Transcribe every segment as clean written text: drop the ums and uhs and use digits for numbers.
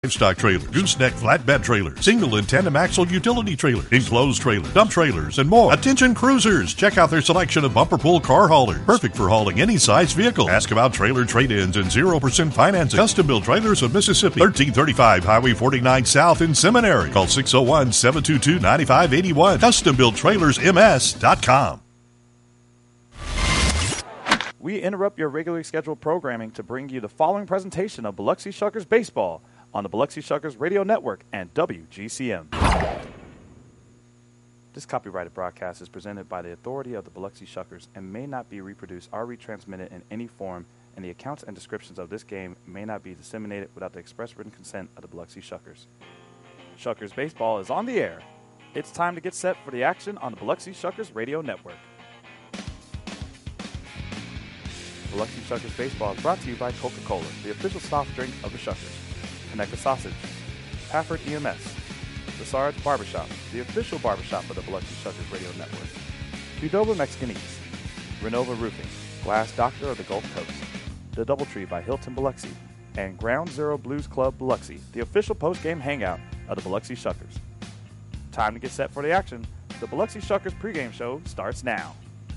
Livestock trailer, gooseneck flatbed trailer, single and tandem axle utility trailer, enclosed trailer, dump trailers, and more. Attention cruisers! Check out their selection of bumper pull car haulers. Perfect for hauling any size vehicle. Ask about trailer trade-ins and 0% financing. Custom built trailers of Mississippi. 1335 Highway 49 South in Seminary. Call 601-722-9581. CustomBuiltTrailersMS.com. We interrupt your regularly scheduled programming to bring you the following presentation of Biloxi Shuckers Baseball on the Biloxi Shuckers Radio Network and WGCM. This copyrighted broadcast is presented by the authority of the Biloxi Shuckers and may not be reproduced or retransmitted in any form, and the accounts and descriptions of this game may not be disseminated without the express written consent of the Biloxi Shuckers. Shuckers Baseball is on the air. It's time to get set for the action on the Biloxi Shuckers Radio Network. Biloxi Shuckers Baseball is brought to you by Coca-Cola, the official soft drink of the Shuckers. Connecta Sausage, Pafford EMS, Lassard's Barbershop, the official barbershop of the Biloxi Shuckers Radio Network. Qdoba Mexicanese, Renova Roofing, Glass Doctor of the Gulf Coast, The Doubletree by Hilton Biloxi, and Ground Zero Blues Club Biloxi, the official post-game hangout of the Biloxi Shuckers. Time to get set for the action. The Biloxi Shuckers pregame show starts now.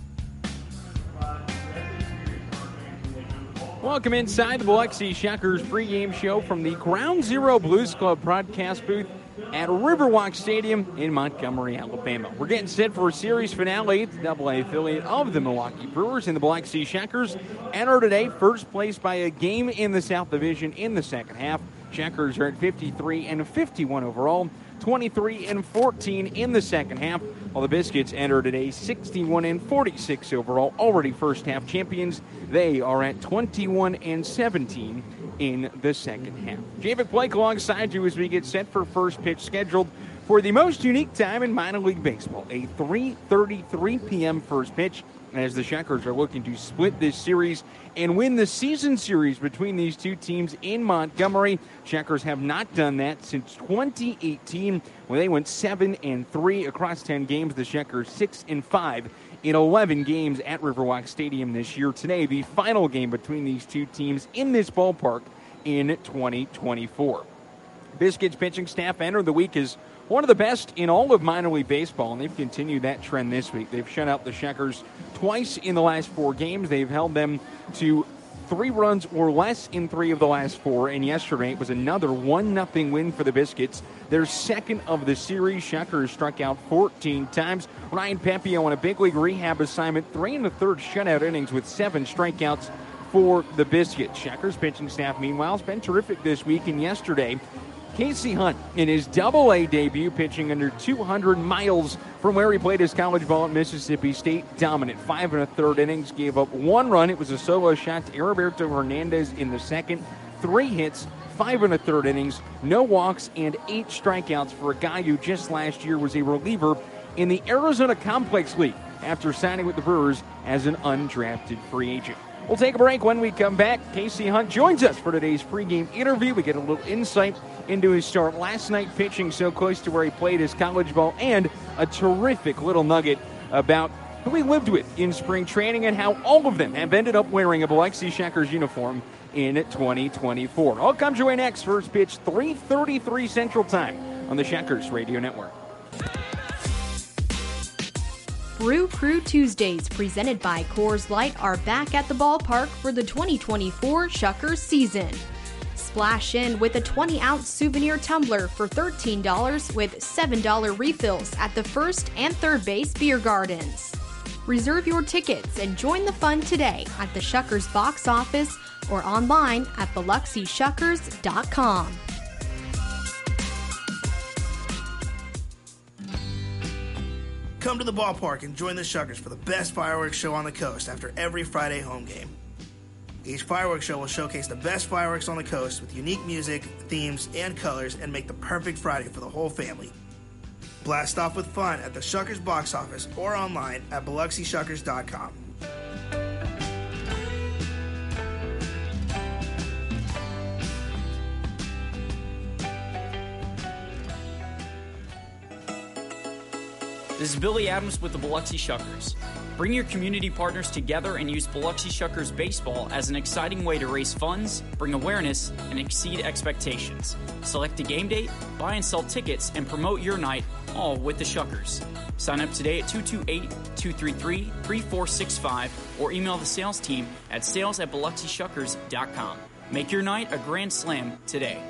Welcome inside the Biloxi Shuckers pregame show from the Ground Zero Blues Club broadcast booth at Riverwalk Stadium in Montgomery, Alabama. We're getting set for a series finale. The AA affiliate of the Milwaukee Brewers and the Biloxi Shuckers enter today first place by a game in the South Division in the second half. Shuckers are at 53-51 overall, 23-14 in the second half, while the Biscuits enter today 61-46 overall, already first half champions. They are at 21-17 in the second half. Javik Blake alongside you as we get set for first pitch scheduled for the most unique time in minor league baseball, a 3:33 p.m. first pitch, as the Shuckers are looking to split this series and win the season series between these two teams in Montgomery. Shuckers have not done that since 2018, when they went 7-3 across 10 games. The Shuckers 6-5 in 11 games at Riverwalk Stadium this year. Today, the final game between these two teams in this ballpark in 2024. Biscuits pitching staff entered the week as one of the best in all of minor league baseball, and they've continued that trend this week. They've shut out the Shuckers twice in the last 4 games. They've held them to 3 runs or less in 3 of the last 4, and yesterday it was another 1-0 win for the Biscuits. Their second of the series. Shuckers struck out 14 times. Ryan Pepio on a big league rehab assignment, 3 1/3 shutout innings with 7 strikeouts for the Biscuits. Shuckers pitching staff, meanwhile, has been terrific this week, and yesterday Casey Hunt, in his Double-A debut, pitching under 200 miles from where he played his college ball at Mississippi State, dominant. 5 1/3 innings, gave up 1 run. It was a solo shot to Heriberto Hernandez in the second. 3 hits, 5 1/3 innings, no walks, and 8 strikeouts for a guy who just last year was a reliever in the Arizona Complex League after signing with the Brewers as an undrafted free agent. We'll take a break. When we come back, Casey Hunt joins us for today's pregame interview. We get a little insight into his start last night, pitching so close to where he played his college ball, and a terrific little nugget about who he lived with in spring training and how all of them have ended up wearing a Biloxi Shuckers uniform in 2024. All comes your way next. First pitch, 3:33 Central Time on the Shuckers Radio Network. Brew Crew Tuesdays, presented by Coors Light, are back at the ballpark for the 2024 Shuckers season. Splash in with a 20-ounce souvenir tumbler for $13 with $7 refills at the first and third base beer gardens. Reserve your tickets and join the fun today at the Shuckers box office or online at BiloxiShuckers.com. Come to the ballpark and join the Shuckers for the best fireworks show on the coast after every Friday home game. Each fireworks show will showcase the best fireworks on the coast with unique music, themes, and colors, and make the perfect Friday for the whole family. Blast off with fun at the Shuckers box office or online at BiloxiShuckers.com. This is Billy Adams with the Biloxi Shuckers. Bring your community partners together and use Biloxi Shuckers Baseball as an exciting way to raise funds, bring awareness, and exceed expectations. Select a game date, buy and sell tickets, and promote your night, all with the Shuckers. Sign up today at 228-233-3465 or email the sales team at sales@biloxishuckers.com. Make your night a grand slam today.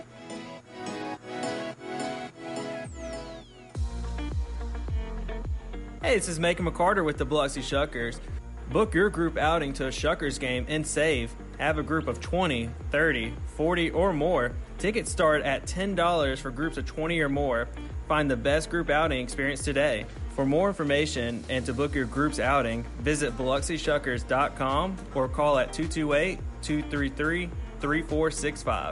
Hey, this is Macon McCarter with the Biloxi Shuckers. Book your group outing to a Shuckers game and save. Have a group of 20, 30, 40, or more. Tickets start at $10 for groups of 20 or more. Find the best group outing experience today. For more information and to book your group's outing, visit BiloxiShuckers.com or call at 228-233-3465.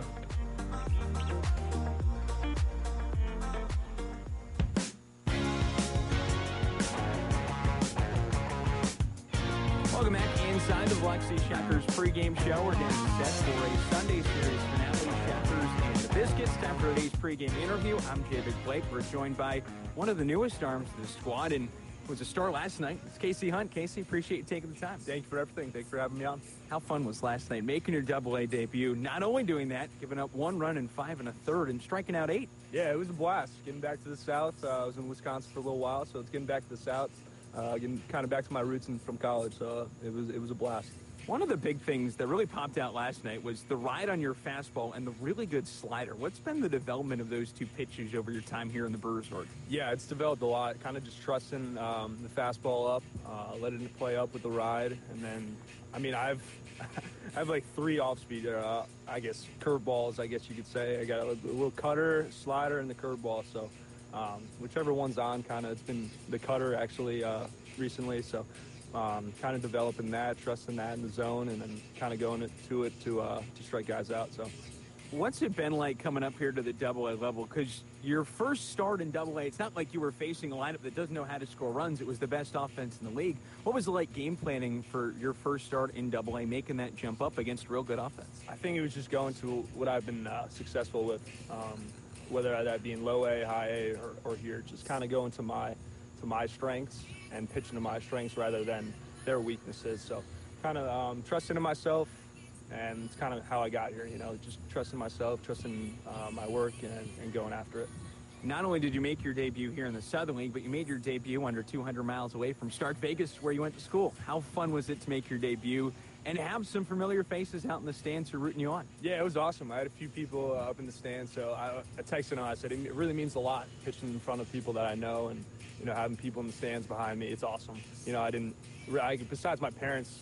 Welcome back inside the Biloxi Shuckers pregame show. We're getting set for a Sunday series finale, Shuckers and the Biscuits. Time for today's pregame interview. I'm David Blake. We're joined by one of the newest arms of the squad and was a star last night. It's Casey Hunt. Casey, appreciate you taking the time. Thank you for everything. Thanks for having me on. How fun was last night making your Double-A debut? Not only doing that, giving up 1 run in 5 1/3 and striking out 8. Yeah, it was a blast. Getting back to the South. I was in Wisconsin for a little while, so it's getting back to the South. Getting kind of back to my roots from college, so it was a blast. One of the big things that really popped out last night was the ride on your fastball and the really good slider. What's been the development of those two pitches over your time here in the Brewersburg? Yeah, it's developed a lot. Kind of just trusting the fastball up, letting it play up with the ride, and then, I mean, I have like 3 off-speed, I guess, curveballs, I guess you could say. I got a little cutter, slider, and the curveball, so whichever one's on, kind of, it's been the cutter actually recently, so kind of developing that, trusting that in the zone, and then kind of going to it to strike guys out. So, what's it been like coming up here to the Double-A level? Because your first start in Double-A, it's not like you were facing a lineup that doesn't know how to score runs. It was the best offense in the league. What was it like game planning for your first start in Double-A, making that jump up against real good offense? I think it was just going to what I've been successful with, whether that be in low A, high A, or here, just kind of going to my strengths and pitching to my strengths rather than their weaknesses. So kind of trusting in myself, and it's kind of how I got here, just trusting myself, trusting my work, and going after it. Not only did you make your debut here in the Southern League, but you made your debut under 200 miles away from Stark Vegas, where you went to school. How fun was it to make your debut and have some familiar faces out in the stands who are rooting you on? Yeah, it was awesome. I had a few people up in the stands, so I texted them. I said, it really means a lot pitching in front of people that I know, and having people in the stands behind me. It's awesome. Besides my parents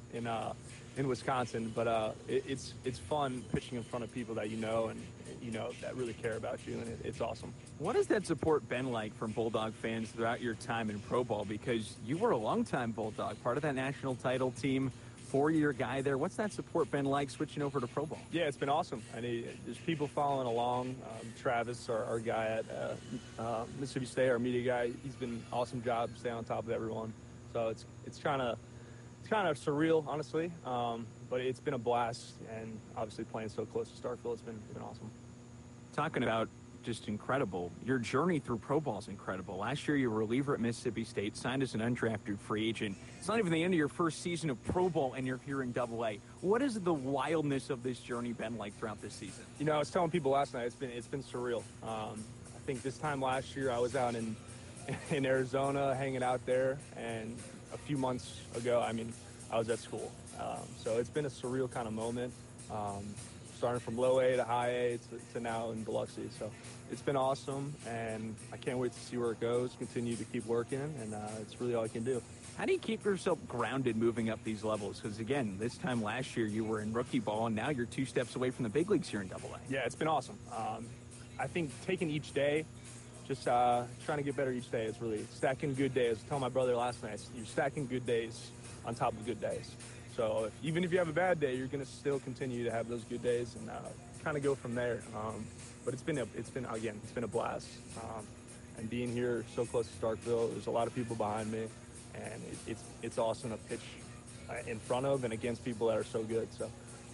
in Wisconsin, but it's fun pitching in front of people that you know and that really care about you, and it's awesome. What has that support been like from Bulldog fans throughout your time in pro ball? Because you were a longtime Bulldog, part of that national title team, 4-year guy there. What's that support been like switching over to pro ball? Yeah, it's been awesome. There's people following along. Travis, our guy at Mississippi State, our media guy, he's been an awesome job staying on top of everyone. So it's kind of surreal, honestly, but it's been a blast, and obviously playing so close to Starkville, it's been awesome. Talking about just incredible, your journey through pro ball is incredible. Last year you were a reliever at Mississippi State, signed as an undrafted free agent. It's not even the end of your first season of pro ball and you're here in Double-A. What has the wildness of this journey been like throughout this season? I was telling people last night, it's been surreal. I think this time last year I was out in Arizona hanging out there, and a few months ago, I was at school. So it's been a surreal kind of moment. Starting from low A to high A to now in Biloxi. So it's been awesome, and I can't wait to see where it goes, continue to keep working, and it's really all I can do. How do you keep yourself grounded moving up these levels? Because, again, this time last year you were in rookie ball, and now you're 2 steps away from the big leagues here in Double-A. Yeah, it's been awesome. I think taking each day, just trying to get better each day is really stacking good days. I was telling my brother last night, you're stacking good days on top of good days. So even if you have a bad day, you're going to still continue to have those good days and kind of go from there. But it's been a blast. And being here so close to Starkville, there's a lot of people behind me, and it's awesome to pitch in front of and against people that are so good. So.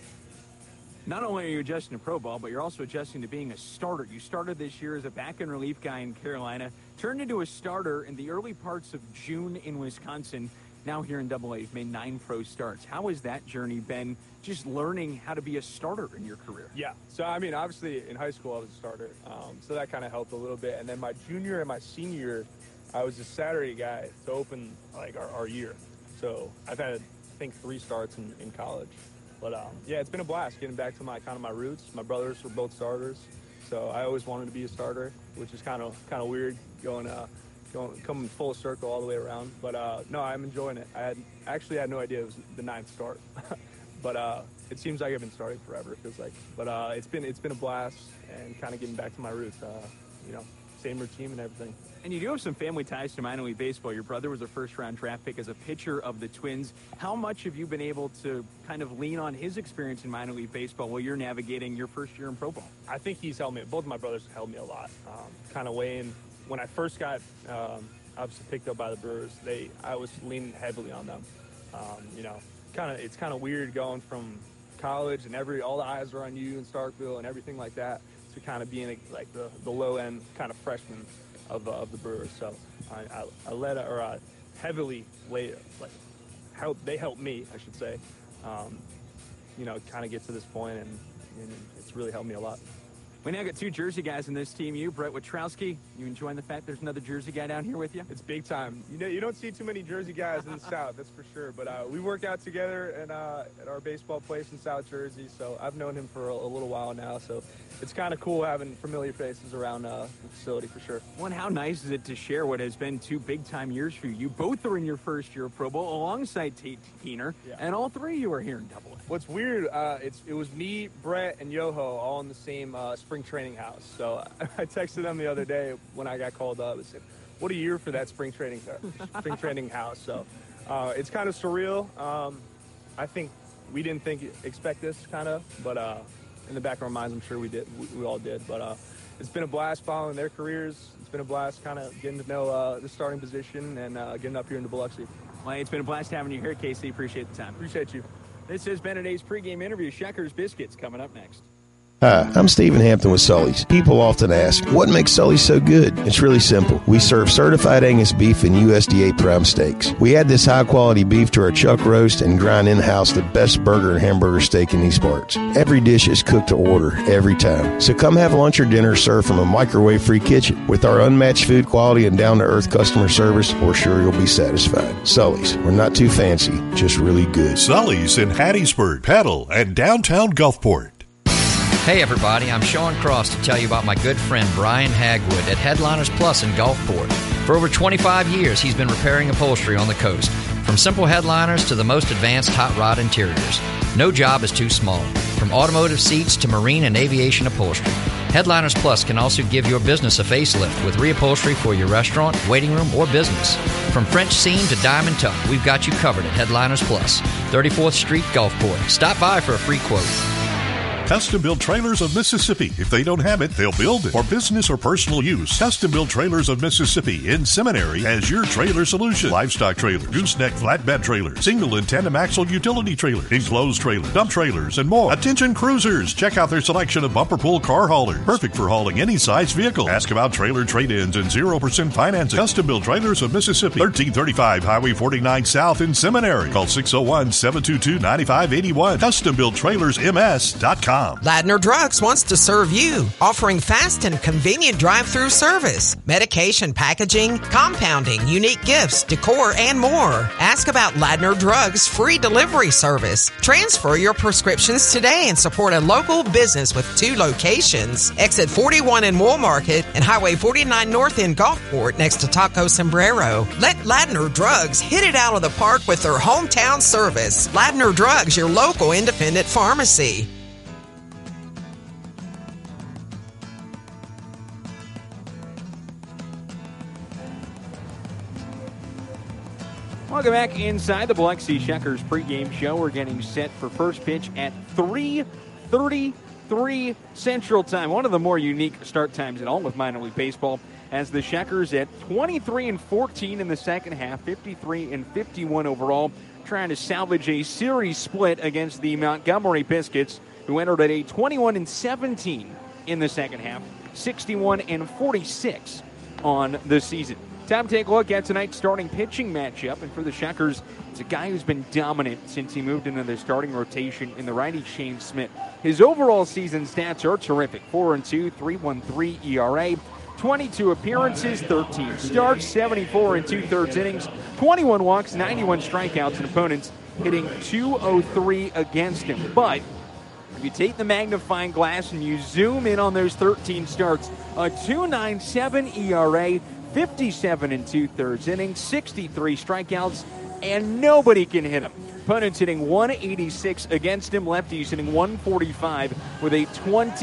Not only are you adjusting to pro ball, but you're also adjusting to being a starter. You started this year as a back-end relief guy in Carolina, turned into a starter in the early parts of June in Wisconsin. Now here in AA, you've made 9 pro starts. How has that journey been, just learning how to be a starter in your career? Yeah. So, I mean, obviously in high school I was a starter, so that kind of helped a little bit. And then my junior and my senior year, I was a Saturday guy to open, like, our year. So I've had, I think, 3 starts in college. But, yeah, it's been a blast getting back to my roots. My brothers were both starters, so I always wanted to be a starter, which is kind of weird coming full circle all the way around. But, no, I'm enjoying it. I had no idea it was the 9th start. But it seems like I've been starting forever, it feels like. But it's been a blast and kind of getting back to my roots, same routine and everything. And you do have some family ties to minor league baseball. Your brother was a first-round draft pick as a pitcher of the Twins. How much have you been able to kind of lean on his experience in minor league baseball while you're navigating your first year in pro ball? I think he's helped me. Both of my brothers have helped me a lot. Kind of weighing when I first got obviously picked up by the Brewers. I was leaning heavily on them. It's kind of weird going from college and all the eyes are on you in Starkville and everything like that to kind of being like the low end kind of freshman of the Brewers. So I heavily they helped me, I should say, kind of get to this point, and it's really helped me a lot. We now got 2 Jersey guys in this team. You, Brett Witrowski, you enjoying the fact there's another Jersey guy down here with you? It's big time. You don't see too many Jersey guys in the South, that's for sure. But we work out together at our baseball place in South Jersey, so I've known him for a little while now. So it's kind of cool having familiar faces around the facility for sure. Well, and how nice is it to share what has been 2 big-time years for you? You both are in your first year of Pro Bowl alongside Tate Keener, and all 3 of you are here in AA. What's weird, it was me, Brett, and Yoho all in the same spring training house. So I texted them the other day when I got called up. I said, what a year for that spring training house. So it's kind of surreal. I think we didn't expect this kind of, but in the back of our minds, I'm sure we did. We all did. But it's been a blast following their careers. It's been a blast kind of getting to know the starting position and getting up here into Biloxi. Well, it's been a blast having you here, Casey. Appreciate the time. Appreciate you. This has been today's pregame interview. Shuckers Biscuits coming up next. Hi, I'm Stephen Hampton with Sully's. People often ask, what makes Sully's so good? It's really simple. We serve certified Angus beef and USDA prime steaks. We add this high-quality beef to our chuck roast and grind in-house the best burger and hamburger steak in these parts. Every dish is cooked to order, every time. So come have lunch or dinner served from a microwave-free kitchen. With our unmatched food quality and down-to-earth customer service, we're sure you'll be satisfied. Sully's. We're not too fancy, just really good. Sully's in Hattiesburg, Petal, and downtown Gulfport. Hey everybody, I'm Sean Cross to tell you about my good friend Brian Hagwood at Headliners Plus in Gulfport. For over 25 years, he's been repairing upholstery on the coast, from simple headliners to the most advanced hot rod interiors. No job is too small, from automotive seats to marine and aviation upholstery. Headliners Plus can also give your business a facelift with reupholstery for your restaurant, waiting room, or business. From French seam to diamond tuck, we've got you covered at Headliners Plus, 34th Street, Gulfport. Stop by for a free quote. Custom Built Trailers of Mississippi. If they don't have it, they'll build it. For business or personal use, Custom Built Trailers of Mississippi in Seminary has your trailer solution. Livestock trailer, gooseneck flatbed trailer, single and tandem axle utility trailer, enclosed trailer, dump trailers, and more. Attention cruisers, check out their selection of bumper pull car haulers. Perfect for hauling any size vehicle. Ask about trailer trade-ins and 0% financing. Custom Built Trailers of Mississippi, 1335 Highway 49 South in Seminary. Call 601-722-9581. CustomBuiltTrailersMS.com. Ladner Drugs wants to serve you, offering fast and convenient drive-through service, medication packaging, compounding, unique gifts, decor, and more. Ask about Ladner Drugs' free delivery service. Transfer your prescriptions today and support a local business with 2 locations. Exit 41 in Wool Market and Highway 49 North in Gulfport next to Taco Sombrero. Let Ladner Drugs hit it out of the park with their hometown service. Ladner Drugs, your local independent pharmacy. Welcome back inside the Biloxi Shuckers pregame show. We're getting set for first pitch at 3:33 Central Time. One of the more unique start times in all of minor league baseball, as the Shuckers at 23-14 in the second half, 53-51 overall, trying to salvage a series split against the Montgomery Biscuits, who entered at a 21-17 in the second half, 61-46 on the season. Time to take a look at tonight's starting pitching matchup. And for the Shuckers, it's a guy who's been dominant since he moved into the starting rotation in the righty Shane Smith. His overall season stats are terrific. 4-2, 3.13 ERA. 22 appearances, 13 starts, 74 2/3 innings, 21 walks, 91 strikeouts, and opponents hitting .203 against him. But if you take the magnifying glass and you zoom in on those 13 starts, a .297 ERA, 57 2/3 innings, 63 strikeouts, and nobody can hit him. Opponents hitting .186 against him, lefties hitting .145 with a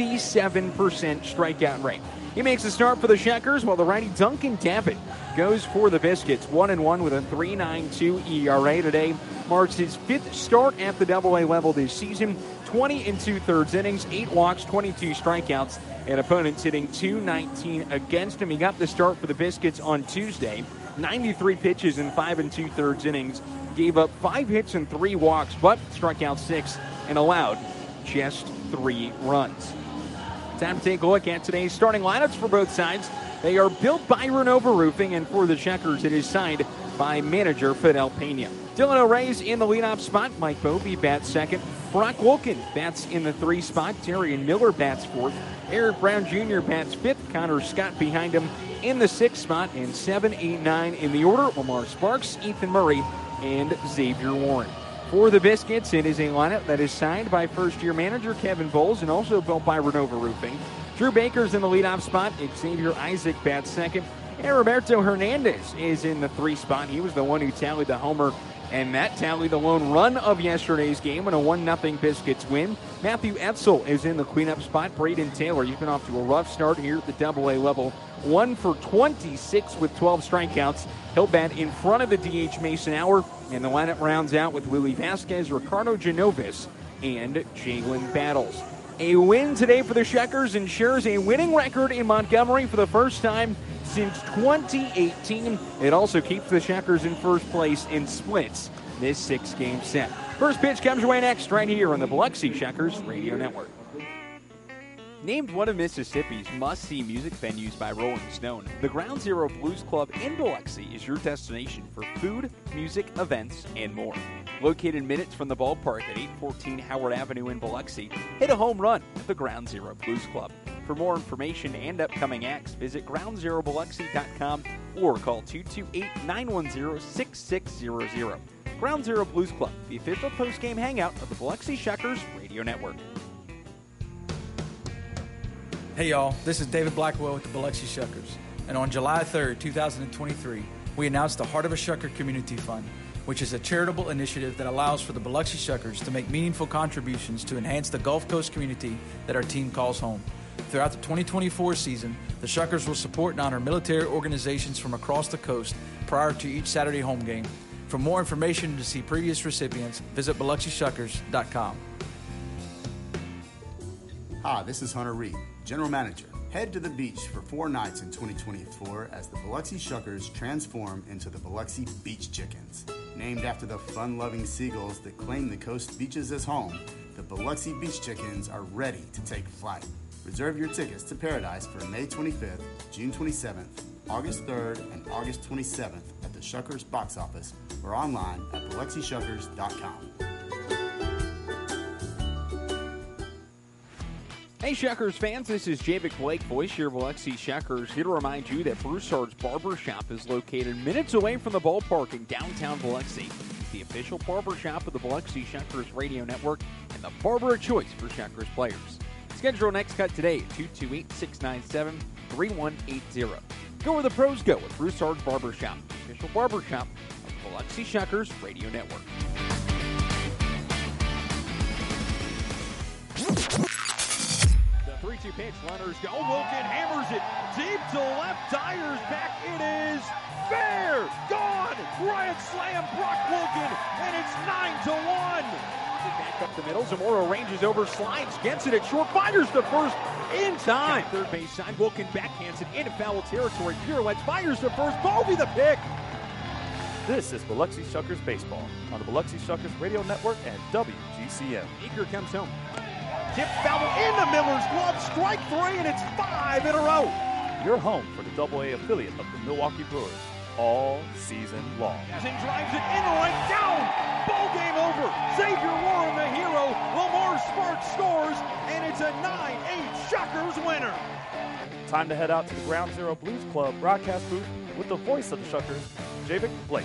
27% strikeout rate. He makes a start for the Shuckers, while the righty Duncan Taffet goes for the Biscuits. 1-1 with a 3.92 ERA today. Marks his 5th start at the AA level this season. 20 2/3 innings, 8 walks, 22 strikeouts, and opponents hitting .219 against him. He got the start for the Biscuits on Tuesday. 93 pitches in 5 2/3 innings. Gave up 5 hits and 3 walks, but struck out 6 and allowed just 3 runs. Time to take a look at today's starting lineups for both sides. They are built by Renova Roofing, and for the Shuckers, it is signed by manager Fidel Pena. Dylan O'Reilly's in the leadoff spot. Mike Bovee bats second. Brock Wilkin bats in the 3 spot. Terrian Miller bats 4th. Eric Brown Jr. bats 5th. Connor Scott behind him in the 6th spot. And 7, 8, 9 in the order: Lamar Sparks, Ethan Murray, and Xavier Warren. For the Biscuits, it is a lineup that is signed by first-year manager Kevin Bowles and also built by Renova Roofing. Drew Baker's in the leadoff spot. Xavier Isaac bats second. And Roberto Hernandez is in the 3 spot. He was the one who tallied the homer, and that tallied the lone run of yesterday's game in a 1-0 Biscuits win. Matthew Etzel is in the cleanup spot. Braden Taylor, he's been off to a rough start here at the AA level. 1 for 26 with 12 strikeouts. He'll bat in front of the DH Mason Hour, and the lineup rounds out with Willie Vasquez, Ricardo Genovis, and Jalen Battles. A win today for the Shuckers ensures a winning record in Montgomery for the first time since 2018. It also keeps the Shuckers in first place in splits this 6-game set. First pitch comes your way next, right here on the Biloxi Shuckers Radio Network. Named one of Mississippi's must-see music venues by Rolling Stone, the Ground Zero Blues Club in Biloxi is your destination for food, music, events, and more. Located minutes from the ballpark at 814 Howard Avenue in Biloxi, hit a home run at the Ground Zero Blues Club. For more information and upcoming acts, visit groundzerobiloxi.com or call 228-910-6600. Ground Zero Blues Club, the official post-game hangout of the Biloxi Shuckers Radio Network. Hey y'all, this is David Blackwell with the Biloxi Shuckers. And on July 3rd, 2023, we announced the Heart of a Shucker Community Fund, which is a charitable initiative that allows for the Biloxi Shuckers to make meaningful contributions to enhance the Gulf Coast community that our team calls home. Throughout the 2024 season, the Shuckers will support and honor military organizations from across the coast prior to each Saturday home game. For more information and to see previous recipients, visit BiloxiShuckers.com. Hi, this is Hunter Reed, General Manager. Head to the beach for 4 nights in 2024 as the Biloxi Shuckers transform into the Biloxi Beach Chickens. Named after the fun-loving seagulls that claim the coast beaches as home, the Biloxi Beach Chickens are ready to take flight. Reserve your tickets to Paradise for May 25th, June 27th, August 3rd, and August 27th at the Shuckers box office or online at BiloxiShuckers.com. Hey Shuckers fans, this is Javik Blake, voice of your Biloxi Shuckers, here to remind you that Broussard's Barbershop is located minutes away from the ballpark in downtown Biloxi. The official barbershop of the Biloxi Shuckers Radio Network and the barber of choice for Shuckers players. Schedule your next cut today at 228-697-3180. Go where the pros go with Broussard's Barbershop, the official barbershop of the Biloxi Shuckers Radio Network. The 3-2 pitch, runners go. Wilkin hammers it deep to left. Dyer's back. It is fair. Gone. Grand slam, Brock Wilkin, and it's 9-1. Back up the middle. Zamora ranges over, slides, gets it at short, fires to first in time. Third base side, Wilkin backhands it into foul territory. Pirouettes, fires to first. Bovee the pick. This is Biloxi Shuckers Baseball on the Biloxi Shuckers Radio Network and WGCN. Eager comes home. Tip foul into Miller's glove. Strike 3, and it's 5 in a row. Your home for the AA affiliate of the Milwaukee Brewers. all season long. And drives it in right down. Ball game over. Xavier Warren, the hero. Lamar Sparks scores, and it's a 9-8 Shockers winner. Time to head out to the Ground Zero Blues Club broadcast booth with the voice of the Shuckers, Javic Blake.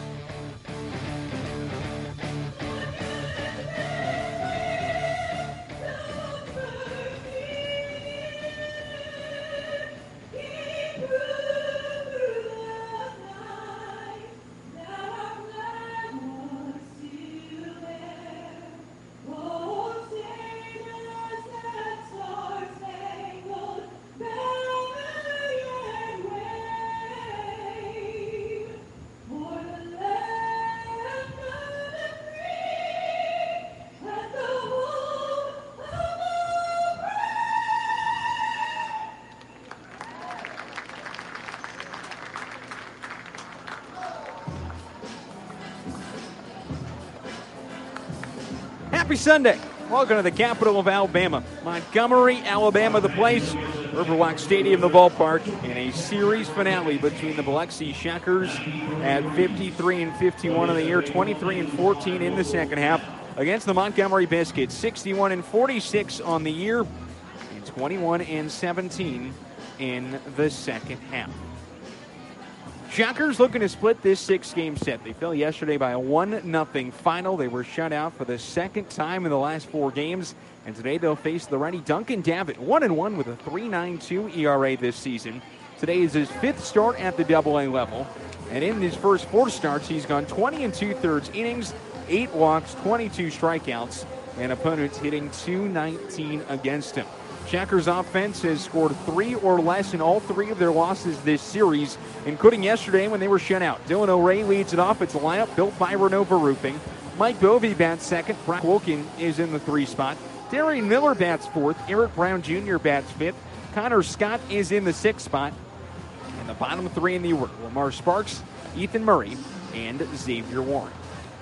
Happy Sunday. Welcome to the capital of Alabama, Montgomery, Alabama, the place. Riverwalk Stadium, the ballpark, in a series finale between the Biloxi Shockers at 53-51 in the year, 23-14 in the second half, against the Montgomery Biscuits, 61-46 on the year, and 21-17 in the second half. Shockers looking to split this 6-game set. They fell yesterday by a 1-0 final. They were shut out for the second time in the last 4 games. And today they'll face the righty Duncan Davitt, 1-1 with a 3.92 ERA this season. Today is his 5th start at the AA level. And in his first 4 starts, he's gone 20 2/3 innings, 8 walks, 22 strikeouts, and opponents hitting .219 against him. Shockers offense has scored 3 or less in all 3 of their losses this series, including yesterday when they were shut out. Dylan O'Ray leads it off. It's a lineup built by Renova Roofing. Mike Bovey bats second. Brock Wilkin is in the 3 spot. Darian Miller bats 4th. Eric Brown Jr. bats 5th. Connor Scott is in the 6th spot. And the bottom 3 in the order: Lamar Sparks, Ethan Murray, and Xavier Warren.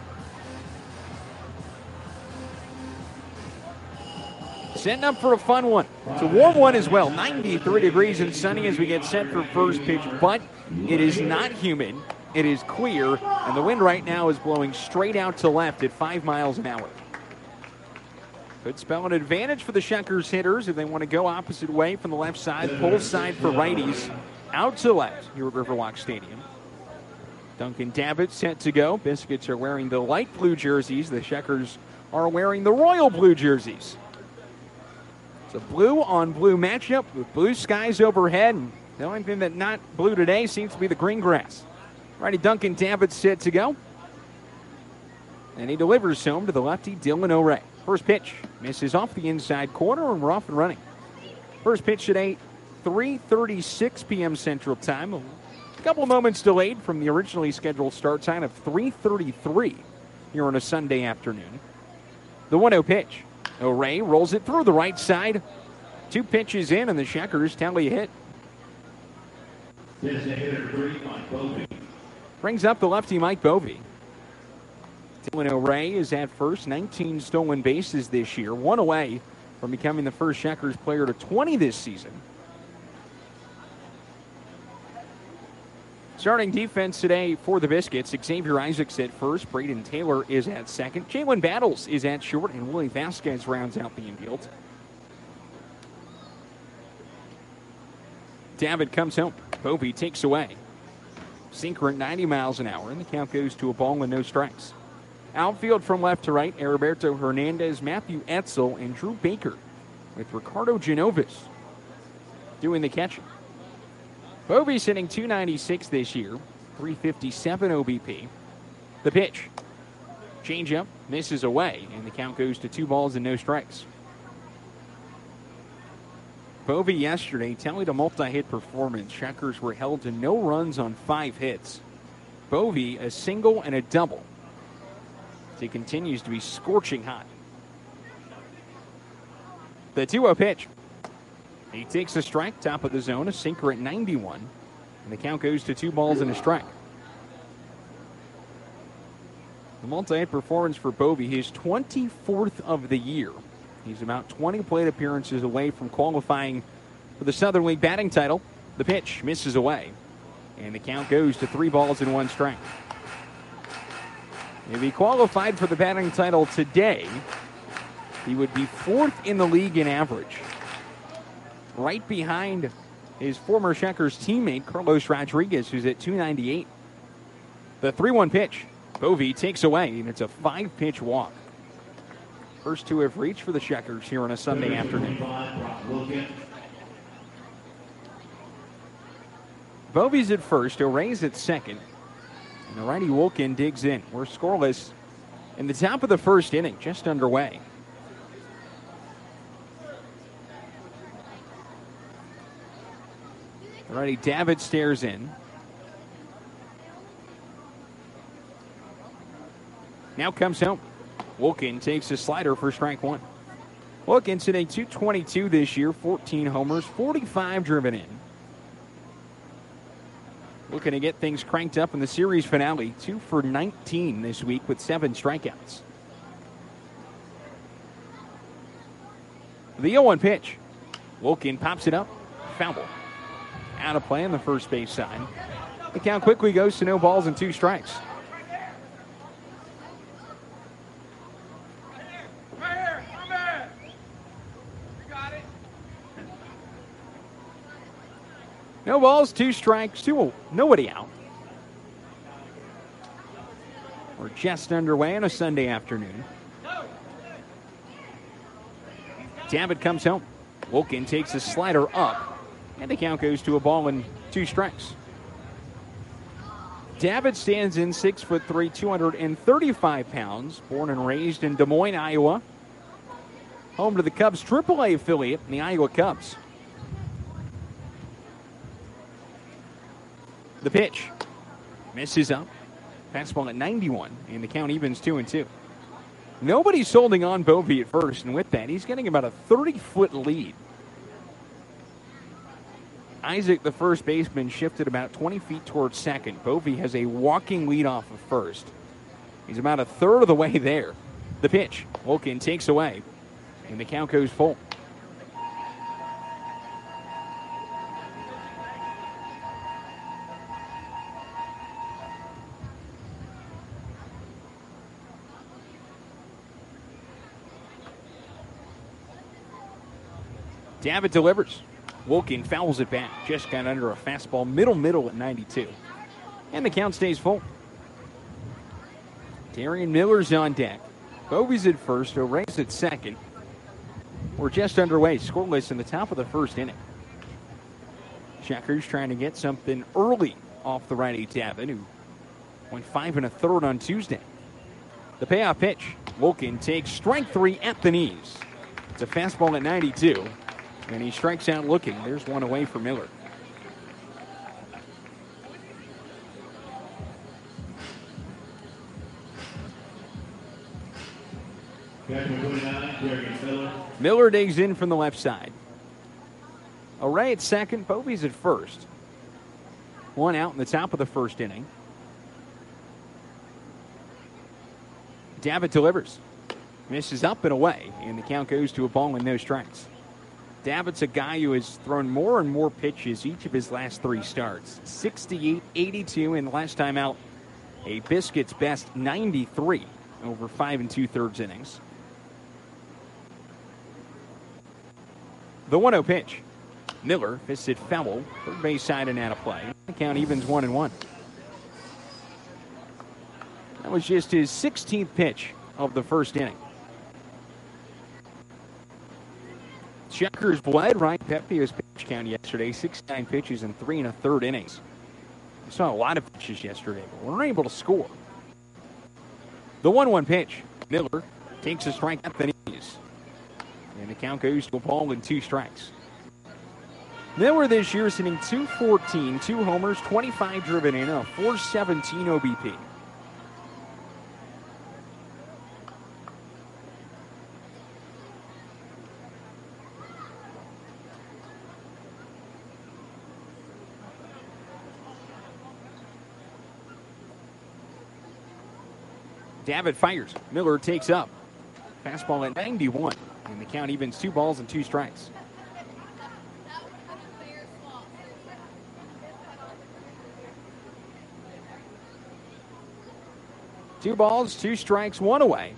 Setting up for a fun one. It's a warm one as well. 93 degrees and sunny as we get set for first pitch, but it is not humid. It is clear, and the wind right now is blowing straight out to left at 5 miles an hour. Could spell an advantage for the Shockers hitters if they want to go opposite way from the left side, pull side for righties, out to left here at Riverwalk Stadium. Duncan Davitt set to go. Biscuits are wearing the light blue jerseys. The Shockers are wearing the royal blue jerseys. It's a blue-on-blue matchup with blue skies overhead. And the only thing that's not blue today seems to be the green grass. Righty Duncan Davitt set to go. And he delivers home to the lefty Dylan O'Ray. First pitch misses off the inside corner, and we're off and running. First pitch today, 3:36 p.m. Central Time. A couple moments delayed from the originally scheduled start time of 3:33 here on a Sunday afternoon. The 1-0 pitch. O'Ray rolls it through the right side. 2 pitches in, and the Shockers tally a hit. Brings up the lefty Mike Bovey. Dylan O'Ray is at first. 19 stolen bases this year. 1 away from becoming the first Shockers player to 20 this season. Starting defense today for the Biscuits: Xavier Isaacs at first, Braden Taylor is at second, Jalen Battles is at short, and Willie Vasquez rounds out the infield. Davitt comes home. Bovey takes away. Sinker at 90 miles an hour, and the count goes to a ball and no strikes. Outfield from left to right: Heriberto Hernandez, Matthew Etzel, and Drew Baker, with Ricardo Genovis doing the catching. Bovey's hitting .296 this year, .357 OBP. The pitch. Changeup misses away, and the count goes to 2 balls and no strikes. Bovey yesterday tallied a multi-hit performance. Shockers were held to no runs on 5 hits. Bovey a single and a double. He continues to be scorching hot. The 2-0 pitch. He takes a strike, top of the zone, a sinker at 91, and the count goes to 2 balls and a strike. The multi-hit performance for Bovey, his 24th of the year. He's about 20 plate appearances away from qualifying for the Southern League batting title. The pitch misses away, And the count goes to 3 balls and 1 strike. If he qualified for the batting title today, he would be 4th in the league in average, right behind his former Checkers teammate, Carlos Rodriguez, who's at 298. The 3-1 pitch. Bovee takes away, and it's a 5-pitch walk. First 2 have reached for the Checkers here on a Sunday afternoon. Bovee's at first, O'Reilly's at second, and the righty Wilkin digs in. We're scoreless in the top of the first inning, just underway. The righty David stares in. Now comes home. Wilkin takes a slider for strike 1. Wilkin's hitting .222 this year, 14 homers, 45 driven in. Looking to get things cranked up in the series finale. 2 for 19 this week with 7 strikeouts. The 0-1 pitch. Wilkin pops it up. Foul ball. Out of play on the first base side. The count quickly goes to no balls and 2 strikes. No balls, 2 strikes, nobody out. We're just underway on a Sunday afternoon. David comes home. Wilkin takes a slider up, and the count goes to a ball and 2 strikes. David stands in 6'3", 235 pounds, born and raised in Des Moines, Iowa. Home to the Cubs AAA affiliate, the Iowa Cubs. The pitch misses up. Fastball at 91, and the count evens 2-2. Nobody's holding on Bovee at first, and with that, he's getting about a 30-foot lead. Isaac, the first baseman, shifted about 20 feet towards second. Bovee has a walking lead off of first. He's about a third of the way there. The pitch, Wilkin takes away, and the count goes full. David delivers. Wilkin fouls it back. Just got under a fastball, middle at 92. And the count stays full. Darian Miller's on deck. Bovee's at first. O'Reilly's at second. We're just underway. Scoreless in the top of the first inning. Checkers trying to get something early off the righty David, who went 5 1/3 on Tuesday. The payoff pitch. Wilkin takes strike 3 at the knees. It's a fastball at 92. And he strikes out looking. There's one away for Miller. Miller digs in from the left side. O'Reilly at second. Bovee's at first. 1 out in the top of the first inning. David delivers. Misses up and away. And the count goes to a ball and no strikes. David's a guy who has thrown more and more pitches each of his last 3 starts. 68, 82, and last time out, a Biscuits best 93 over 5 2/3 innings. The 1-0 pitch. Miller fisted foul, third base side and out of play. The count evens 1-1. That was just his 16th pitch of the first inning. Checkers bled. Ryan Pepio's pitch count yesterday, 69 pitches in 3 1/3 innings. We saw a lot of pitches yesterday, but we weren't able to score. The 1-1 pitch. Miller takes a strike at the knees. And the count goes to a ball and 2 strikes. Miller this year is hitting .214, 2 homers, 25 driven in, a .417 OBP. David fires. Miller takes up. Fastball at 91. And the count evens 2 balls and 2 strikes. 2 balls, 2 strikes, 1 away.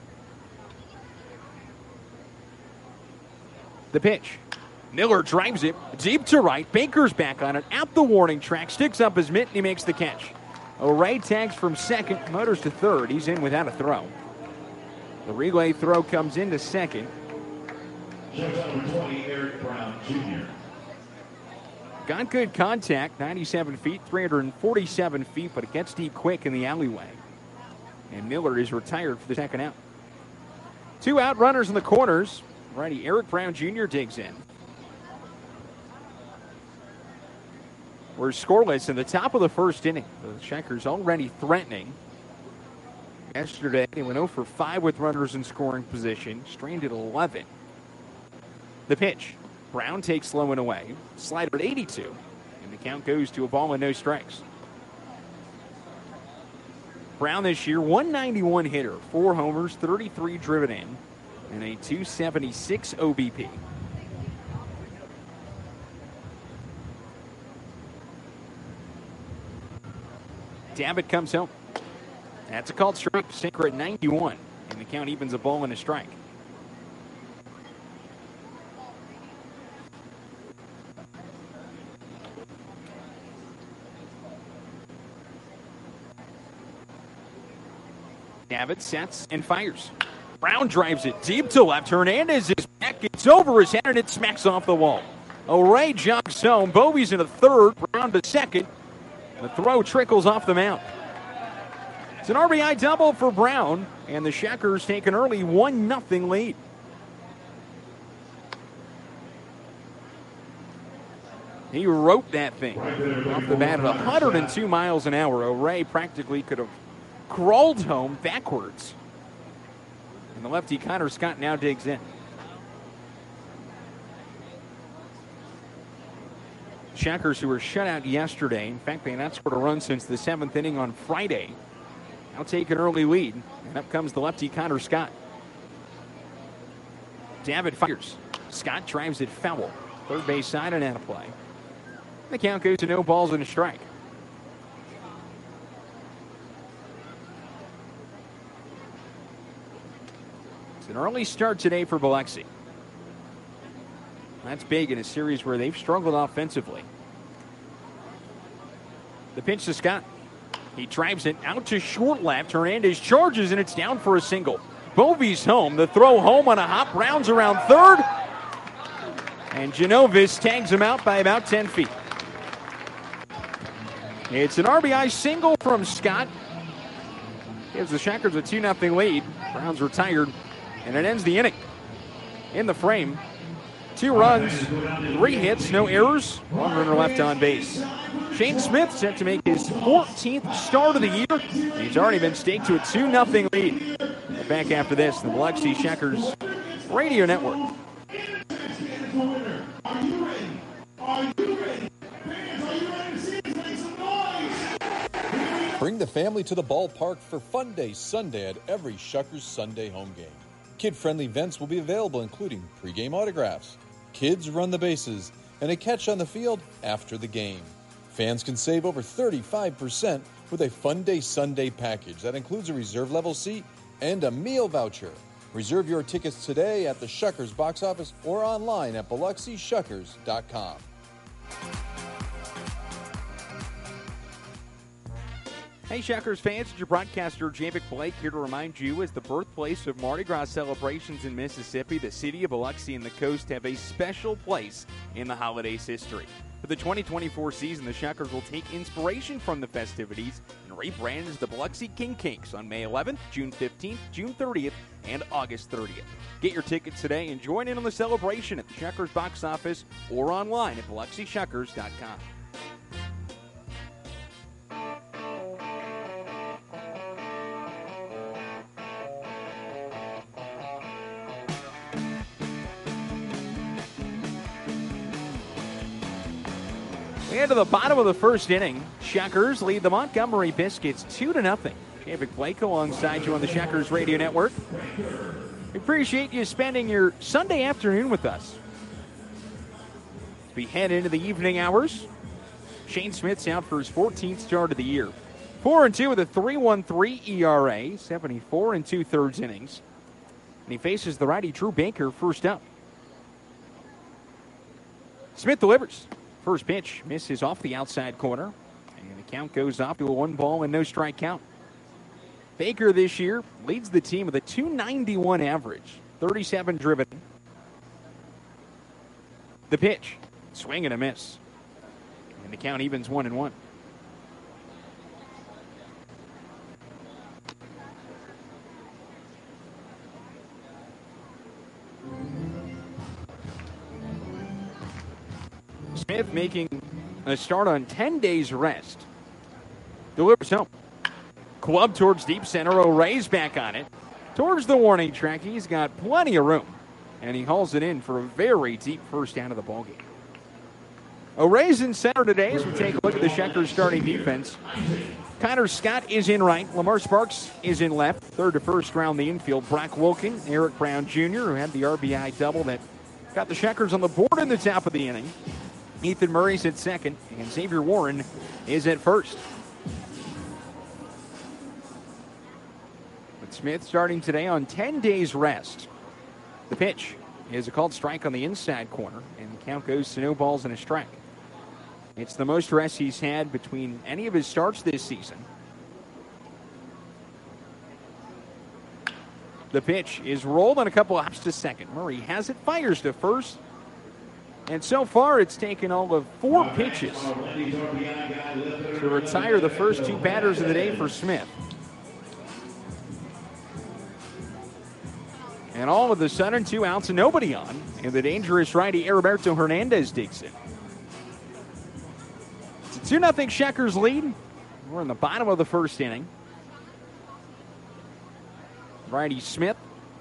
The pitch. Miller drives it deep to right. Baker's back on it at the warning track. Sticks up his mitt and he makes the catch. O'Ray tags from second, motors to third. He's in without a throw. The relay throw comes into second. Number 20, Eric Brown, Jr. Got good contact, 97 feet, 347 feet, but it gets deep quick in the alleyway. And Miller is retired for the second out. 2 out runners in the corners. Righty Eric Brown Jr. digs in. We're scoreless in the top of the first inning. The Checkers already threatening. Yesterday, they went 0 for 5 with runners in scoring position. Strained at 11. The pitch. Brown takes low and away. Slider at 82. And the count goes to a ball and no strikes. Brown this year, 191 hitter. 4 homers, 33 driven in. And a 276 OBP. Davitt comes home. That's a called strike. Sinker at 91. And the count evens a ball and a strike. Davitt sets and fires. Brown drives it deep to left. Hernandez is back. It's over his head and it smacks off the wall. O'Ray jogs home. Bovey's in a third. Brown to second. The throw trickles off the mound. It's an RBI double for Brown, and the Checkers take an early 1-0 lead. He wrote that thing off the bat at 102 miles an hour. O'Ray practically could have crawled home backwards. And the lefty Connor Scott now digs in. Checkers, who were shut out yesterday. In fact, they had not scored a run since the 7th inning on Friday. Now take an early lead. And up comes the lefty Connor Scott. Davitt fires. Scott drives it foul. Third base side and out of play. The count goes to no balls and a strike. It's an early start today for Biloxi. That's big in a series where they've struggled offensively. The pitch to Scott. He drives it out to short left. Hernandez charges and it's down for a single. Bovey's home. The throw home on a hop. Rounds around third. And Genovis tags him out by about 10 feet. It's an RBI single from Scott. Gives the Checkers a 2-0 lead. Brown's retired. And it ends the inning. In the frame. 2 runs, 3 hits, no errors, 1 runner left on base. Shane Smith set to make his 14th start of the year. He's already been staked to a 2-0 lead. We're back after this, the Biloxi Checkers Radio Network. Bring the family to the ballpark for Fun Day Sunday at every Shuckers Sunday home game. Kid-friendly events will be available, including pregame autographs, kids run the bases, and a catch on the field after the game. Fans can save over 35% with a Fun Day Sunday package that includes a reserve level seat and a meal voucher. Reserve your tickets today at the Shuckers box office or online at BiloxiShuckers.com. Hey, Checkers fans, it's your broadcaster, Javic Blake, here to remind you, as the birthplace of Mardi Gras celebrations in Mississippi, the city of Biloxi and the coast have a special place in the holiday's history. For the 2024 season, the Checkers will take inspiration from the festivities and rebrand as the Biloxi King Kinks on May 11th, June 15th, June 30th, and August 30th. Get your tickets today and join in on the celebration at the Checkers box office or online at BiloxiShuckers.com. We head to the bottom of the first inning. Checkers lead the Montgomery Biscuits 2-0. Javic Blake alongside you on the Checkers Radio Network. We appreciate you spending your Sunday afternoon with us. As we head into the evening hours, Shane Smith's out for his 14th start of the year. 4-2 with a 3.13 ERA, 74 2/3 innings. And he faces the righty Drew Baker first up. Smith delivers. First pitch misses off the outside corner. And the count goes off to a 1-ball and no strike count. Baker this year leads the team with a .291 average, 37 driven. The pitch, swing and a miss. And the count evens 1-1. Smith making a start on 10 days rest. Delivers home. Club towards deep center. O'Reilly's back on it. Towards the warning track. He's got plenty of room. And he hauls it in for a very deep first out of the ballgame. O'Reilly's in center today as we take a look at the Shuckers starting defense. Connor Scott is in right. Lamar Sparks is in left. Third to first round the infield. Brock Wilkin, Eric Brown Jr., who had the RBI double that got the Shuckers on the board in the top of the inning. Ethan Murray's at second, and Xavier Warren is at first. But Smith starting today on 10 days rest. The pitch is a called strike on the inside corner, and the count goes to no balls and a strike. It's the most rest he's had between any of his starts this season. The pitch is rolled on a couple hops to second. Murray has it, fires to first. And so far, it's taken all of 4 pitches to retire the first 2 batters of the day for Smith. And all of a sudden, 2 outs and nobody on. And the dangerous righty Heriberto Hernandez digs it. It's a 2-0 Shuckers lead. We're in the bottom of the first inning. Righty Smith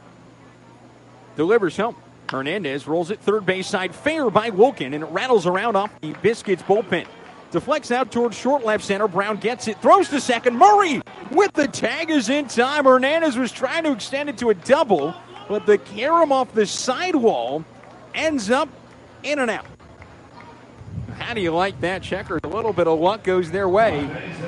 delivers home. Hernandez rolls it third base side, fair by Wilkin, and it rattles around off the Biscuits bullpen. Deflects out towards short left center. Brown gets it, throws to second. Murray with the tag is in time. Hernandez was trying to extend it to a double, but the carom off the sidewall ends up in and out. How do you like that, Checker? A little bit of luck goes their way.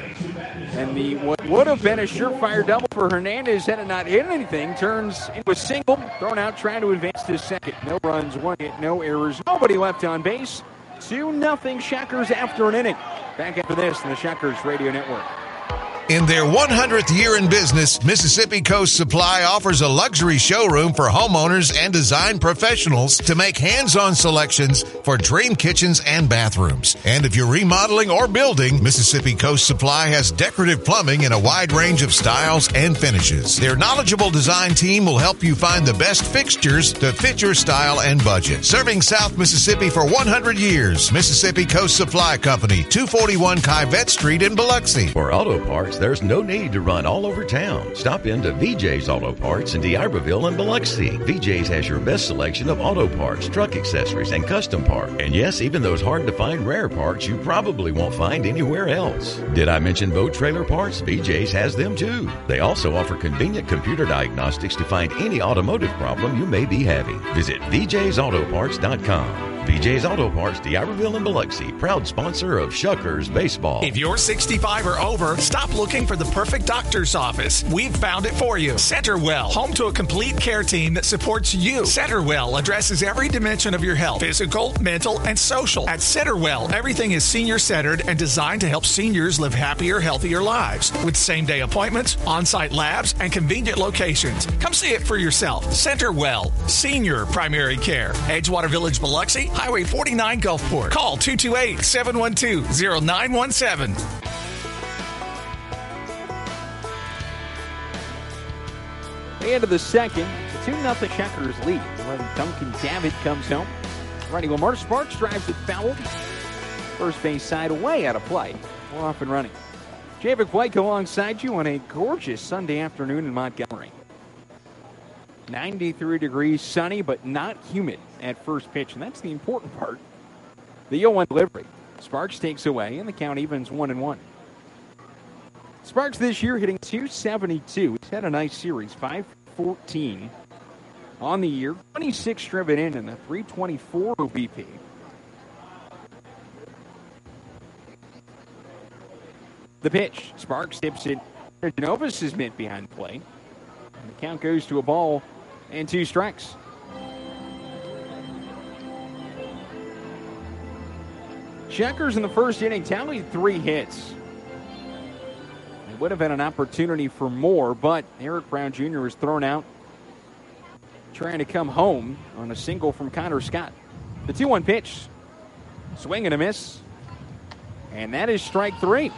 And the what would have been a surefire double for Hernandez had it not hit anything turns into a single, thrown out trying to advance to second. No runs, 1 hit, no errors, nobody left on base. 2-0 Shuckers after an inning. Back after this on the Shuckers Radio Network. In their 100th year in business, Mississippi Coast Supply offers a luxury showroom for homeowners and design professionals to make hands-on selections for dream kitchens and bathrooms. And if you're remodeling or building, Mississippi Coast Supply has decorative plumbing in a wide range of styles and finishes. Their knowledgeable design team will help you find the best fixtures to fit your style and budget. Serving South Mississippi for 100 years, Mississippi Coast Supply Company, 241 Kivette Street in Biloxi. For auto parts, there's no need to run all over town. Stop into VJ's Auto Parts in D'Iberville and Biloxi. VJ's has your best selection of auto parts, truck accessories, and custom parts. And yes, even those hard-to-find rare parts you probably won't find anywhere else. Did I mention boat trailer parts? VJ's has them too. They also offer convenient computer diagnostics to find any automotive problem you may be having. Visit VJ'sAutoparts.com. VJ's Auto Parts, D'Iberville and Biloxi, proud sponsor of Shuckers Baseball. If you're 65 or over, stop looking for the perfect doctor's office. We've found it for you. Centerwell, home to a complete care team that supports you. Centerwell addresses every dimension of your health, physical, mental, and social. At Centerwell, everything is senior-centered and designed to help seniors live happier, healthier lives. With same-day appointments, on-site labs, and convenient locations. Come see it for yourself. Centerwell, senior primary care. Edgewater Village, Biloxi, Highway 49 Gulfport. Call 228-712-0917. The end of the second, the 2-0 Shuckers lead when Duncan Davitt comes home. Righty Lamar Sparks drives it foul. First base side away out of play. We're off and running. Javic White alongside you on a gorgeous Sunday afternoon in Montgomery. 93 degrees, sunny, but not humid at first pitch, and that's the important part. The 0-1 delivery. Sparks takes away, and the count evens 1-1. Sparks this year hitting .272. He's had a nice series, 514 on the year, 26 driven in, and a .324 OBP. The pitch. Sparks tips it. Genovas is meant behind the plate. And the count goes to a ball and 2 strikes. Shuckers in the first inning tallied 3 hits. It would have been an opportunity for more, but Eric Brown Jr. was thrown out trying to come home on a single from Connor Scott. The 2-1 pitch. Swing and a miss. And that is strike 3.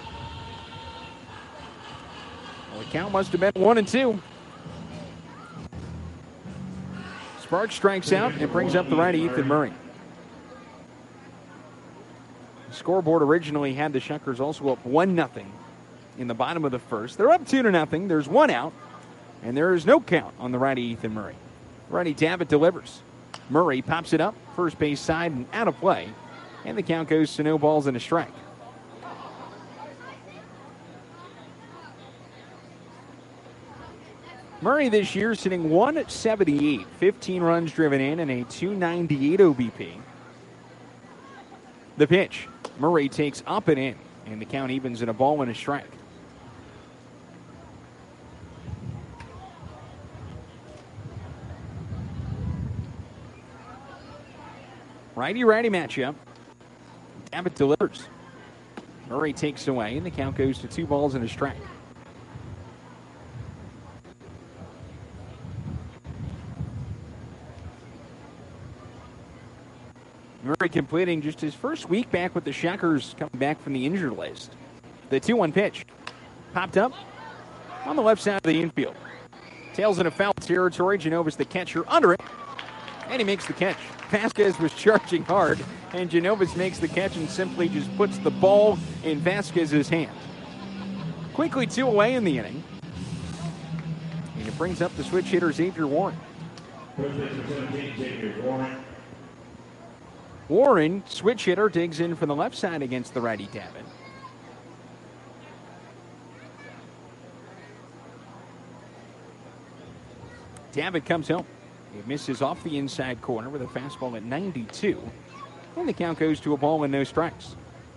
Well, the count must have been 1-2. Sparks strikes out and brings up the righty Ethan Murray. The scoreboard originally had the Shuckers also up 1-0 in the bottom of the first. They're up 2-0. There's 1 out, and there is no count on the righty Ethan Murray. Righty Davitt delivers. Murray pops it up, first base side and out of play, and the count goes to no balls and a strike. Murray this year sitting 178, 15 runs driven in, and a 298 OBP. The pitch. Murray takes up and in, and the count evens in a ball and a strike. Righty-righty matchup. Davitt delivers. Murray takes away, and the count goes to 2 balls and a strike. Murray completing just his first week back with the Shuckers, coming back from the injured list. The 2-1 pitch. Popped up on the left side of the infield. Tails into foul territory. Genovas the catcher under it, and he makes the catch. Vasquez was charging hard, and Genovas makes the catch and simply just puts the ball in Vasquez's hand. Quickly 2 away in the inning. And it brings up the switch hitter, Xavier Warren. Warren, switch hitter, digs in from the left side against the righty Davitt. Davitt comes home. He misses off the inside corner with a fastball at 92. And the count goes to a ball and no strikes.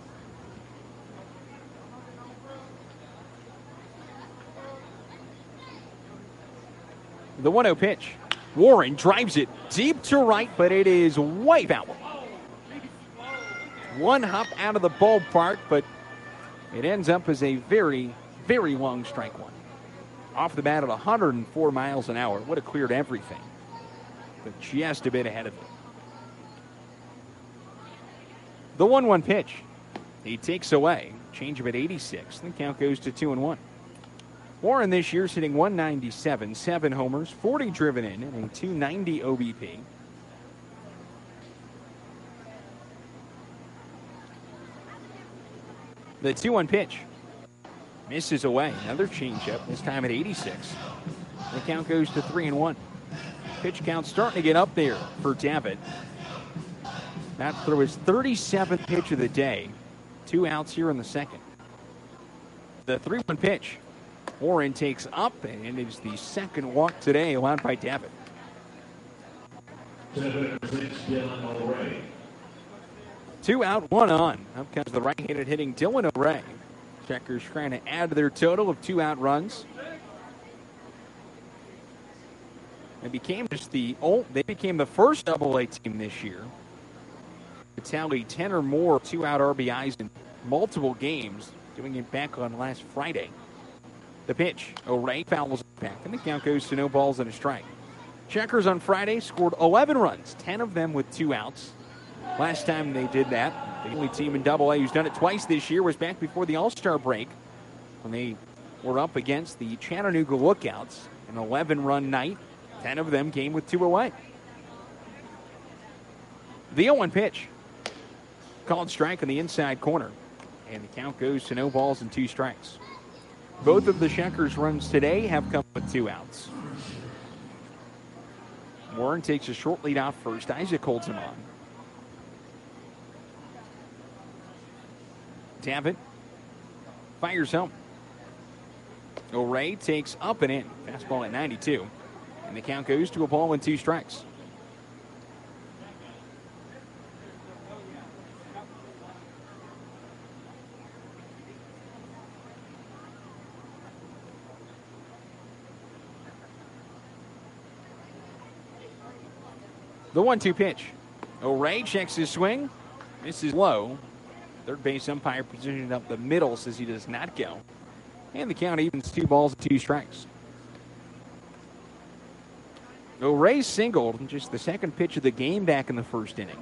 The 1-0 pitch. Warren drives it deep to right, but it is way foul. 1 hop out of the ballpark, but it ends up as a very, very long strike 1. Off the bat at 104 miles an hour. Would have cleared everything, but just a bit ahead of it. The 1-1 pitch. He takes away. Change of at 86. The count goes to 2-1. Warren this year sitting 197, 7 homers, 40 driven in, and a 290 OBP. The 2-1 pitch. Misses away. Another changeup, this time at 86. The count goes to 3-1. Pitch count starting to get up there for Davitt. That throw his 37th pitch of the day. 2 outs here in the second. The 3-1 pitch. Warren takes up, and it is the second walk today allowed by Davitt. 2 out, 1 on. Up comes the right-handed hitting Dylan O'Ray. Checkers trying to add to their total of 2 out runs. They became the first Double-A team this year to tally 10 or more 2-out RBIs in multiple games, doing it back on last Friday. The pitch. O'Ray fouls back, and the count goes to no balls and a strike. Checkers on Friday scored 11 runs, 10 of them with 2 outs. Last time they did that, the only team in Double-A who's done it twice this year was back before the All-Star break when they were up against the Chattanooga Lookouts. An 11-run night, 10 of them came with 2 away. The 0-1 pitch. Called strike in the inside corner, and the count goes to no balls and 2 strikes. Both of the Shuckers runs today have come with 2 outs. Warren takes a short lead off first. Isaac holds him on. Davitt fires home. O'Ray takes up and in. Fastball at 92. And the count goes to a ball and 2 strikes. The 1-2 pitch. O'Ray checks his swing. Misses low. Third base umpire positioned up the middle says he does not go. And the count evens 2 balls and 2 strikes. O'Ray singled just the second pitch of the game back in the first inning.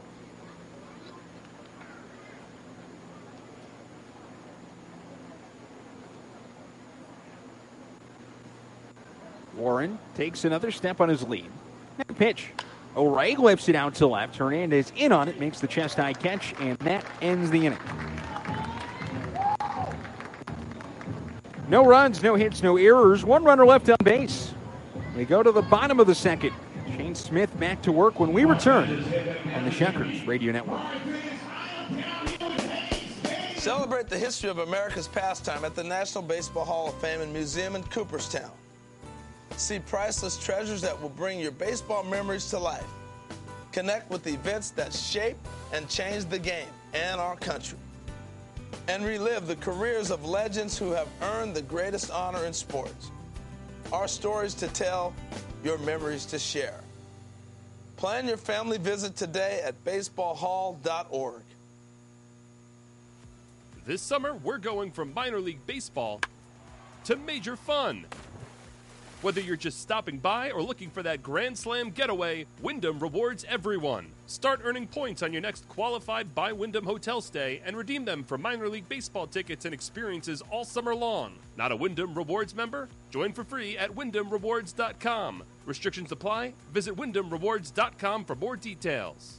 Warren takes another step on his lead. Next pitch. O'Ray lifts it out to left. Hernandez in on it, makes the chest-high catch, and that ends the inning. No runs, no hits, no errors. 1 runner left on base. We go to the bottom of the second. Shane Smith back to work when we return on the Shuckers Radio Network. Celebrate the history of America's pastime at the National Baseball Hall of Fame and Museum in Cooperstown. See priceless treasures that will bring your baseball memories to life. Connect with the events that shaped and changed the game and our country. And relive the careers of legends who have earned the greatest honor in sports. Our stories to tell, your memories to share. Plan your family visit today at baseballhall.org. This summer, we're going from minor league baseball to major fun. Whether you're just stopping by or looking for that Grand Slam getaway, Wyndham rewards everyone. Start earning points on your next qualified by Wyndham hotel stay and redeem them for minor league baseball tickets and experiences all summer long. Not a Wyndham Rewards member? Join for free at WyndhamRewards.com. Restrictions apply. Visit WyndhamRewards.com for more details.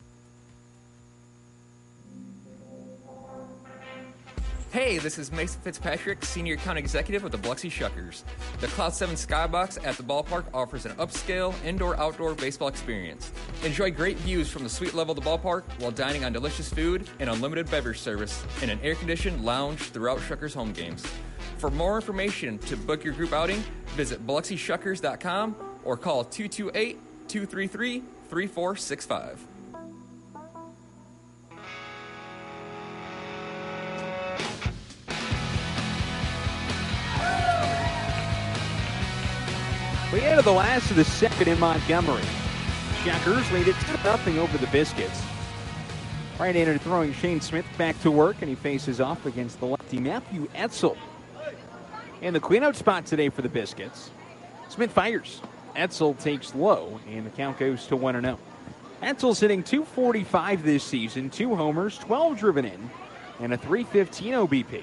Hey, this is Mason Fitzpatrick, Senior Account Executive with the Biloxi Shuckers. The Cloud 7 Skybox at the ballpark offers an upscale indoor-outdoor baseball experience. Enjoy great views from the suite level of the ballpark while dining on delicious food and unlimited beverage service in an air-conditioned lounge throughout Shuckers home games. For more information to book your group outing, visit BiloxiShuckers.com or call 228-233-3465. We enter the last of the second in Montgomery. Shuckers lead it 2-0 over the Biscuits. Right-hander throwing Shane Smith back to work, and he faces off against the lefty Matthew Etzel. In the cleanout spot today for the Biscuits, Smith fires. Etzel takes low, and the count goes to 1-0. Etzel's hitting .245 this season, 2 homers, 12 driven in, and a .315 OBP.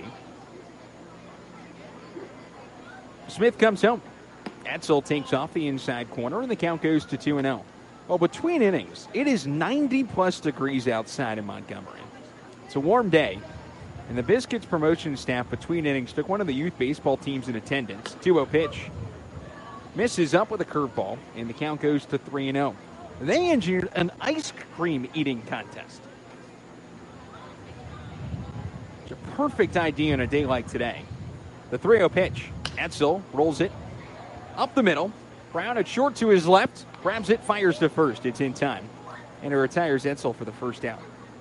Smith comes home. Etzel takes off the inside corner, and the count goes to 2-0. Well, between innings, it is 90-plus degrees outside in Montgomery. It's a warm day, and the Biscuits promotion staff between innings took one of the youth baseball teams in attendance. 2-0 pitch. Misses up with a curveball, and the count goes to 3-0. They engineered an ice cream eating contest. It's a perfect idea on a day like today. The 3-0 pitch. Etzel rolls it up the middle. Brown at short to his left. Grabs it, fires to first. It's in time. And it retires Etzel for the first out.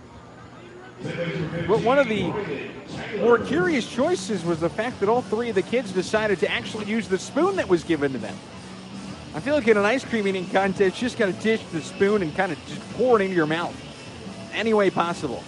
But one of the more curious choices was the fact that all 3 of the kids decided to actually use the spoon that was given to them. I feel like in an ice cream eating contest, you just got to dish the spoon and kind of just pour it into your mouth any way possible.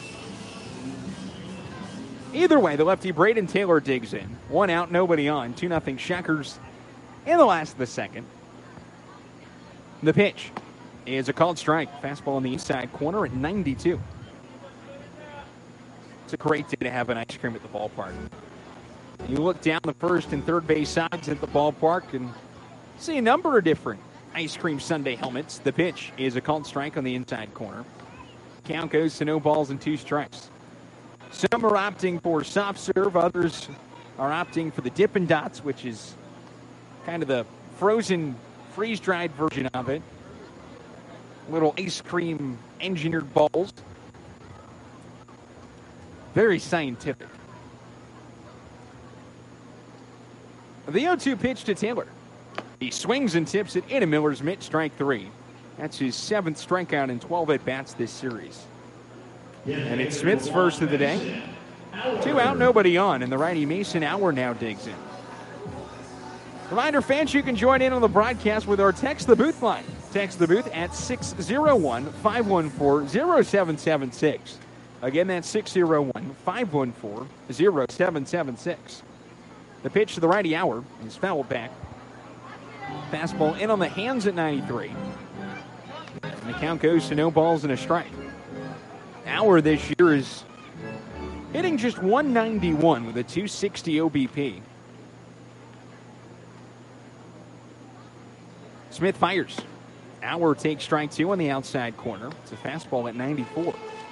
Either way, the lefty Braden Taylor digs in. 1 out, nobody on. 2-0 Shuckers in the last of the second. The pitch is a called strike. Fastball in the inside corner at 92. It's a great day to have an ice cream at the ballpark. You look down the first and third base sides at the ballpark and see a number of different ice cream sundae helmets. The pitch is a called strike on the inside corner. Count goes to no balls and 2 strikes. Some are opting for soft serve. Others are opting for the Dippin' Dots, which is kind of the frozen, freeze-dried version of it. Little ice cream engineered balls. Very scientific. The 0-2 pitch to Taylor. He swings and tips it into Miller's mitt, strike 3. That's his 7th strikeout in 12 at-bats this series. And it's Smith's first of the day. 2 out, nobody on, and the righty Mason Hour now digs in. Reminder, fans, you can join in on the broadcast with our Text the Booth line. Text the booth at 601-514-0776. Again, that's 601-514-0776. The pitch to the righty, Auer, is fouled back. Fastball in on the hands at 93. And the count goes to no balls and a strike. Auer this year is hitting just 191 with a 260 OBP. Smith fires. Auer takes strike two on the outside corner. It's a fastball at 94.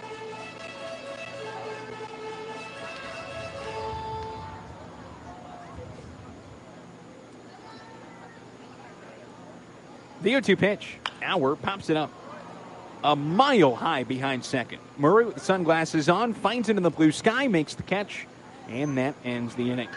The 0-2 pitch. Auer pops it up a mile high behind second. Murray with the sunglasses on finds it in the blue sky, makes the catch, and that ends the inning.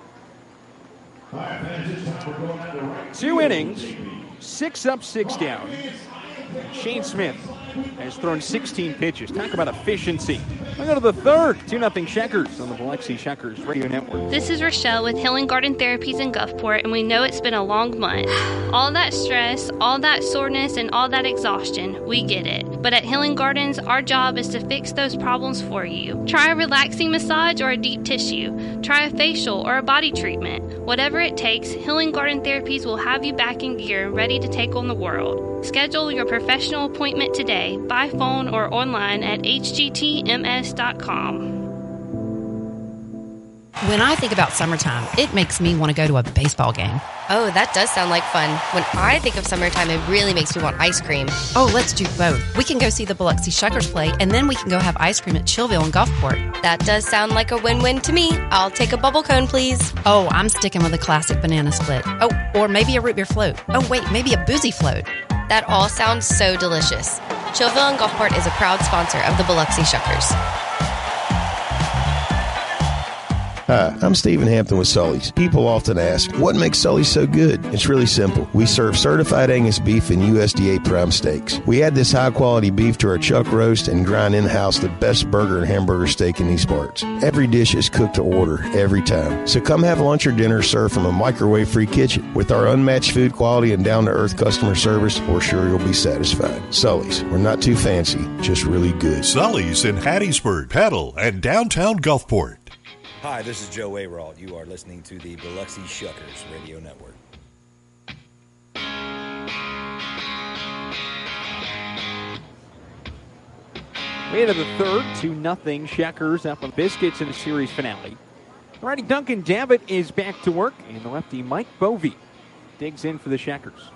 2 innings, 6 up, 6 down. Shane Smith has thrown 16 pitches. Talk about efficiency. We'll go to the third. 2-0 Checkers on the Biloxi Shuckers Radio Network. This is Rochelle with Healing Garden Therapies in Gulfport, and we know it's been a long month. All that stress, all that soreness, and all that exhaustion, we get it. But at Healing Gardens, our job is to fix those problems for you. Try a relaxing massage or a deep tissue. Try a facial or a body treatment. Whatever it takes, Healing Garden Therapies will have you back in gear and ready to take on the world. Schedule your professional appointment today by phone or online at hgtms.com. When I think about summertime, it makes me want to go to a baseball game. Oh, that does sound like fun. When I think of summertime, it really makes me want ice cream. Oh, let's do both. We can go see the Biloxi Shuckers play, and then we can go have ice cream at Chillville and Gulfport. That does sound like a win-win to me. I'll take a bubble cone, please. Oh, I'm sticking with a classic banana split. Oh, or maybe a root beer float. Oh, wait, maybe a boozy float. That all sounds so delicious. Chillville and Gulfport is a proud sponsor of the Biloxi Shuckers. Hi, I'm Stephen Hampton with Sully's. People often ask, what makes Sully's so good? It's really simple. We serve certified Angus beef and USDA prime steaks. We add this high-quality beef to our chuck roast and grind in-house the best burger and hamburger steak in these parts. Every dish is cooked to order, every time. So come have lunch or dinner served from a microwave-free kitchen. With our unmatched food quality and down-to-earth customer service, we're sure you'll be satisfied. Sully's, we're not too fancy, just really good. Sully's in Hattiesburg, Petal, and downtown Gulfport. Hi, this is Joe Ayrault. You are listening to the Biloxi Shuckers Radio Network. We into the third, 2-0 Shuckers up on Biscuits in the series finale. The righty Duncan Davitt is back to work, and the lefty Mike Bovey digs in for the Shuckers.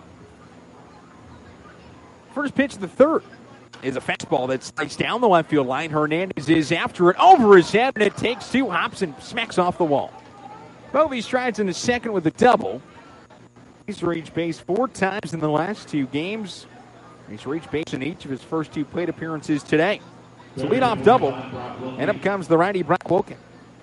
First pitch of the third is a fastball that slides down the left field line. Hernandez is after it over his head, and it takes 2 hops and smacks off the wall. Bovey strides in the second with a double. He's reached base 4 times in the last 2 games. He's reached base in each of his first 2 plate appearances today. It's a leadoff double, and up comes the righty Brock Wilken.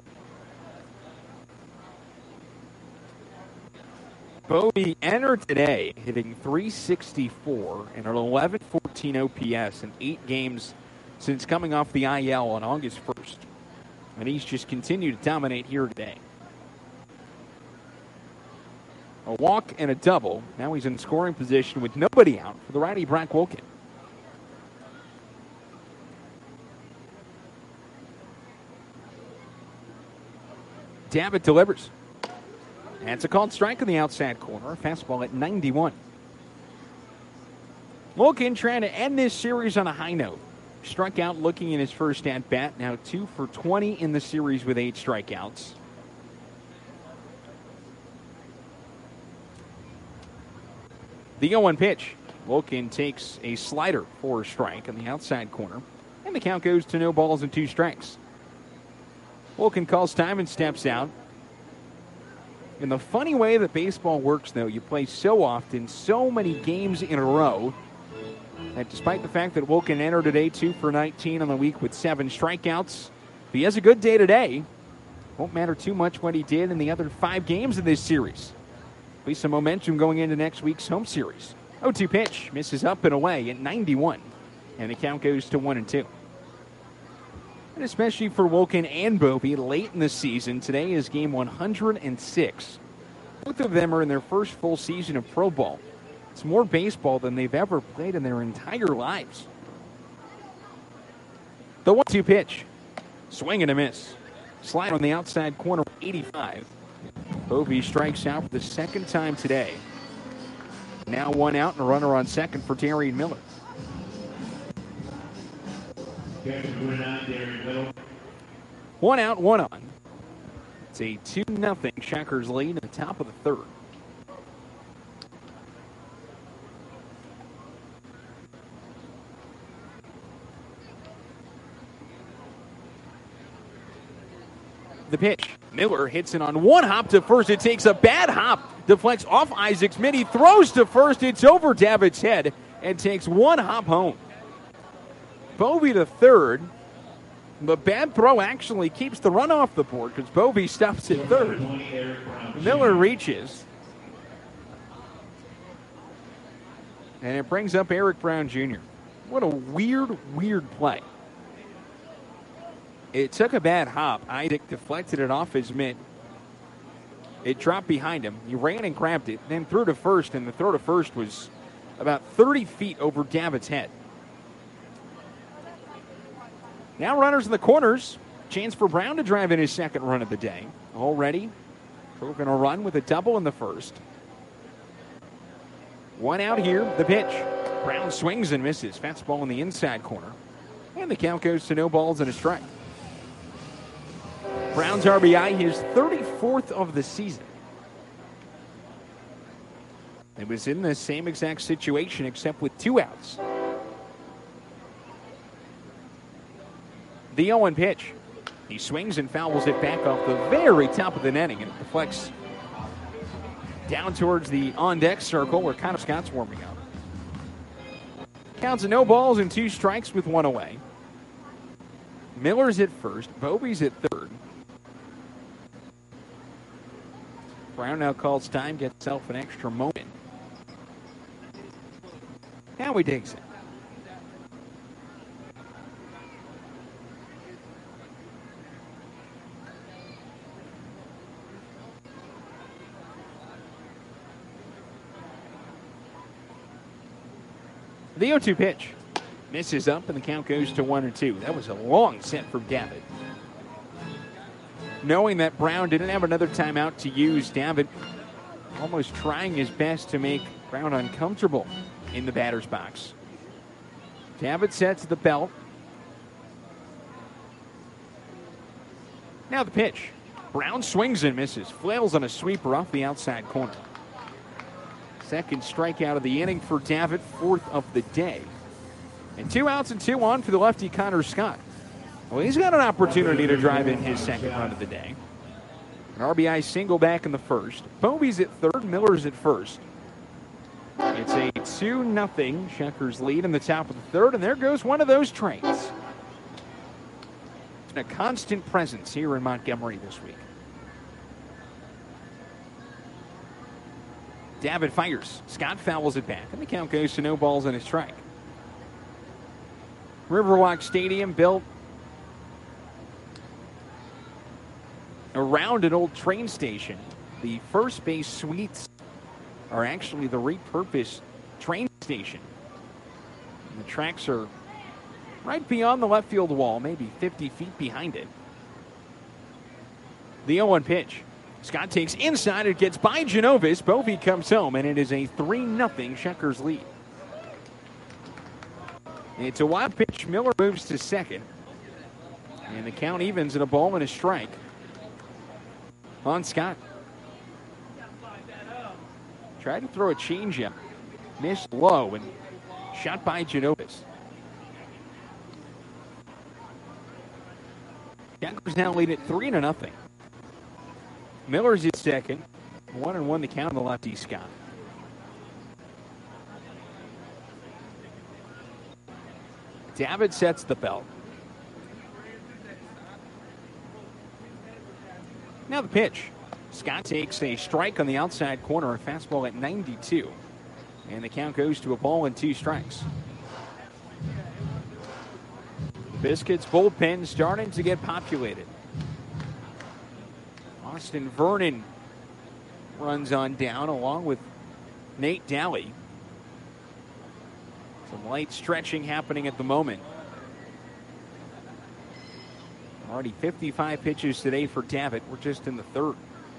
Bovey entered today hitting .364 and an 11.14 OPS in 8 games since coming off the IL on August 1st. And he's just continued to dominate here today. A walk and a double. Now he's in scoring position with nobody out for the righty Brock Wilken. Davitt delivers. That's a called strike on the outside corner. A fastball at 91. Wilken trying to end this series on a high note. Struck out looking in his first at-bat. Now 2 for 20 in the series with 8 strikeouts. The 0-1 pitch. Wilken takes a slider for a strike on the outside corner. And the count goes to no balls and 2 strikes. Wilken calls time and steps out. In the funny way that baseball works, though, you play so often, so many games in a row, that despite the fact that Wilken entered today 2 for 19 on the week with 7 strikeouts, if he has a good day today, won't matter too much what he did in the other 5 games of this series. Be some momentum going into next week's home series. 0-2 pitch, misses up and away at 91, and the count goes to 1-2. And especially for Wilken and Bovey late in the season, today is game 106. Both of them are in their first full season of pro ball. It's more baseball than they've ever played in their entire lives. The 1-2 pitch. Swing and a miss. Slide on the outside corner, 85. Bovee strikes out for the second time today. Now one out and a runner on second for Darian Miller. One out, one on. It's a 2-0 Checkers lead in the top of the third. The pitch. Miller hits it on one hop to first. It takes a bad hop, deflects off Isaac's mitt. He throws to first. It's over Davitt's head and takes one hop home. Bovee to third. The bad throw actually keeps the run off the board because Bovee stops at third. Miller reaches. And it brings up Eric Brown Jr. What a weird play. It took a bad hop. Isaac deflected it off his mitt. It dropped behind him. He ran and grabbed it, then threw to first, and the throw to first was about 30 feet over Davitt's head. Now runners in the corners. Chance for Brown to drive in his second run of the day. Already proving a run with a double in the first. One out here, the pitch. Brown swings and misses. Fastball in the inside corner. And the count goes to no balls and a strike. Brown's RBI, his 34th of the season. It was in the same exact situation except with 2 outs. The 0-1 pitch. He swings and fouls it back off the very top of the netting, and it deflects down towards the on-deck circle where Connor Scott's warming up. Counts of no balls and 2 strikes with 1 away. Miller's at first. Bovee's at third. Brown now calls time, gets himself an extra moment. Now he digs it. The 0-2 pitch. Misses up, and the count goes to 1-2. That was a long set from Davitt. Knowing that Brown didn't have another timeout to use, Davitt almost trying his best to make Brown uncomfortable in the batter's box. Davitt sets the belt. Now the pitch. Brown swings and misses. Flails on a sweeper off the outside corner. Second strikeout of the inning for Davitt, 4th of the day. And 2 outs and 2 on for the lefty Connor Scott. Well, he's got an opportunity to drive in his second run of the day. An RBI single back in the first. Bovee's at third, Miller's at first. It's a 2-0 Checkers lead in the top of the third, and there goes one of those trains. It's been a constant presence here in Montgomery this week. Davitt fires. Scott fouls it back, and the count goes to no balls and a strike. Riverwalk Stadium built around an old train station. The first base suites are actually the repurposed train station. And the tracks are right beyond the left field wall, maybe 50 feet behind it. The 0-1 pitch. Scott takes inside. It gets by Genovis. Bovee comes home, and it is a 3-0 Checkers lead. It's a wild pitch. Miller moves to second. And the count evens at a ball and a strike on Scott. Tried to throw a changeup. Missed low and shot by Genovis. Checkers now lead at 3-0. Miller's at second. 1-1 the count on the lefty Scott. Davitt sets the belt. Now the pitch. Scott takes a strike on the outside corner, a fastball at 92. And the count goes to a ball and 2 strikes. Biscuits bullpen starting to get populated. Austin Vernon runs on down along with Nate Daly. Some light stretching happening at the moment. Already 55 pitches today for Davitt. We're just in the third.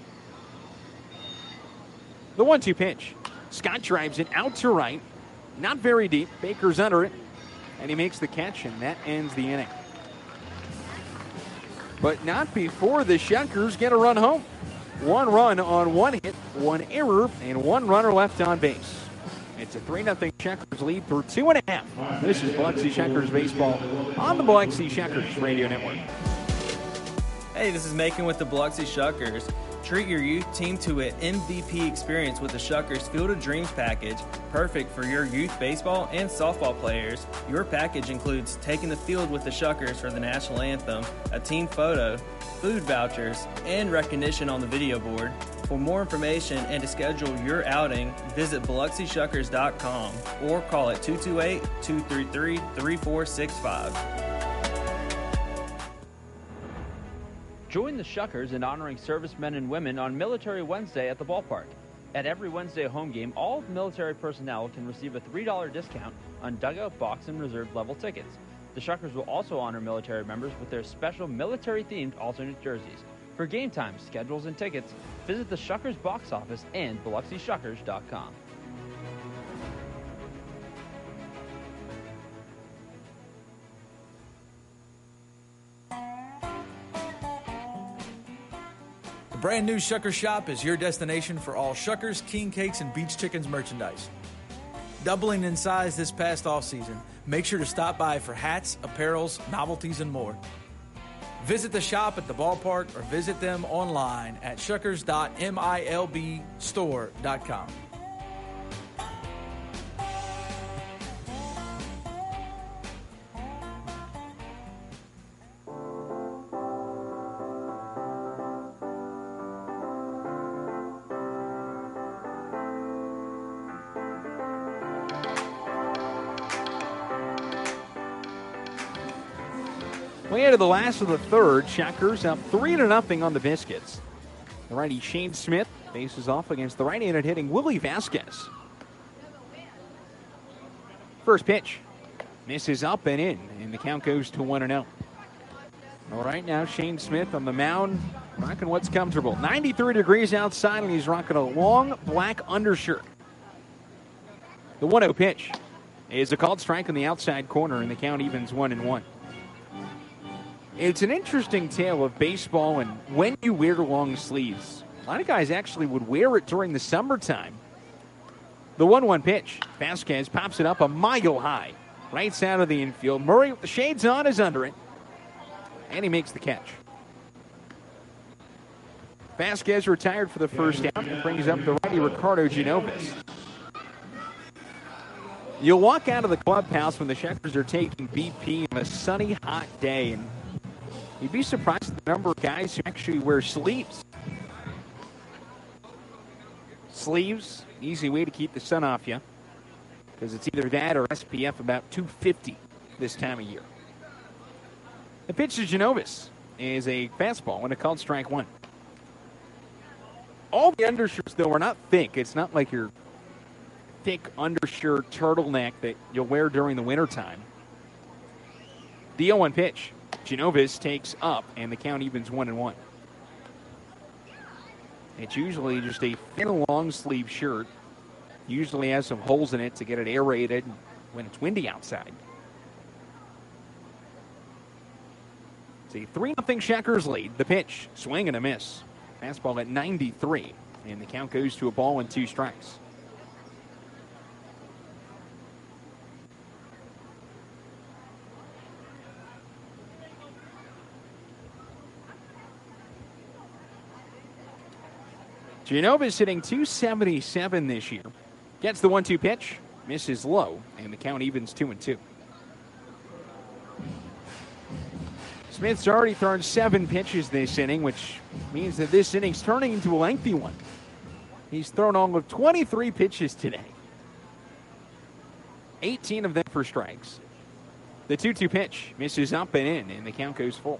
The 1-2 pitch. Scott drives it out to right. Not very deep. Baker's under it. And he makes the catch, and that ends the inning. But not before the Shuckers get a run home. 1 run on 1 hit, 1 error, and 1 runner left on base. It's a 3-0 Shuckers lead through 2.5. This is Biloxi Shuckers baseball on the Biloxi Shuckers Radio Network. Hey, this is Macon with the Biloxi Shuckers. Treat your youth team to an MVP experience with the Shuckers Field of Dreams package, perfect for your youth baseball and softball players. Your package includes taking the field with the Shuckers for the national anthem, a team photo, food vouchers, and recognition on the video board. For more information and to schedule your outing, visit BiloxiShuckers.com or call at 228-233-3465. Join the Shuckers in honoring servicemen and women on Military Wednesday at the ballpark. At every Wednesday home game, all military personnel can receive a $3 discount on dugout, box, and reserve level tickets. The Shuckers will also honor military members with their special military-themed alternate jerseys. For game time, schedules, and tickets, visit the Shuckers box office and BiloxiShuckers.com. The brand new Shuckers Shop is your destination for all Shuckers, King Cakes, and Beach Chickens merchandise. Doubling in size this past off-season, make sure to stop by for hats, apparels, novelties, and more. Visit the shop at the ballpark or visit them online at shuckers.milbstore.com. Way into the last of the third, Shuckers up 3-0 on the Biscuits. The righty Shane Smith faces off against the right-handed hitting Willie Vasquez. First pitch misses up and in, and the count goes to 1-0. All right, now Shane Smith on the mound, rocking what's comfortable. 93 degrees outside, and he's rocking a long black undershirt. The 1-0 pitch is a called strike on the outside corner, and the count evens 1-1. It's an interesting tale of baseball and when you wear long sleeves. A lot of guys actually would wear it during the summertime. The 1-1 pitch. Vasquez pops it up a mile high. Right side of the infield. Murray with the shades on is under it. And he makes the catch. Vasquez retired for the first out and brings up the righty Ricardo Genovis. You'll walk out of the clubhouse when the Shuckers are taking BP on a sunny, hot day, and you'd be surprised at the number of guys who actually wear sleeves. Sleeves, easy way to keep the sun off you, because it's either that or SPF about 250 this time of year. The pitch to Genovis is a fastball and a called strike one. All the undershirts, though, are not thick. It's not like your thick undershirt turtleneck that you'll wear during the wintertime. The 0-1 pitch. Genovis takes up, and the count evens 1-1. It's usually just a thin, long-sleeve shirt. Usually has some holes in it to get it aerated when it's windy outside. It's a 3-0 Shuckers lead. The pitch, swing and a miss. Fastball at 93, and the count goes to a ball and 2 strikes. Genovis hitting .277 this year. Gets the 1-2 pitch, misses low, and the count evens 2-2. Smith's already thrown 7 pitches this inning, which means that this inning's turning into a lengthy one. He's thrown all of 23 pitches today. 18 of them for strikes. The 2-2 pitch misses up and in, and the count goes full.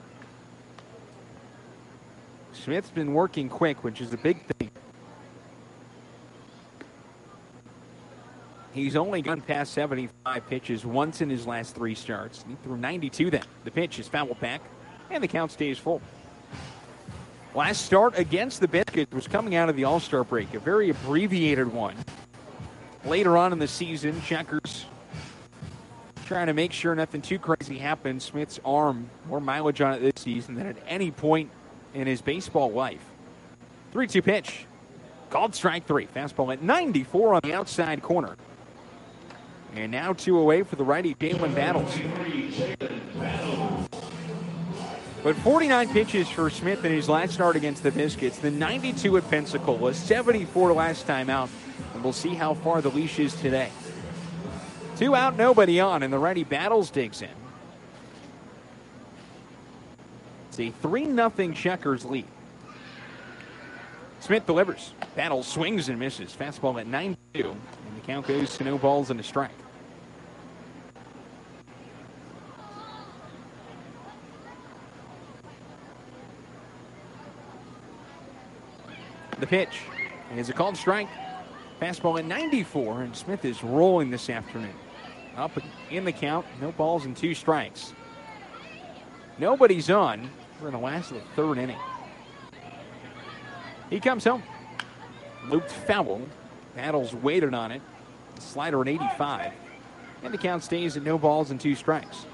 Smith's been working quick, which is a big thing. He's only gone past 75 pitches once in his last 3 starts. He threw 92 then. The pitch is fouled back, and the count stays full. Last start against the Biscuits was coming out of the All-Star break, a very abbreviated one. Later on in the season, Checkers trying to make sure nothing too crazy happens. Smith's arm, more mileage on it this season than at any point in his baseball life. 3-2 pitch. Called strike 3. Fastball at 94 on the outside corner. And now 2 away for the righty, Jalen Battles. But 49 pitches for Smith in his last start against the Biscuits. The 92 at Pensacola, 74 last time out. And we'll see how far the leash is today. 2 out, nobody on, and the righty Battles digs in. It's a 3-0 Checkers lead. Smith delivers. Battles swings and misses. Fastball at 92. And the count goes to no balls and a strike. The pitch is a called strike. Fastball at 94, and Smith is rolling this afternoon. Up in the count, no balls and 2 strikes. Nobody's on. We're in the last of the 3rd inning. He comes home. Looped foul. Battles waited on it. Slider at 85. And the count stays at no balls and 2 strikes.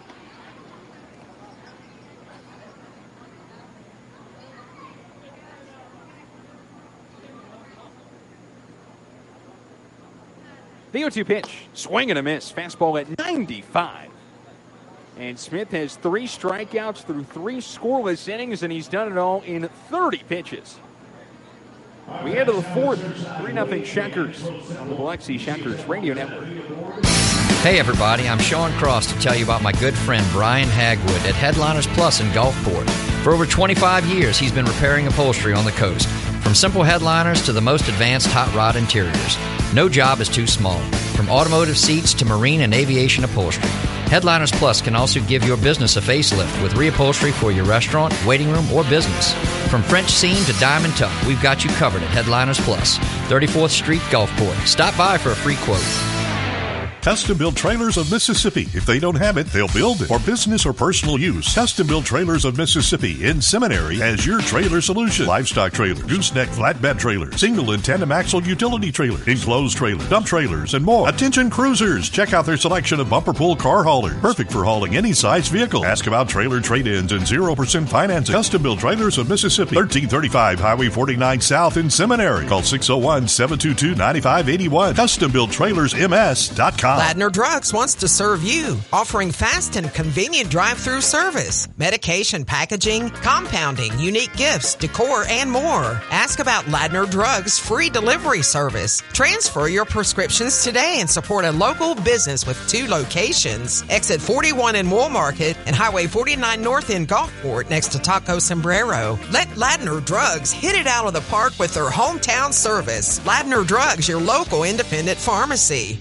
The 0-2 pitch. Swing and a miss. Fastball at 95. And Smith has 3 strikeouts through 3 scoreless innings, and he's done it all in 30 pitches. We head to the 4th. 3-0 Checkers on the Biloxi Checkers Radio Network. Hey everybody, I'm Sean Cross to tell you about my good friend Brian Hagwood at Headliners Plus in Gulfport. For over 25 years, he's been repairing upholstery on the coast. From simple headliners to the most advanced hot rod interiors. No job is too small. From automotive seats to marine and aviation upholstery. Headliners Plus can also give your business a facelift with reupholstery for your restaurant, waiting room, or business. From French seam to diamond tuck, we've got you covered at Headliners Plus, 34th Street, Gulfport. Stop by for a free quote. Custom Built Trailers of Mississippi. If they don't have it, they'll build it. For business or personal use, Custom Built Trailers of Mississippi in Seminary has your trailer solution. Livestock trailer, gooseneck flatbed trailer, single and tandem axle utility trailer, enclosed trailer, dump trailers, and more. Attention cruisers, check out their selection of bumper pull car haulers. Perfect for hauling any size vehicle. Ask about trailer trade-ins and 0% financing. Custom Built Trailers of Mississippi, 1335 Highway 49 South in Seminary. Call 601-722-9581. CustomBuiltTrailersMS.com. Ladner Drugs wants to serve you, offering fast and convenient drive-through service, medication packaging, compounding, unique gifts, decor, and more. Ask about Ladner Drugs' free delivery service. Transfer your prescriptions today and support a local business with 2 locations. Exit 41 in Wool Market and Highway 49 North in Gulfport next to Taco Sombrero. Let Ladner Drugs hit it out of the park with their hometown service. Ladner Drugs, your local independent pharmacy.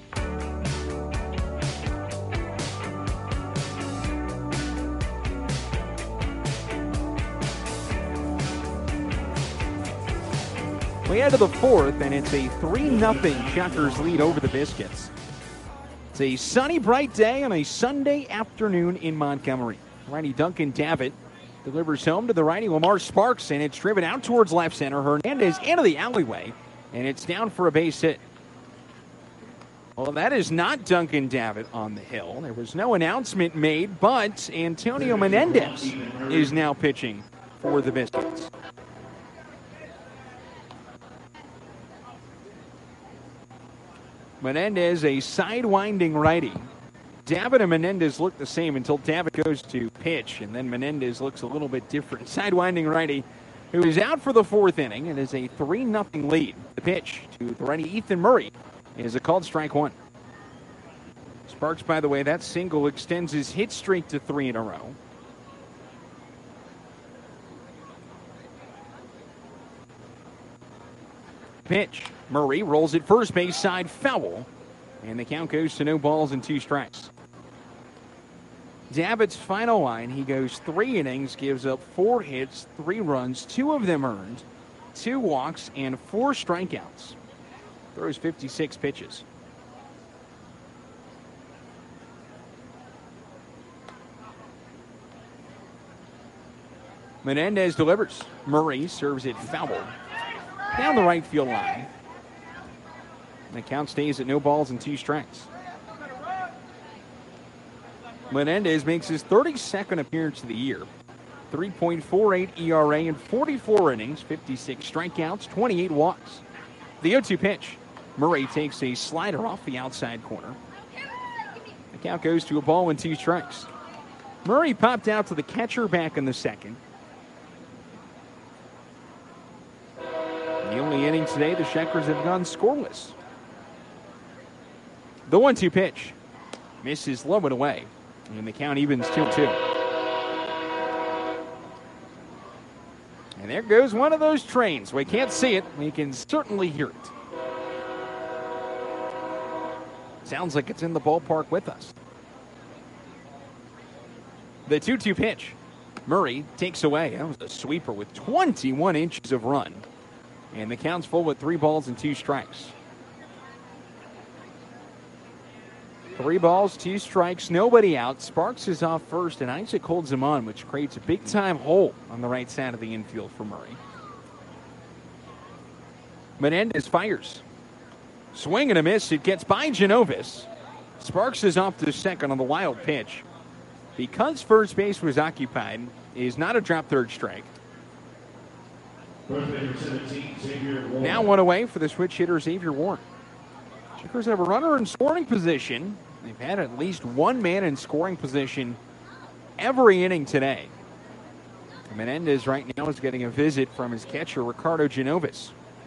We head to the 4th, and it's a 3-0 Checkers lead over the Biscuits. It's a sunny, bright day on a Sunday afternoon in Montgomery. Righty Duncan Davitt delivers home to the righty Lamar Sparks, and it's driven out towards left center. Hernandez into the alleyway, and it's down for a base hit. Well, that is not Duncan Davitt on the hill. There was no announcement made, but Antonio Menendez is now pitching for the Biscuits. Menendez, a sidewinding righty. Davitt and Menendez look the same until Davitt goes to pitch, and then Menendez looks a little bit different. Sidewinding righty who is out for the 4th inning and is a 3-0 lead. The pitch to the righty Ethan Murray is a called strike 1. Sparks, by the way, that single extends his hit streak to 3 in a row. Pitch. Murray rolls it first base side foul, and the count goes to no balls and 2 strikes. Davitt's final line, he goes 3 innings, gives up 4 hits, 3 runs, 2 of them earned, 2 walks, and 4 strikeouts. Throws 56 pitches. Menendez delivers. Murray serves it foul down the right field line. The count stays at no balls and 2 strikes. Menendez makes his 32nd appearance of the year. 3.48 ERA in 44 innings, 56 strikeouts, 28 walks. The 0-2 pitch. Murray takes a slider off the outside corner. The count goes to a ball and 2 strikes. Murray popped out to the catcher back in the second. The only inning today, the Checkers have gone scoreless. The 1-2 pitch. Misses low and away. And the count evens 2-2. And there goes one of those trains. We can't see it. We can certainly hear it. Sounds like it's in the ballpark with us. The 2-2 pitch. Murray takes away. That was a sweeper with 21 inches of run. And the count's full with 3 balls and 2 strikes. 3 balls, 2 strikes, nobody out. Sparks is off first, and Isaac holds him on, which creates a big-time hole on the right side of the infield for Murray. Menendez fires. Swing and a miss. It gets by Genovis. Sparks is off to second on the wild pitch. Because first base was occupied, it is not a drop third strike. Now 1 away for the switch hitter, Xavier Warren. Checkers have a runner in scoring position. They've had at least 1 man in scoring position every inning today. Menendez right now is getting a visit from his catcher, Ricardo Genovis.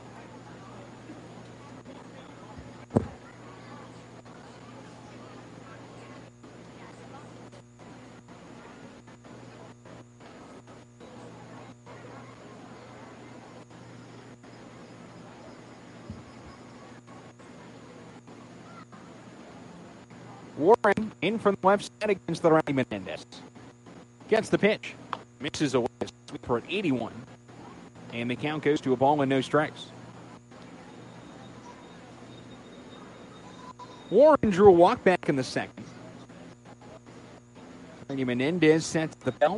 Warren in from the left side against the righty Menendez. Gets the pitch. Misses away. Sweeper at 81. And the count goes to a ball and no strikes. Warren drew a walk back in the second. Righty Menendez sets the bell.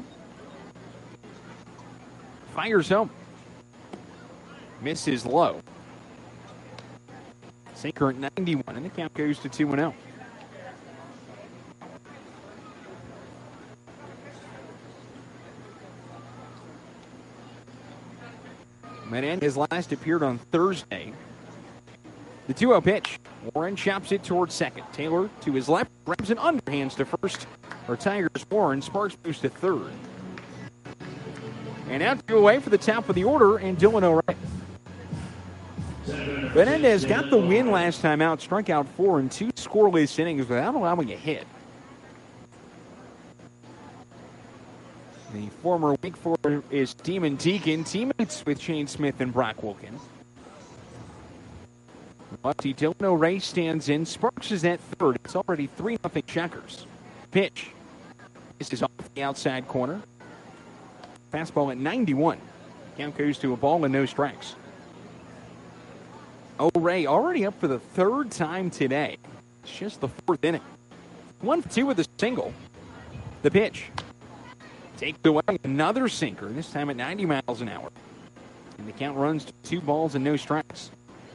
Fires home. Misses low. Sinker at 91. And the count goes to 2-0. Menendez last appeared on Thursday. The 2-0 pitch. Warren chops it towards second. Taylor to his left, grabs an underhands to first. For Tigers, Warren. Sparks moves to third. And out 2 away for the top of the order, and Dylan O'Reilly. Menendez got the win last time out, struck out 4 in 2 scoreless innings without allowing a hit. The former Wake Forest is Demon Deacon, teammates with Shane Smith and Brock Wilkins. Lefty Dylan O'Reilly stands in. Sparks is at third. It's already 3-0 Checkers. Pitch. This is off the outside corner. Fastball at 91. Count goes to a ball and no strikes. O'Reilly already up for the 3rd time today. It's just the 4th inning. 1-2 with a single. The pitch. Takes away another sinker, this time at 90 miles an hour. And the count runs to 2 balls and no strikes.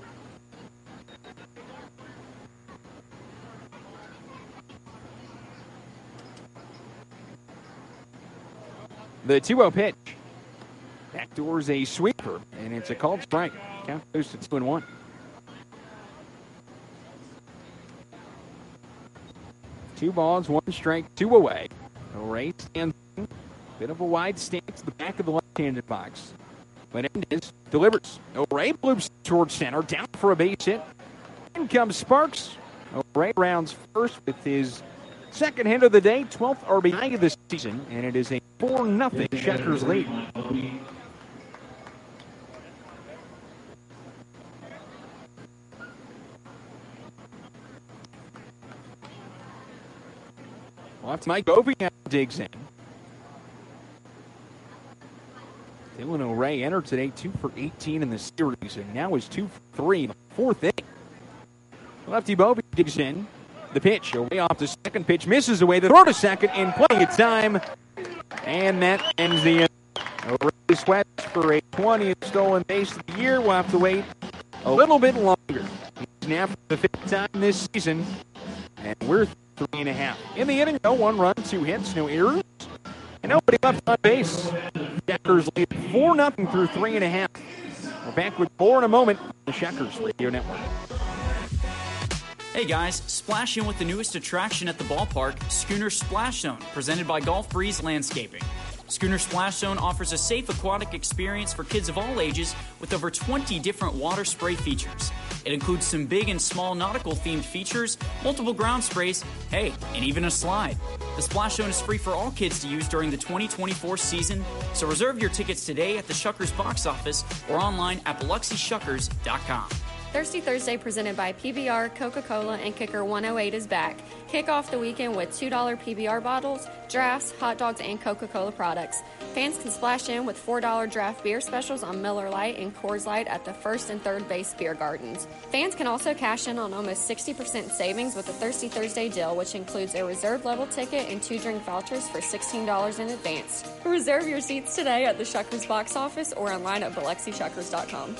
The 2-0 pitch. Backdoors a sweeper, and it's a called strike. Count goes to 2-1. Two balls, 1 strike, 2 away. O'Reilly stands in. Bit of a wide stance to the back of the left-handed box. Menendez delivers. O'Reilly loops towards center, down for a base hit. In comes Sparks. O'Reilly rounds first with his 2nd hit of the day, 12th RBI of the season, and it is a 4-0 Checkers lead. Left Mike Bovey digs in. Dylan O'Reilly entered today 2 for 18 in the series, and now is 2 for 3 in the 4th inning. Lefty Bovey digs in. The pitch, away off the second pitch, misses away. The throw to second, and plenty of time. And that ends the inning. O'Reilly Sweats for a 20th stolen base of the year. We'll have to wait a little bit longer. He's now for the 5th time this season, and we're 3.5. In the inning, no 1 run, 2 hits, no errors, and nobody left on base. Checkers lead 4-0 through 3.5. We're back with more in a moment on the Checkers Radio Network. Hey guys, splash in with the newest attraction at the ballpark, Schooner Splash Zone, presented by Golf Breeze Landscaping. Schooner Splash Zone offers a safe aquatic experience for kids of all ages with over 20 different water spray features. It includes some big and small nautical-themed features, multiple ground sprays, hey, and even a slide. The Splash Zone is free for all kids to use during the 2024 season, so reserve your tickets today at the Shuckers box office or online at BiloxiShuckers.com. Thirsty Thursday presented by PBR, Coca-Cola, and Kicker 108 is back. Kick off the weekend with $2 PBR bottles, drafts, hot dogs, and Coca-Cola products. Fans can splash in with $4 draft beer specials on Miller Lite and Coors Light at the first and third base beer gardens. Fans can also cash in on almost 60% savings with the Thirsty Thursday deal, which includes a reserve level ticket and 2 drink vouchers for $16 in advance. Reserve your seats today at the Shuckers box office or online at BiloxiShuckers.com.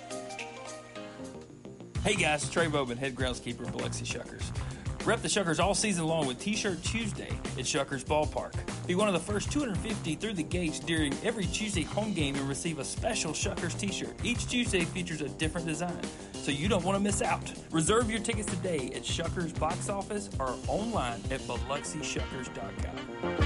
Hey guys, Trey Bowman, head groundskeeper of Biloxi Shuckers. Rep the Shuckers all season long with T-Shirt Tuesday at Shuckers Ballpark. Be one of the first 250 through the gates during every Tuesday home game and receive a special Shuckers T-shirt. Each Tuesday features a different design, so you don't want to miss out. Reserve your tickets today at Shuckers box office or online at BiloxiShuckers.com.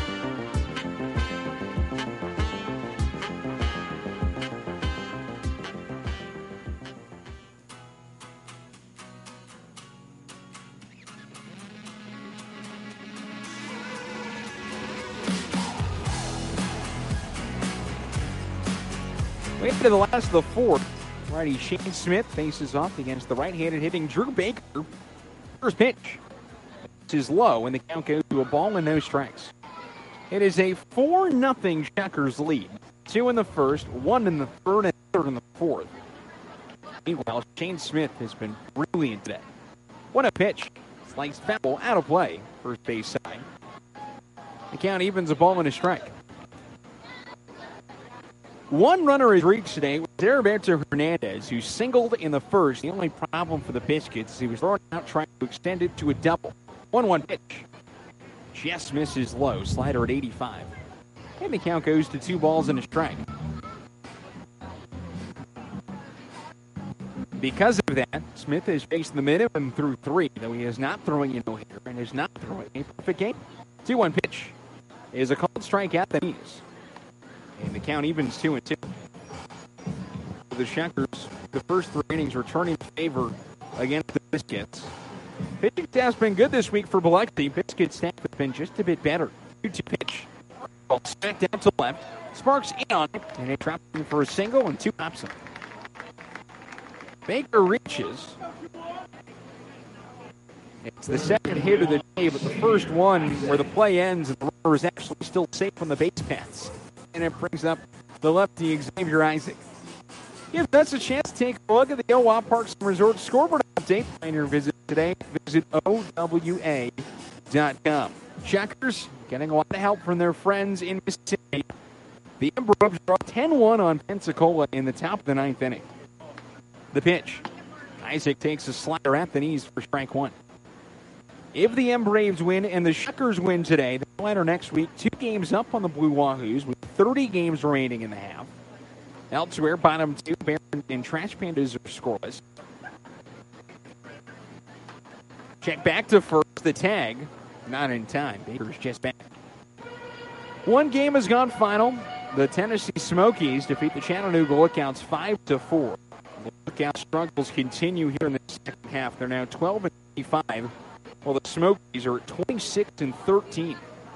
Way into the last of the fourth. Righty Shane Smith faces off against the right-handed hitting Drew Baker. First pitch. This is low, and the count goes to a ball and no strikes. It is a 4-0 Checkers lead. 2 in the first, 1 in the third, and 3rd in the fourth. Meanwhile, Shane Smith has been brilliant today. What a pitch. Sliced foul out of play. First base side. The count evens a ball and a strike. 1 runner is reached today with Heriberto Hernandez, who singled in the first. The only problem for the Biscuits is he was throwing out trying to extend it to a double. 1-1 pitch. Just misses low. Slider at 85. And the count goes to 2 balls and a strike. Because of that, Smith has faced the minimum through 3, though he is not throwing a no-hitter and is not throwing a perfect game. 2-1 pitch is a called strike at the knees. And the count evens 2-2. The Checkers, the first 3 innings returning favor against the Biscuits. Pitching staff's been good this week for Biloxi. Biscuits staff has been just a bit better. 2-2 pitch. Ball smacked down to left. Sparks in on it, and they drop him for a single and 2 hops him. Baker reaches. It's the second hit of the day, but the first one where the play ends and the runner is actually still safe on the base paths. And it brings up the lefty Xavier Isaac. Give us a chance to take a look at the Owa Parks and Resort scoreboard update. Plan your visit today. Visit OWA.com. Checkers getting a lot of help from their friends in Mississippi. The Embraves draw 10-1 on Pensacola in the top of the 9th inning. The pitch. Isaac takes a slider at the knees for strike 1. If the Braves win and the Checkers win today, they'll enter next week 2 games up on the Blue Wahoos with 30 games remaining in the half. Elsewhere, bottom 2, Barron and Trash Pandas are scoreless. Check back to first, the tag. Not in time. Baker's just back. 1 game has gone final. The Tennessee Smokies defeat the Chattanooga Lookouts 5-4. The Lookout struggles continue here in the second half. They're now 12-25. Well, the Smokies are 26-13.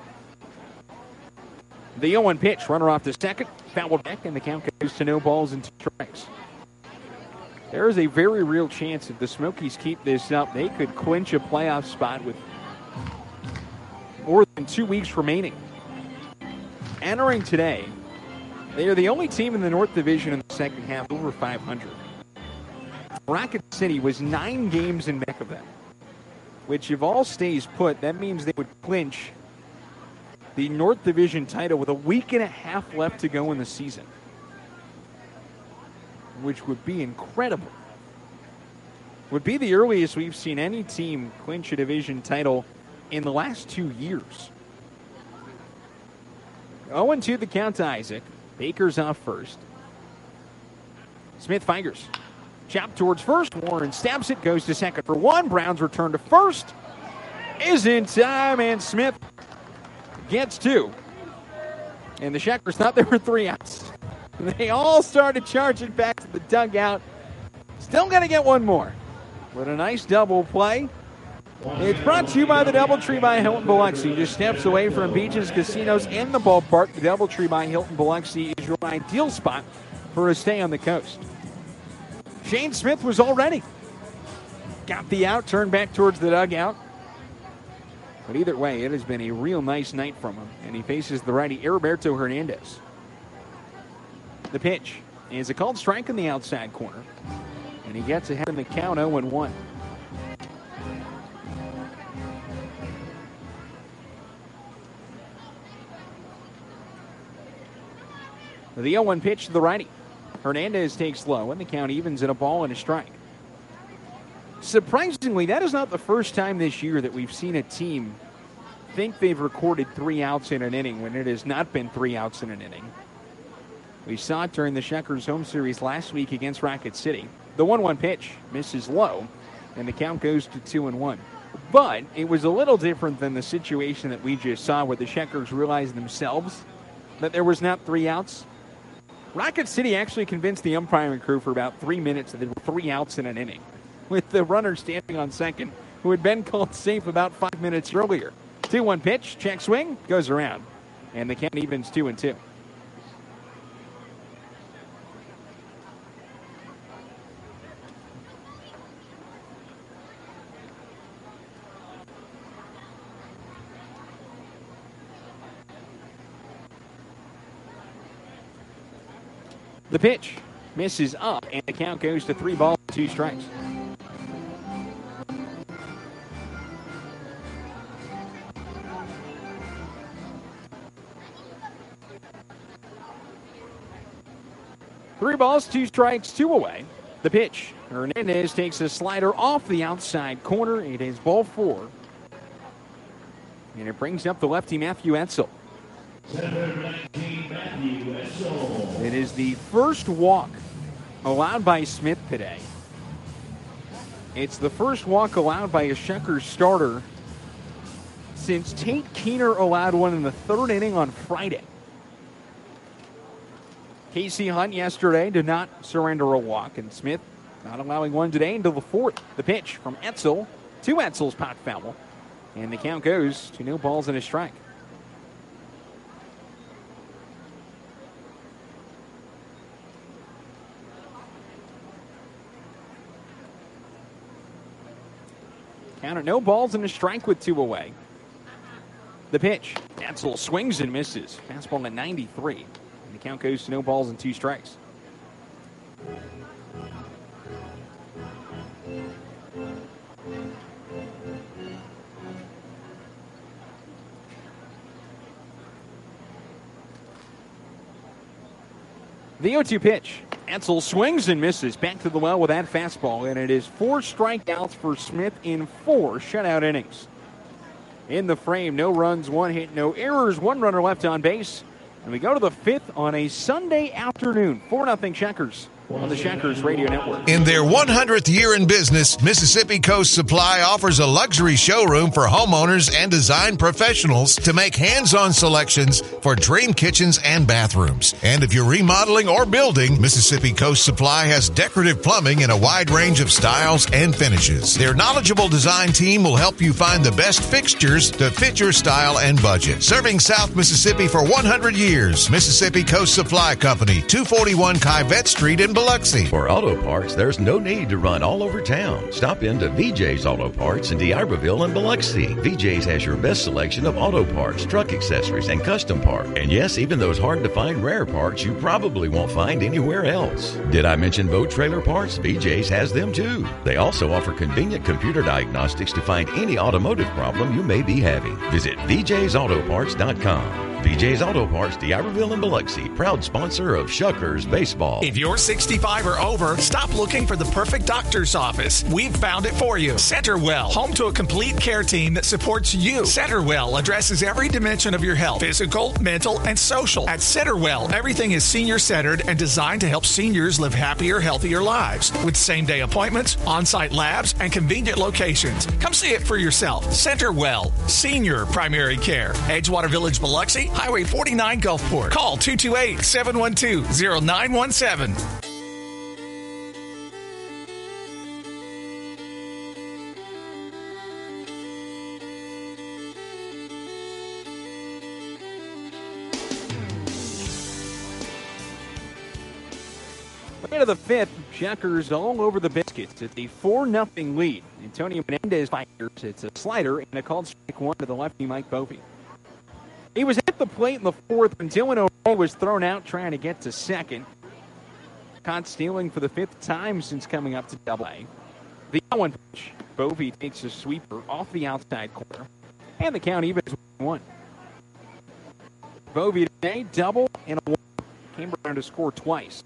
The 0-1 pitch, runner off the second, fouled back, and the count goes to no balls and 2 strikes. There is a very real chance if the Smokies keep this up, they could clinch a playoff spot with more than 2 weeks remaining. Entering today, they are the only team in the North Division in the second half over 500. Rocket City was 9 games in back of them, which if all stays put, that means they would clinch the North Division title with a week and a half left to go in the season, which would be incredible. Would be the earliest we've seen any team clinch a division title in the last 2 years. 0-2 the count to Isaac. Baker's off first. Smith fingers. Chop towards first. Warren stabs it. Goes to second for one. Brown's return to first is in time, and Smith gets two. And the Shuckers thought there were 3 outs. They all started charging back to the dugout. Still going to get one more. With a nice double play. It's brought to you by the Doubletree by Hilton Biloxi. Just steps away from beaches, casinos, and the ballpark. The Doubletree by Hilton Biloxi is your ideal spot for a stay on the coast. Shane Smith was all ready. Got the out, turned back towards the dugout. But either way, it has been a real nice night from him. And he faces the righty Heriberto Hernandez. The pitch is a called strike in the outside corner. And he gets ahead in the count 0-1. The 0-1 pitch to the righty. Hernandez takes low, and the count evens at a ball and a strike. Surprisingly, that is not the first time this year that we've seen a team think they've recorded 3 outs in an inning when it has not been 3 outs in an inning. We saw it during the Shuckers home series last week against Rocket City. The 1-1 pitch misses low, and the count goes to 2-1. But it was a little different than the situation that we just saw where the Shuckers realized themselves that there was not 3 outs. Rocket City actually convinced the umpiring crew for about 3 minutes that there were 3 outs in an inning, with the runner standing on second, who had been called safe about 5 minutes earlier. 2-1 pitch, check swing, goes around, and the count evens 2-2. The pitch misses up, and the count goes to 3 balls, 2 strikes. Three balls, 2 strikes, 2 away. The pitch. Hernandez takes a slider off the outside corner. It is ball 4. And it brings up the lefty Matthew Etzel. It is the first walk allowed by Smith today. It's the first walk allowed by a Shuckers starter since Tate Keener allowed one in the 3rd inning on Friday. Casey Hunt yesterday did not surrender a walk, and Smith not allowing one today until the 4th. The pitch from Etzel to Etzel's pot foul, and the count goes to 0 balls and a strike. Count at 0 balls and a strike with 2 away. The pitch. Etzel swings and misses. Fastball at 93. And the count goes to 0 balls and 2 strikes. The 0-2 pitch. Etzel swings and misses. Back to the well with that fastball, and it is 4 strikeouts for Smith in 4 shutout innings. In the frame, no runs, 1 hit, no errors, 1 runner left on base. And we go to the 5th on a Sunday afternoon. 4-0 Shuckers on the Shuckers Radio Network. In their 100th year in business, Mississippi Coast Supply offers a luxury showroom for homeowners and design professionals to make hands-on selections for dream kitchens and bathrooms. And if you're remodeling or building, Mississippi Coast Supply has decorative plumbing in a wide range of styles and finishes. Their knowledgeable design team will help you find the best fixtures to fit your style and budget. Serving South Mississippi for 100 years, Mississippi Coast Supply Company, 241 Kivette Street in Biloxi. For auto parts, there's no need to run all over town. Stop into VJ's Auto Parts in D'Iberville and Biloxi. VJ's has your best selection of auto parts, truck accessories, and custom parts. And yes, even those hard-to-find rare parts you probably won't find anywhere else. Did I mention boat trailer parts? VJ's has them too. They also offer convenient computer diagnostics to find any automotive problem you may be having. Visit VJ'sAutoparts.com. VJ's Auto Parts, D'Iberville and Biloxi, proud sponsor of Shuckers Baseball. If you're 65 or over, stop looking for the perfect doctor's office. We've found it for you. Centerwell, home to a complete care team that supports you. Centerwell addresses every dimension of your health, physical, mental, and social. At Centerwell, everything is senior-centered and designed to help seniors live happier, healthier lives. With same-day appointments, on-site labs, and convenient locations. Come see it for yourself. Centerwell, senior primary care. Edgewater Village, Biloxi, Highway 49 Gulfport. Call 228-712-0917. Into the fifth, Shuckers all over the biscuits. It's a 4-0 lead. Antonio Menendez fires. It's a slider and a called strike one to the lefty Mike Bovey. He was at the plate in the fourth when Dylan O'Reilly was thrown out trying to get to second. Caught stealing for the fifth time since coming up to AA. The 0-1 pitch. Bovey takes a sweeper off the outside corner. And the count evens 1. Bovey today, double and a 1. Came around to score twice.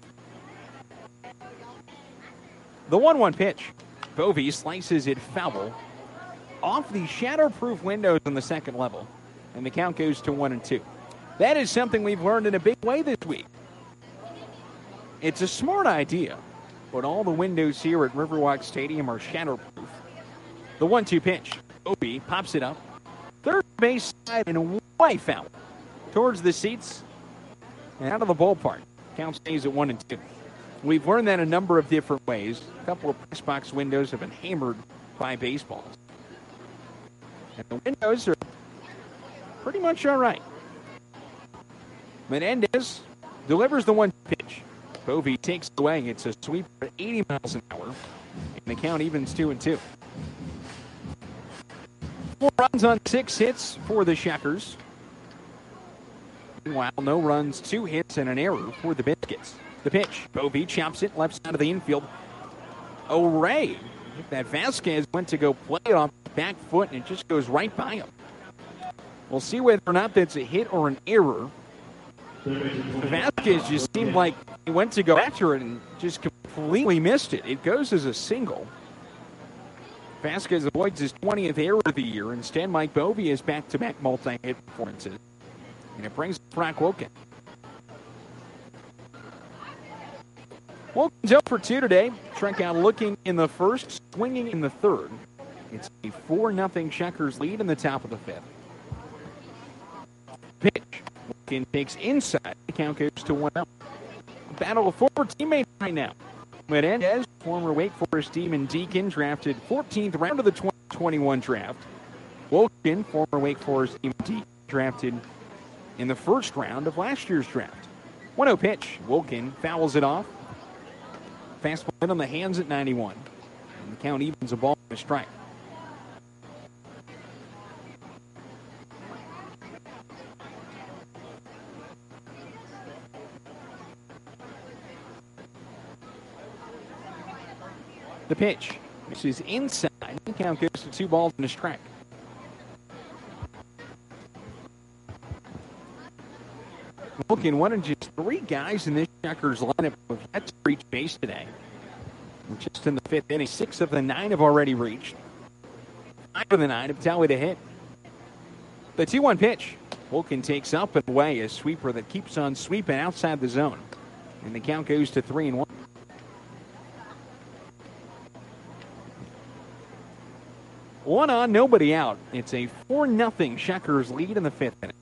The 1-1 pitch. Bovey slices it foul off the shatterproof windows on the second level. And the count goes to 1-2. That is something we've learned in a big way this week. It's a smart idea, but all the windows here at Riverwalk Stadium are shatterproof. The 1-2 pitch. Bovey pops it up. Third base side and way foul towards the seats and out of the ballpark. Count stays at 1-2. We've learned that a number of different ways. A couple of press box windows have been hammered by baseballs. And the windows are pretty much all right. Menendez delivers the 1 pitch. Bovey takes it away. It's a sweep at 80 miles an hour. And the count evens 2-2. 4 runs on 6 hits for the Shuckers. Meanwhile, no runs, 2 hits, and an error for the Biscuits. The pitch. Bovey chops it left side of the infield. O'Reilly. That Vasquez went to go play it off the back foot, and it just goes right by him. We'll see whether or not that's a hit or an error. Vasquez just seemed like he went to go after it and just completely missed it. It goes as a single. Vasquez avoids his 20th error of the year. Instead, Mike Bovey has back-to-back multi-hit performances. And it brings Brock Wilkin. Wilkin's 0 for 2 today. Struck out looking in the first, swinging in the third. It's a 4-0 Shuckers lead in the top of the fifth. Pitch. Wilkin takes inside. The count goes to 1-0. Battle of former teammates right now. Menendez, former Wake Forest Demon Deacon, drafted 14th round of the 2021 draft. Wilkin, former Wake Forest Demon Deacon, drafted in the first round of last year's draft. 1-0 pitch. Wilkin fouls it off. Fastball on the hands at 91. And the count evens a ball and a strike. The pitch. This is inside. The count goes to 2 balls and a strike. Wilkin, one of just 3 guys in this Shuckers lineup who have yet to reach base today. We're just in the 5th inning. 6 of the 9 have already reached. 5 of the 9 have tallied a hit. The 2-1 pitch. Wilkin takes up and away a sweeper that keeps on sweeping outside the zone. And the count goes to 3-1. One on, nobody out. It's a 4-0 Shuckers lead in the 5th inning.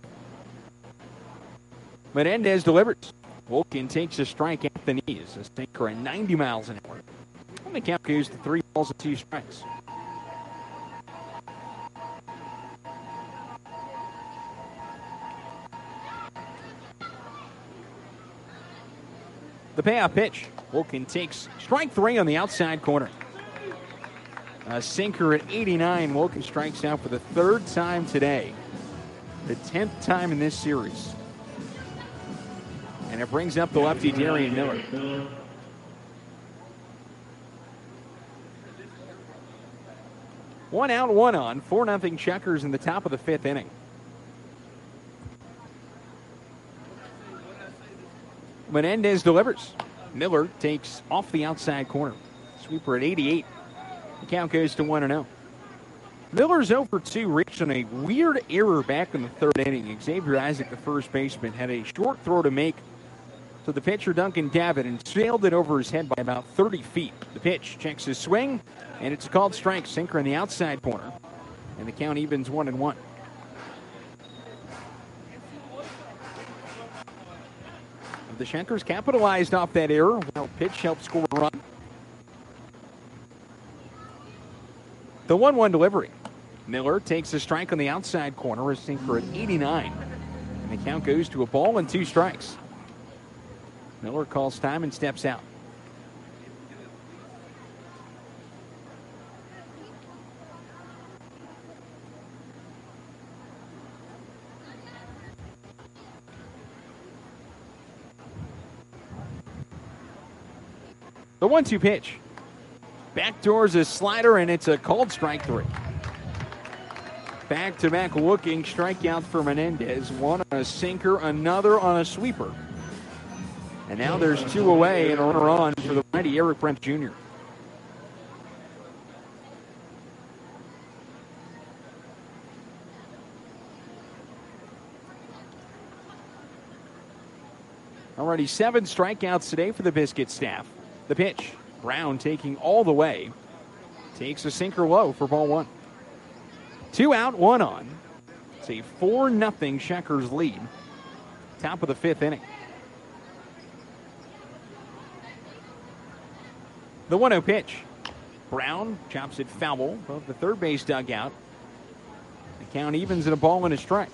Menendez delivers. Wilkin takes a strike at the knees. A sinker at 90 miles an hour. And the count goes to 3 balls and 2 strikes. The payoff pitch. Wilkin takes strike 3 on the outside corner. A sinker at 89. Wilkin strikes out for the 3rd time today. The 10th time in this series. And it brings up the lefty Darian Miller. One out, one on. 4-0 Checkers in the top of the 5th inning. Menendez delivers. Miller takes off the outside corner. Sweeper at 88. The count goes to 1-0. Miller's 0 for 2, reached on a weird error back in the 3rd inning. Xavier Isaac, the first baseman, had a short throw to make to the pitcher Duncan Davitt and sailed it over his head by about 30 feet. The pitch checks his swing, and it's a called strike. Sinker in the outside corner, and the count evens 1-1. The Checkers capitalized off that error. Well, pitch helped score a run. The 1-1 delivery. Miller takes a strike on the outside corner, a sinker at 89. And the count goes to a ball and 2 strikes. Miller calls time and steps out. The 1-2 pitch. Backdoors a slider, and it's a called strike 3. Back-to-back looking strikeouts for Menendez. One on a sinker, another on a sweeper. And now there's 2 away and a runner on for the righty Eric Brent Jr. Already 7 strikeouts today for the Biscuit staff. The pitch. Brown taking all the way. Takes a sinker low for ball 1. 2 out, 1 on. It's a 4-0 Checkers lead. Top of the 5th inning. The 1-0 pitch. Brown chops it foul above the third base dugout. The count evens at a ball and a strike.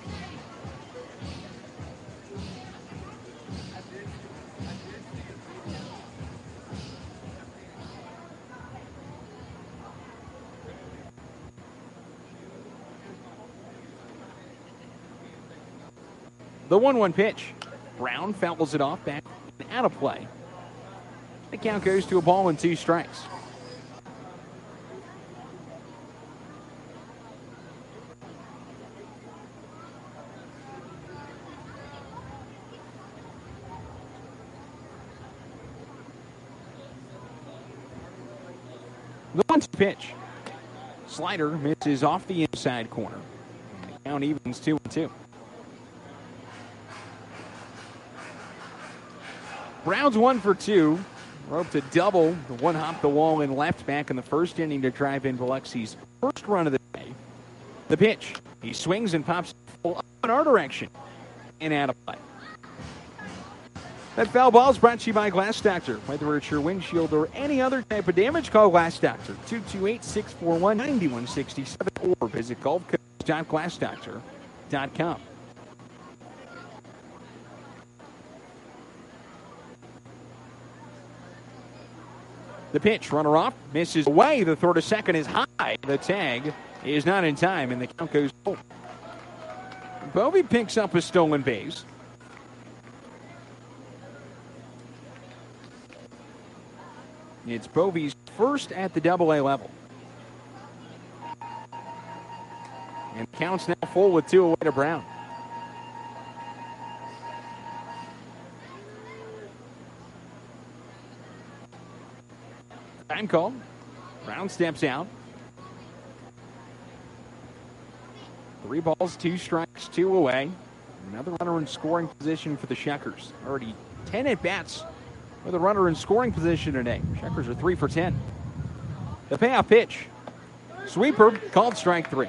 The 1-1 pitch. Brown fouls it off back and out of play. The count goes to a ball and 2 strikes. The 1-2 pitch. Slider misses off the inside corner. The count evens 2-2. Brown's 1 for 2. Roped a double. The one hopped the wall and left back in the 1st inning to drive in Biloxi's first run of the day. The pitch. He swings and pops full up in our direction and out of play. That foul ball is brought to you by Glass Doctor. Whether it's your windshield or any other type of damage, call Glass Doctor. 228-641-9167 or visit golfcoach.glassdoctor.com. The pitch, runner off, misses away. The throw to second is high. The tag is not in time, and the count goes full. Bovey picks up a stolen base. It's Bovey's first at the Double-A level. And the count's now full with 2 away to Brown. Time call. Brown steps out. 3 balls, 2 strikes, 2 away. Another runner in scoring position for the Checkers. Already 10 at-bats with a runner in scoring position today. Checkers are 3 for 10. The payoff pitch. Sweeper, called strike 3.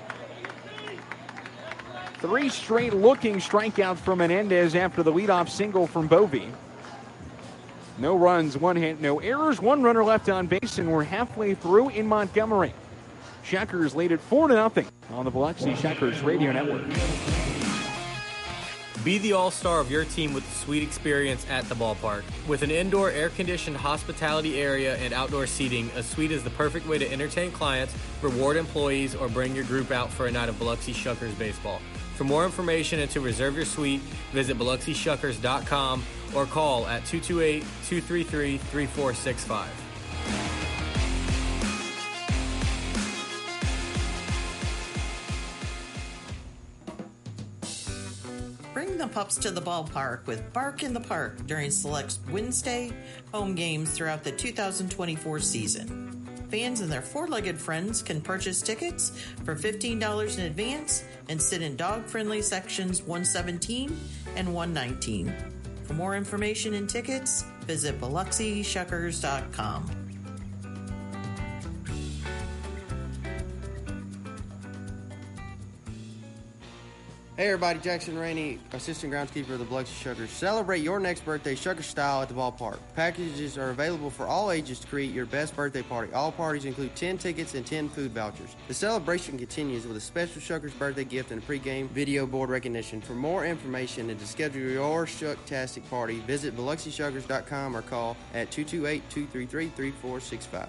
3 straight looking strikeouts from Menendez after the leadoff single from Bovey. No runs, 1 hit, no errors, 1 runner left on base, and we're halfway through in Montgomery. Checkers lead at 4-0 on the Biloxi Checkers Radio Network. Be the all-star of your team with a sweet experience at the ballpark. With an indoor air-conditioned hospitality area and outdoor seating, a suite is the perfect way to entertain clients, reward employees, or bring your group out for a night of Biloxi Shuckers baseball. For more information and to reserve your suite, visit BiloxiShuckers.com or call at 228-233-3465. Bring the pups to the ballpark with Bark in the Park during select Wednesday home games throughout the 2024 season. Fans and their four-legged friends can purchase tickets for $15 in advance and sit in dog-friendly sections 117 and 119. For more information and tickets, visit BiloxiShuckers.com. Hey everybody, Jackson Rainey, assistant groundskeeper of the Biloxi Shuckers. Celebrate your next birthday Shucker style at the ballpark. Packages are available for all ages to create your best birthday party. All parties include 10 tickets and 10 food vouchers. The celebration continues with a special Shuckers birthday gift and a pregame video board recognition. For more information and to schedule your Shucktastic party, visit BiloxiShuckers.com or call at 228-233-3465.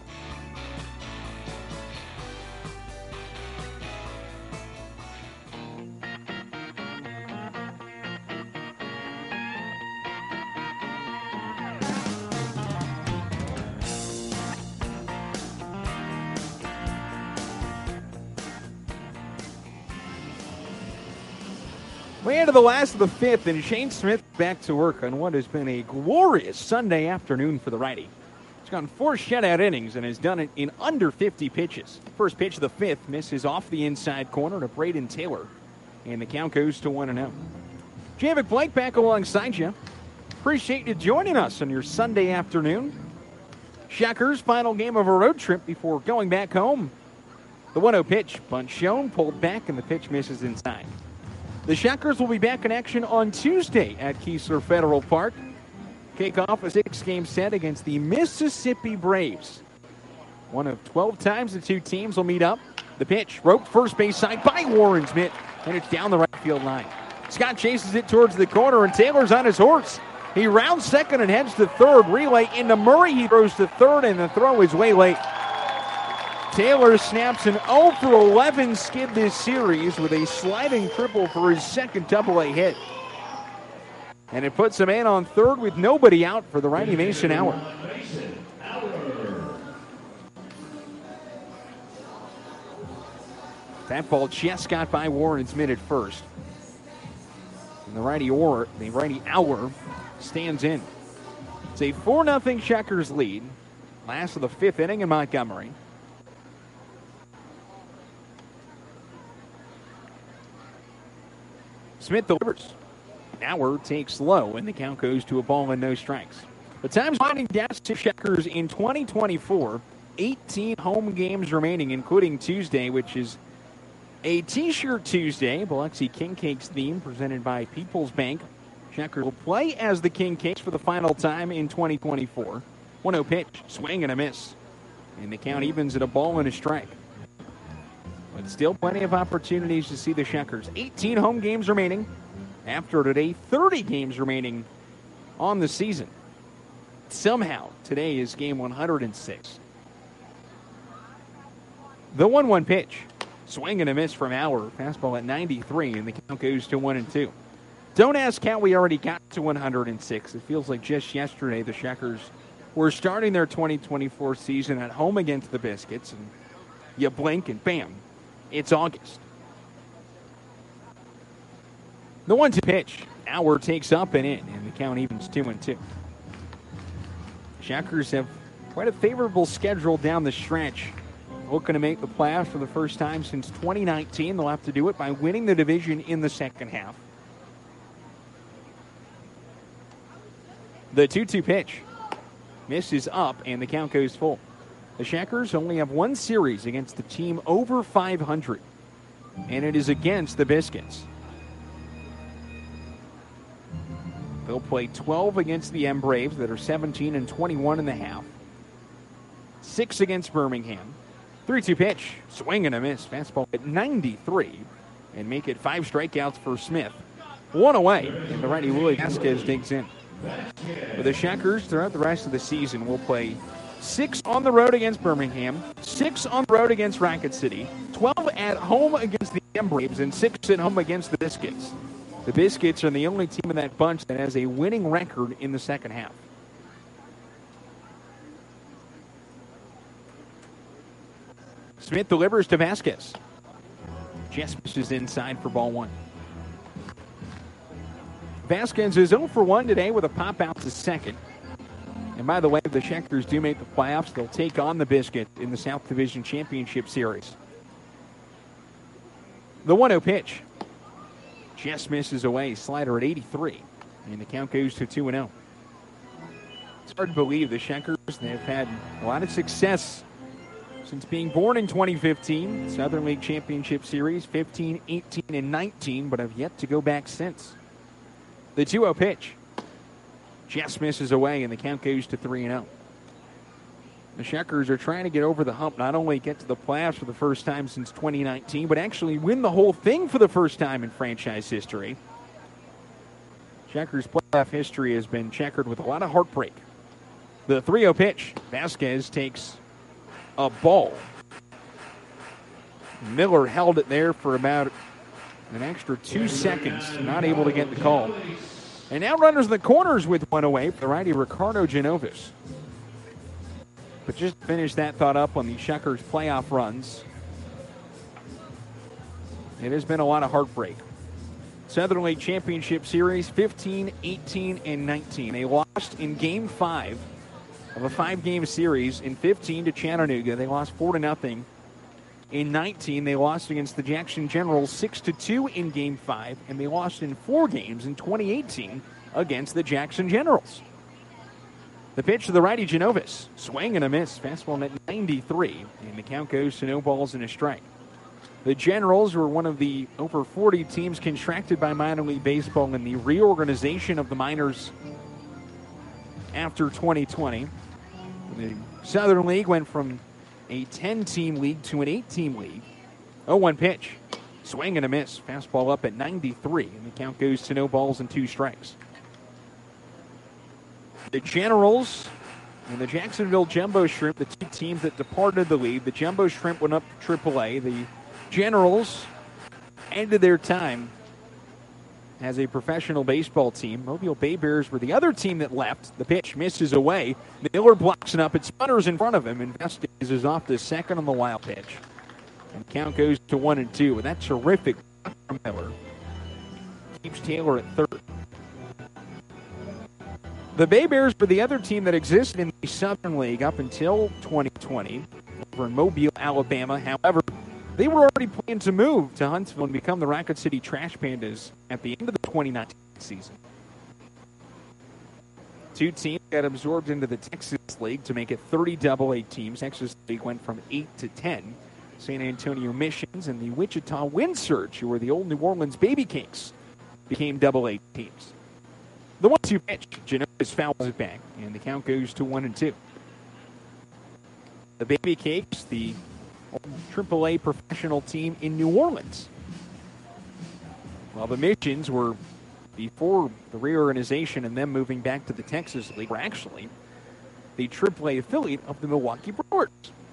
We enter the last of the fifth, and Shane Smith back to work on what has been a glorious Sunday afternoon for the righty. He's gone 4 shutout innings and has done it in under 50 pitches. First pitch of the fifth misses off the inside corner to Braden Taylor, and the count goes to 1-0. Javik Blake back alongside you. Appreciate you joining us on your Sunday afternoon. Shuckers' final game of a road trip before going back home. The 1-0 pitch, bunt shown, pulled back, and the pitch misses inside. The Shuckers will be back in action on Tuesday at Keesler Federal Park. Kick off a 6-game set against the Mississippi Braves. One of 12 times the two teams will meet up. The pitch, roped first base side by Warren's mitt, and it's down the right field line. Scott chases it towards the corner, and Taylor's on his horse. He rounds second and heads to third. Relay into Murray. He throws to third, and the throw is way late. Taylor snaps an 0-for-11 skid this series with a sliding triple for his second double-A hit. And it puts him in on third with nobody out for the righty Mason Hour. That ball just got by Warren's mid at first. And the righty Hour stands in. It's a 4-0 Shuckers lead. Last of the fifth inning in Montgomery. Smith delivers. Hour takes low, and the count goes to a ball and no strikes. The time's winding down to Shuckers in 2024. 18 home games remaining, including Tuesday, which is a T-shirt Tuesday. Biloxi King Cakes theme presented by People's Bank. Shuckers will play as the King Cakes for the final time in 2024. 1-0 pitch, swing and a miss. And the count evens at a ball and a strike. But still plenty of opportunities to see the Shuckers. 18 home games remaining. After today, 30 games remaining on the season. Somehow, today is game 106. The 1-1 pitch. Swing and a miss from Hour. Fastball at 93, and the count goes to 1-2. Don't ask how we already got to 106. It feels like just yesterday the Shuckers were starting their 2024 season at home against the Biscuits, and you blink and bam, it's August. The 1-2 pitch. Hour takes up and in, and the count evens 2-2. Shuckers have quite a favorable schedule down the stretch. Looking to make the playoffs for the first time since 2019. They'll have to do it by winning the division in the second half. The 2-2 pitch misses up, and the count goes full. The Shuckers only have one series against the team over 500, and it is against the Biscuits. They'll play 12 against the M Braves that are 17-21 in the half. 6 against Birmingham. 3-2 pitch, swing and a miss. Fastball at 93, and make it 5 strikeouts for Smith. One away, and the righty Willie Vasquez digs in. For the Shuckers, throughout the rest of the season, will play 6 on the road against Birmingham, 6 on the road against Racket City, 12 at home against the M Braves, and 6 at home against the Biscuits. The Biscuits are the only team in that bunch that has a winning record in the second half. Smith delivers to Vasquez. Just is inside for ball 1. Vasquez is 0 for 1 today with a pop out to second. And by the way, if the Shuckers do make the playoffs, they'll take on the Biscuit in the South Division Championship Series. The 1-0 pitch. Just misses away. Slider at 83. And the count goes to 2-0. It's hard to believe the Shuckers, they've had a lot of success since being born in 2015. Southern League Championship Series, 15, 18, and 19, but have yet to go back since. The 2-0 pitch. Just misses away, and the count goes to 3-0. The Shuckers are trying to get over the hump, not only get to the playoffs for the first time since 2019, but actually win the whole thing for the first time in franchise history. Shuckers' playoff history has been checkered with a lot of heartbreak. The 3-0 pitch. Vasquez takes a ball. Miller held it there for about an extra 2 seconds, not able to get the call. And now runners in the corners with 1 away for the righty Ricardo Genovis. But just to finish that thought up on the Shuckers' playoff runs, it has been a lot of heartbreak. Southern League Championship Series, 15, 18, and 19. They lost in Game 5 of a 5-game series. In 15 to Chattanooga, they lost 4-0. In 19, they lost against the Jackson Generals 6-2 in Game 5, and they lost in 4 games in 2018 against the Jackson Generals. The pitch to the righty Genovis. Swing and a miss. Fastball at 93, and the count goes to no balls and a strike. The Generals were one of the over 40 teams contracted by minor league baseball in the reorganization of the minors after 2020. The Southern League went from a 10-team league to an 8-team league. 0-1 pitch. Swing and a miss. Fastball up at 93, and the count goes to no balls and 2 strikes. The Generals and the Jacksonville Jumbo Shrimp, the 2 teams that departed the league. The Jumbo Shrimp went up to AAA. The Generals ended their time as a professional baseball team. Mobile Bay Bears were the other team that left. The pitch misses away. Miller blocks it up. It sputters in front of him, and Vasquez is off to second on the wild pitch. And count goes to 1-2. And that terrific from Miller keeps Taylor at third. The Bay Bears were the other team that existed in the Southern League up until 2020 over in Mobile, Alabama. However, they were already planning to move to Huntsville and become the Racket City Trash Pandas at the end of the 2019 season. 2 teams got absorbed into the Texas League to make it 30 AA teams. Texas League went from 8 to 10. San Antonio Missions and the Wichita Wind Surge, who were the old New Orleans Baby Kings, became AA teams. The 1-2 pitch, Genovis fouls it back, and the count goes to 1-2. The Baby Cakes, the AAA professional team in New Orleans. While the Missions were, before the reorganization and them moving back to the Texas League, were actually the AAA affiliate of the Milwaukee Brewers.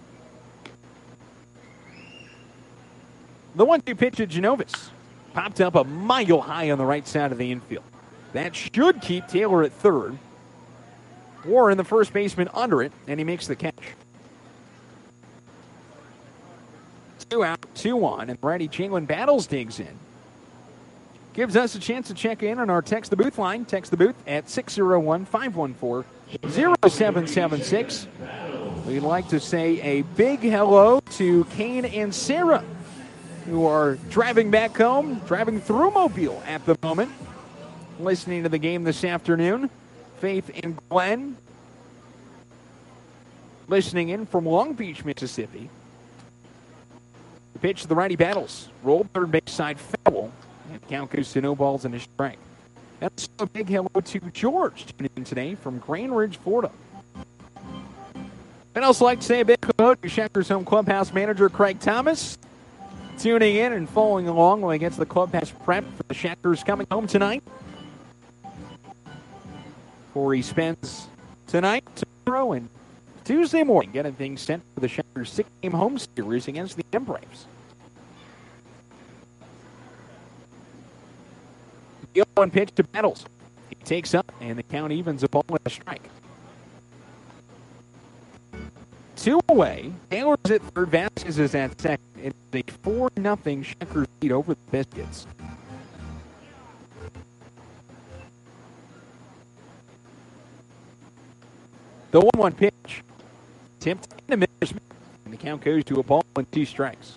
The 1-2 pitch at Genovis popped up a mile high on the right side of the infield. That should keep Taylor at third. Warren, the first baseman, under it, and he makes the catch. 2 out, 2 on, and righty Jalen Battles digs in. Gives us a chance to check in on our Text the Booth line. Text the Booth at 601-514-0776. We'd like to say a big hello to Kane and Sarah, who are driving back home, driving through Mobile at the moment, listening to the game this afternoon. Faith and Glenn listening in from Long Beach, Mississippi. The pitch to the righty Battles. Roll third base side foul. And the count goes to no balls and a strike. That's a big hello to George tuning in today from Grand Ridge, Florida. I'd also like to say a big hello to Shuckers Home Clubhouse manager Craig Thomas. tuning in and following along against the Club Pass prep for the Shackers coming home tonight. Corey spends tonight, tomorrow, and Tuesday morning getting things set for the Shackers 6-game home series against the M-Braves. The 0-1 pitch to Battles. He takes up, and the count evens a ball with a strike. 2 away. Taylor's at third. Vasquez is at second. It's a 4-0 Shackers lead over the Biscuits. The 1-1 pitch. Tipped into Miller, and the count goes to a ball and 2 strikes.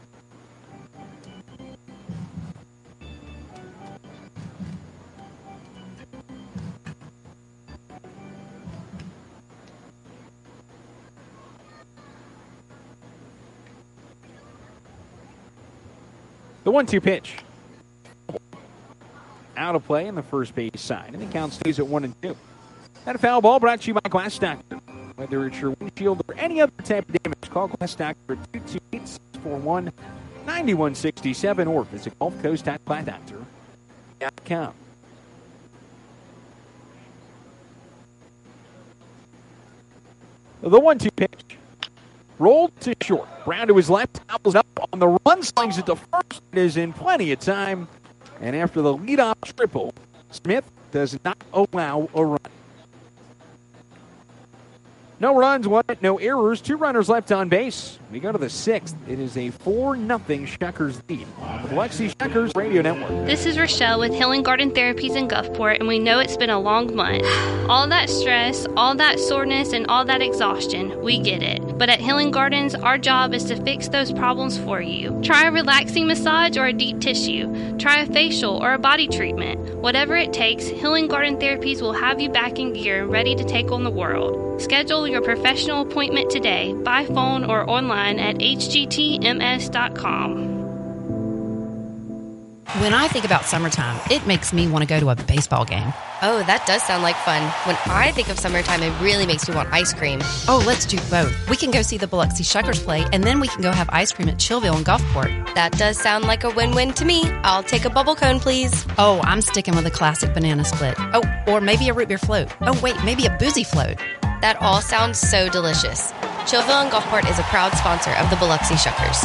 The 1-2 pitch. Out of play on the first base side, and the count stays at 1-2. That a foul ball brought to you by Glass Doctor. Whether it's your windshield or any other type of damage, call Glass Doctor at 228-641-9167 or visit GulfCoast.GlassDoctor.com. The 1-2 pitch. Rolled to short. Brown to his left. Towels up on the run. Slings it to first. It is in plenty of time. And after the leadoff triple, Smith does not allow a run. No runs, no errors. 2 runners left on base. We go to the 6th. It is a 4-0 Shackers lead on the Biloxi Shackers Radio Network. This is Rochelle with Healing Garden Therapies in Gulfport, and we know it's been a long month. All that stress, all that soreness, and all that exhaustion, we get it. But at Healing Gardens, our job is to fix those problems for you. Try a relaxing massage or a deep tissue. Try a facial or a body treatment. Whatever it takes, Healing Garden Therapies will have you back in gear and ready to take on the world. Schedule your professional appointment today by phone or online at hgtms.com. When I think about summertime, it makes me want to go to a baseball game. Oh, that does sound like fun. When I think of summertime, it really makes me want ice cream. Oh, let's do both. We can go see the Biloxi Shuckers play, and then we can go have ice cream at Chillville and Gulfport. That does sound like a win-win to me. I'll take a bubble cone, please. Oh, I'm sticking with a classic banana split. Oh, or maybe a root beer float. Oh, wait, maybe a boozy float. That all sounds so delicious. Chillville and Gulfport is a proud sponsor of the Biloxi Shuckers.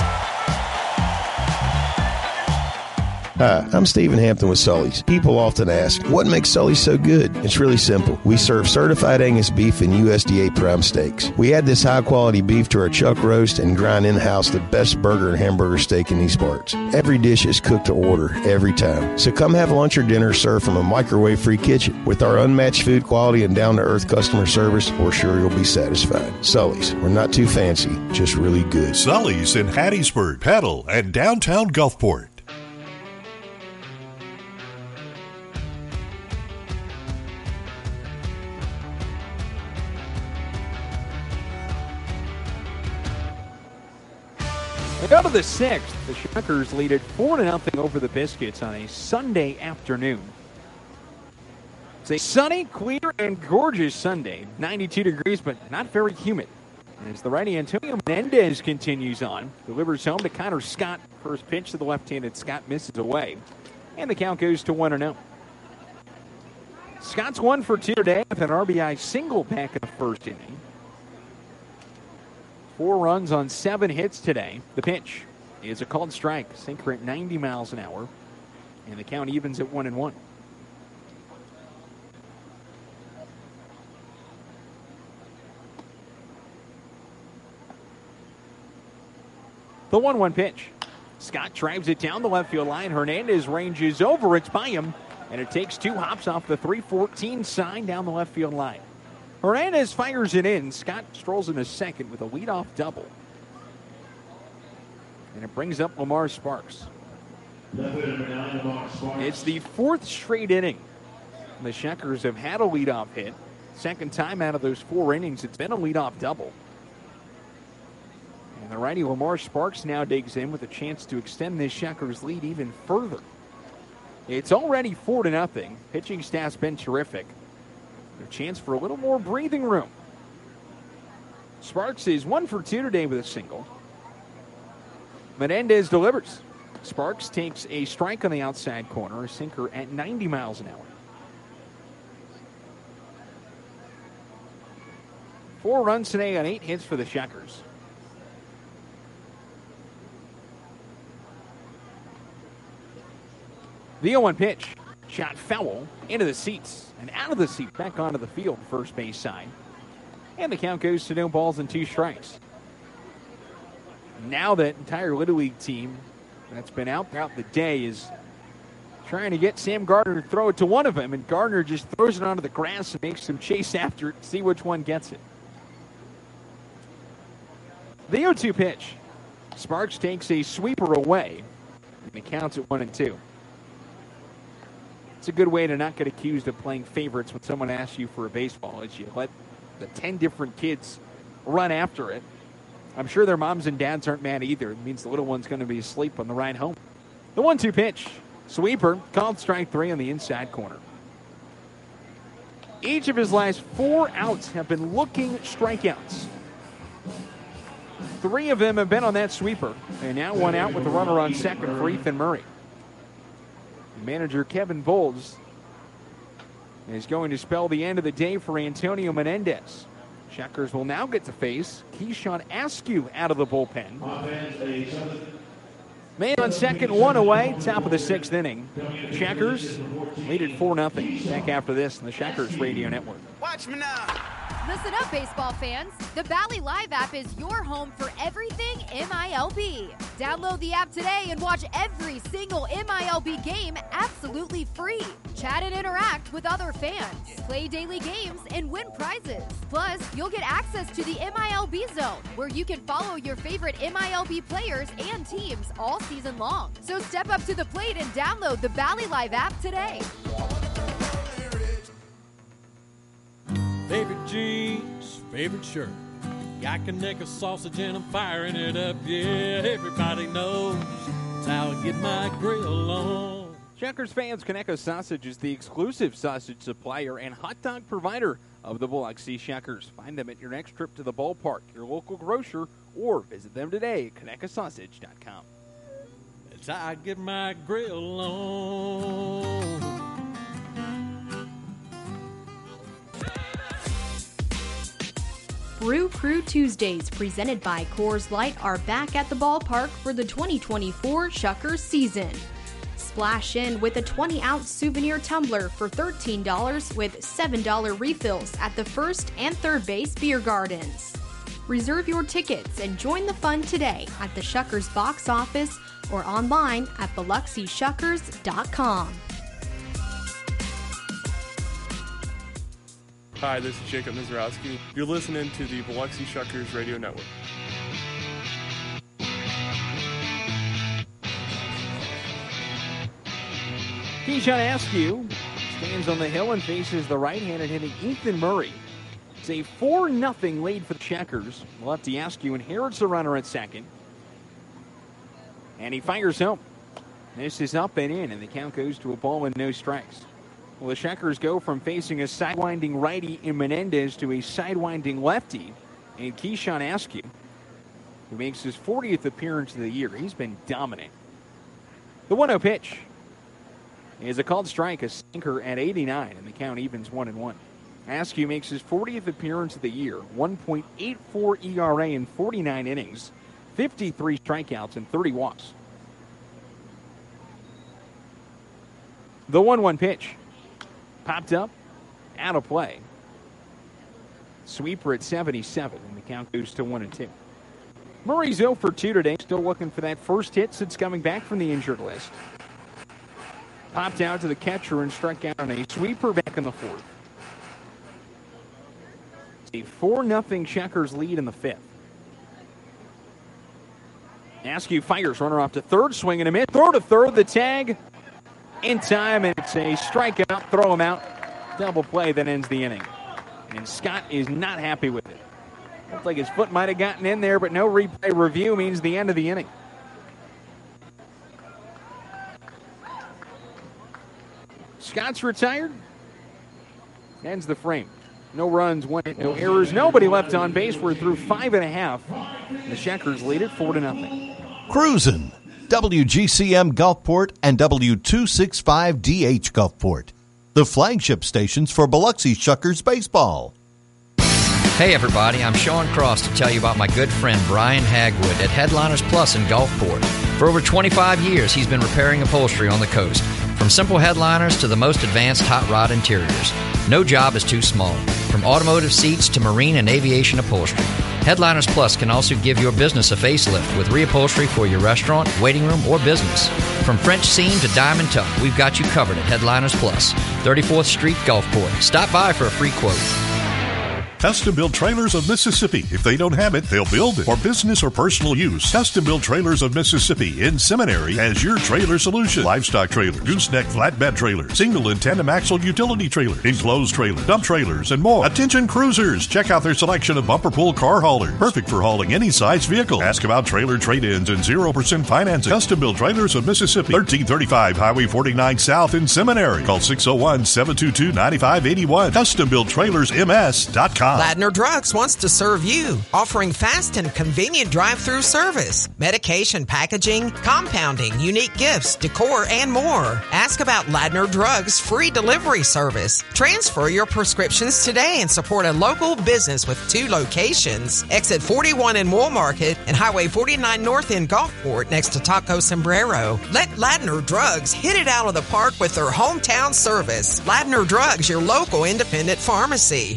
Hi, I'm Stephen Hampton with Sully's. People often ask, what makes Sully's so good? It's really simple. We serve certified Angus beef and USDA prime steaks. We add this high-quality beef to our chuck roast and grind in-house the best burger and hamburger steak in these parts. Every dish is cooked to order, every time. So come have lunch or dinner served from a microwave-free kitchen. With our unmatched food quality and down-to-earth customer service, we're sure you'll be satisfied. Sully's, we're not too fancy, just really good. Sully's in Hattiesburg, Petal, and downtown Gulfport. We go to the 6th. The Shackers lead it 4-0 over the Biscuits on a Sunday afternoon. It's a sunny, clear, and gorgeous Sunday. 92 degrees, but not very humid. As the righty Antonio Menendez continues on, delivers home to Connor Scott. First pitch to the left-handed Scott misses away. And the count goes to 1-0. Scott's 1 for 2 today with an RBI single back in the first inning. 4 runs on 7 hits today. The pitch is a called strike. Sinker at 90 miles an hour. And the count evens at 1-1. The 1-1 pitch. Scott drives it down the left field line. Hernandez ranges over. It's by him. And it takes 2 hops off the 314 sign down the left field line. Hernandez fires it in. Scott strolls in a second with a leadoff double. And it brings up Lamar Sparks. It's the 4th straight inning. The Shackers have had a leadoff hit. Second time out of those 4 innings, it's been a leadoff double. And the righty Lamar Sparks now digs in with a chance to extend this Shackers lead even further. It's already 4-0. Pitching staff's been terrific. A chance for a little more breathing room. Sparks is 1 for 2 today with a single. Menendez delivers. Sparks takes a strike on the outside corner, a sinker at 90 miles an hour. 4 runs today on 8 hits for the Shuckers. The 0-1 pitch. Shot foul into the seats and out of the seat, back onto the field, first base side. And the count goes to no balls and 2 strikes. Now that entire Little League team that's been out throughout the day is trying to get Sam Gardner to throw it to one of them, and Gardner just throws it onto the grass and makes them chase after it, see which one gets it. The 0-2 pitch. Sparks takes a sweeper away, and it counts at 1-2. It's a good way to not get accused of playing favorites when someone asks you for a baseball, is you let the 10 different kids run after it. I'm sure their moms and dads aren't mad either. It means the little one's going to be asleep on the ride home. The 1-2 pitch. Sweeper, called strike 3 on the inside corner. Each of his last 4 outs have been looking strikeouts. 3 of them have been on that sweeper. And now 1 out with the runner on second for Ethan Murray. Manager Kevin Bowles is going to spell the end of the day for Antonio Menendez. Shuckers will now get to face Keyshawn Askew out of the bullpen. Man on second, 1 away, top of the 6th inning. Shuckers lead at 4-0. Back after this on the Shuckers Radio Network. Watch me now. Listen up, baseball fans. The Valley Live app is your home for everything MILB. Download the app today and watch every single MILB game absolutely free. Chat and interact with other fans. Play daily games and win prizes. Plus, you'll get access to the MILB Zone, where you can follow your favorite MILB players and teams all season long. So step up to the plate and download the Valley Live app today. Favorite jeans, favorite shirt. Got Conecuh sausage and I'm firing it up. Yeah, everybody knows that's how I get my grill on. Shuckers fans, Conecuh Sausage is the exclusive sausage supplier and hot dog provider of the Biloxi Shuckers. Find them at your next trip to the ballpark, your local grocer, or visit them today at ConecuhSausage.com. That's how I get my grill on. Brew Crew Tuesdays, presented by Coors Light, are back at the ballpark for the 2024 Shuckers season. Splash in with a 20-ounce souvenir tumbler for $13 with $7 refills at the first and third base beer gardens. Reserve your tickets and join the fun today at the Shuckers box office or online at BiloxiShuckers.com. Hi, this is Jacob Mizrowski. You're listening to the Biloxi Shuckers Radio Network. Keyshawn Askew stands on the hill and faces the right-handed hitting Ethan Murray. It's a 4-0 lead for the Shuckers. Lefty Askew inherits the runner at second. And he fires home. This is up and in, and the count goes to a ball and no strikes. Well, the Shuckers go from facing a sidewinding righty in Menendez to a sidewinding lefty in Keyshawn Askew, who makes his 40th appearance of the year. He's been dominant. The 1-0 pitch is a called strike, a sinker at 89, and the count evens 1-1. Askew makes his 40th appearance of the year, 1.84 ERA in 49 innings, 53 strikeouts, and 30 walks. The 1-1 pitch. Popped up, out of play. Sweeper at 77, and the count goes to 1-2. Murray's 0 for 2 today, still looking for that first hit since coming back from the injured list. Popped out to the catcher and struck out on a sweeper back in the 4th. It's a 4-0 Shuckers lead in the 5th. Askew fires, runner off to third, swing and a miss. Throw to third, the tag in time, and it's a strikeout. Throw him out. Double play that ends the inning. And Scott is not happy with it. Looks like his foot might have gotten in there, but no replay review means the end of the inning. Scott's retired. Ends the frame. No runs, 1 hit, no errors, nobody left on base. We're through 5.5. The Shuckers lead it 4-0. Cruisin'. WGCM Gulfport and W265DH Gulfport. The flagship stations for Biloxi Shuckers baseball. Hey everybody, I'm Sean Cross to tell you about my good friend Brian Hagwood at Headliners Plus in Gulfport. For over 25 years, he's been repairing upholstery on the coast, from simple headliners to the most advanced hot rod interiors. No job is too small, from automotive seats to marine and aviation upholstery. Headliners Plus can also give your business a facelift with reupholstery for your restaurant, waiting room, or business. From French seam to diamond tuck, we've got you covered at Headliners Plus, 34th Street, Gulfport. Stop by for a free quote. Custom Built Trailers of Mississippi. If they don't have it, they'll build it. For business or personal use, Custom Built Trailers of Mississippi in Seminary has your trailer solution. Livestock trailer, gooseneck flatbed trailer, single and tandem axle utility trailer, enclosed trailer, dump trailers, and more. Attention cruisers, check out their selection of bumper pull car haulers. Perfect for hauling any size vehicle. Ask about trailer trade-ins and 0% financing. Custom Built Trailers of Mississippi, 1335 Highway 49 South in Seminary. Call 601-722-9581. CustomBuiltTrailersMS.com. Ladner Drugs wants to serve you, offering fast and convenient drive-through service, medication packaging, compounding, unique gifts, decor, and more. Ask about Ladner Drugs' free delivery service. Transfer your prescriptions today and support a local business with 2 locations. Exit 41 in Wool Market and Highway 49 North in Gulfport next to Taco Sombrero. Let Ladner Drugs hit it out of the park with their hometown service. Ladner Drugs, your local independent pharmacy.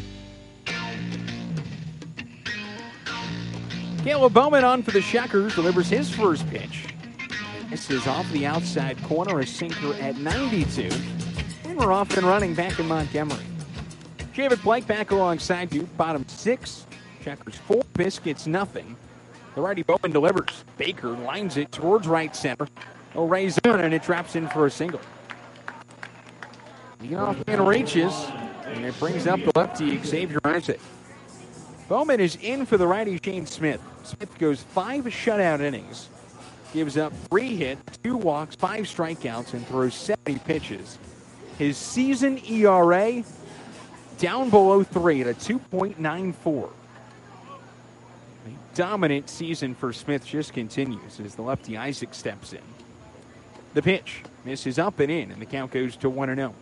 Caleb Bowman on for the Shuckers, delivers his first pitch. This is off the outside corner, a sinker at 92. And we're off and running back in Montgomery. David Blake back alongside you, bottom 6. Shuckers 4, Biscuits nothing. The righty Bowman delivers. Baker lines it towards right center. O'Reilly's in, and it drops in for a single. The off-man reaches, and it brings up the lefty Xavier Isaac. Bowman is in for the righty Shane Smith. Smith goes 5 shutout innings, gives up 3 hits, 2 walks, 5 strikeouts, and throws 70 pitches. His season ERA down below 3 at a 2.94. A dominant season for Smith just continues as the lefty Isaac steps in. The pitch misses up and in, and the count goes to 1-0.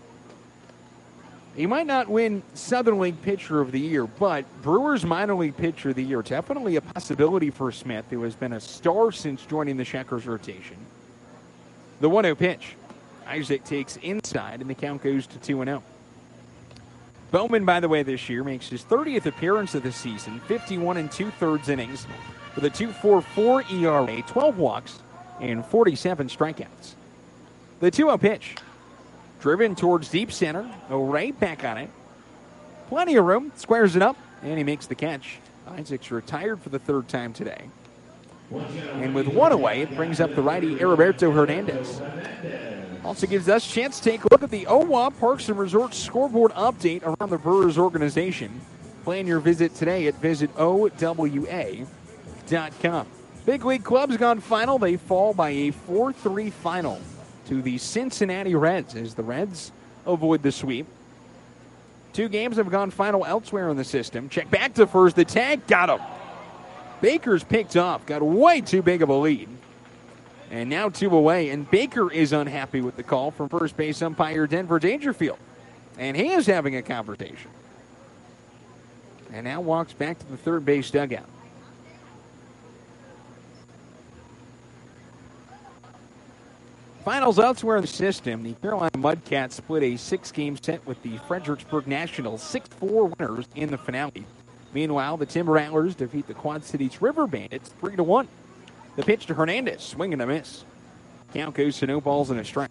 He might not win Southern League Pitcher of the Year, but Brewers Minor League Pitcher of the Year, definitely a possibility for Smith, who has been a star since joining the Shuckers rotation. The 1-0 pitch. Isaac takes inside, and the count goes to 2-0. Bowman, by the way, this year makes his 30th appearance of the season, 51 2/3 innings, with a 2.44 ERA, 12 walks, and 47 strikeouts. The 2-0 pitch. Driven towards deep center. O'Reilly back on it. Plenty of room. Squares it up. And he makes the catch. Isaac's retired for the 3rd time today. And with 1 away, it brings up the righty Heriberto Hernandez. Also gives us a chance to take a look at the OWA Parks and Resorts scoreboard update around the Brewers organization. Plan your visit today at visitowa.com. Big League Club's gone final. They fall by a 4-3 final to the Cincinnati Reds as the Reds avoid the sweep. 2 games have gone final elsewhere in the system. Check back to first. The tag got him. Baker's picked off. Got way too big of a lead. And now 2 away. And Baker is unhappy with the call from first base umpire Denver Dangerfield. And he is having a conversation. And now walks back to the third base dugout. Finals elsewhere in the system, the Carolina Mudcats split a 6-game set with the Fredericksburg Nationals, 6-4 winners in the finale. Meanwhile, the Timber Rattlers defeat the Quad Cities River Bandits 3-1. The pitch to Hernandez, swing and a miss. Count goes to no balls and a strike.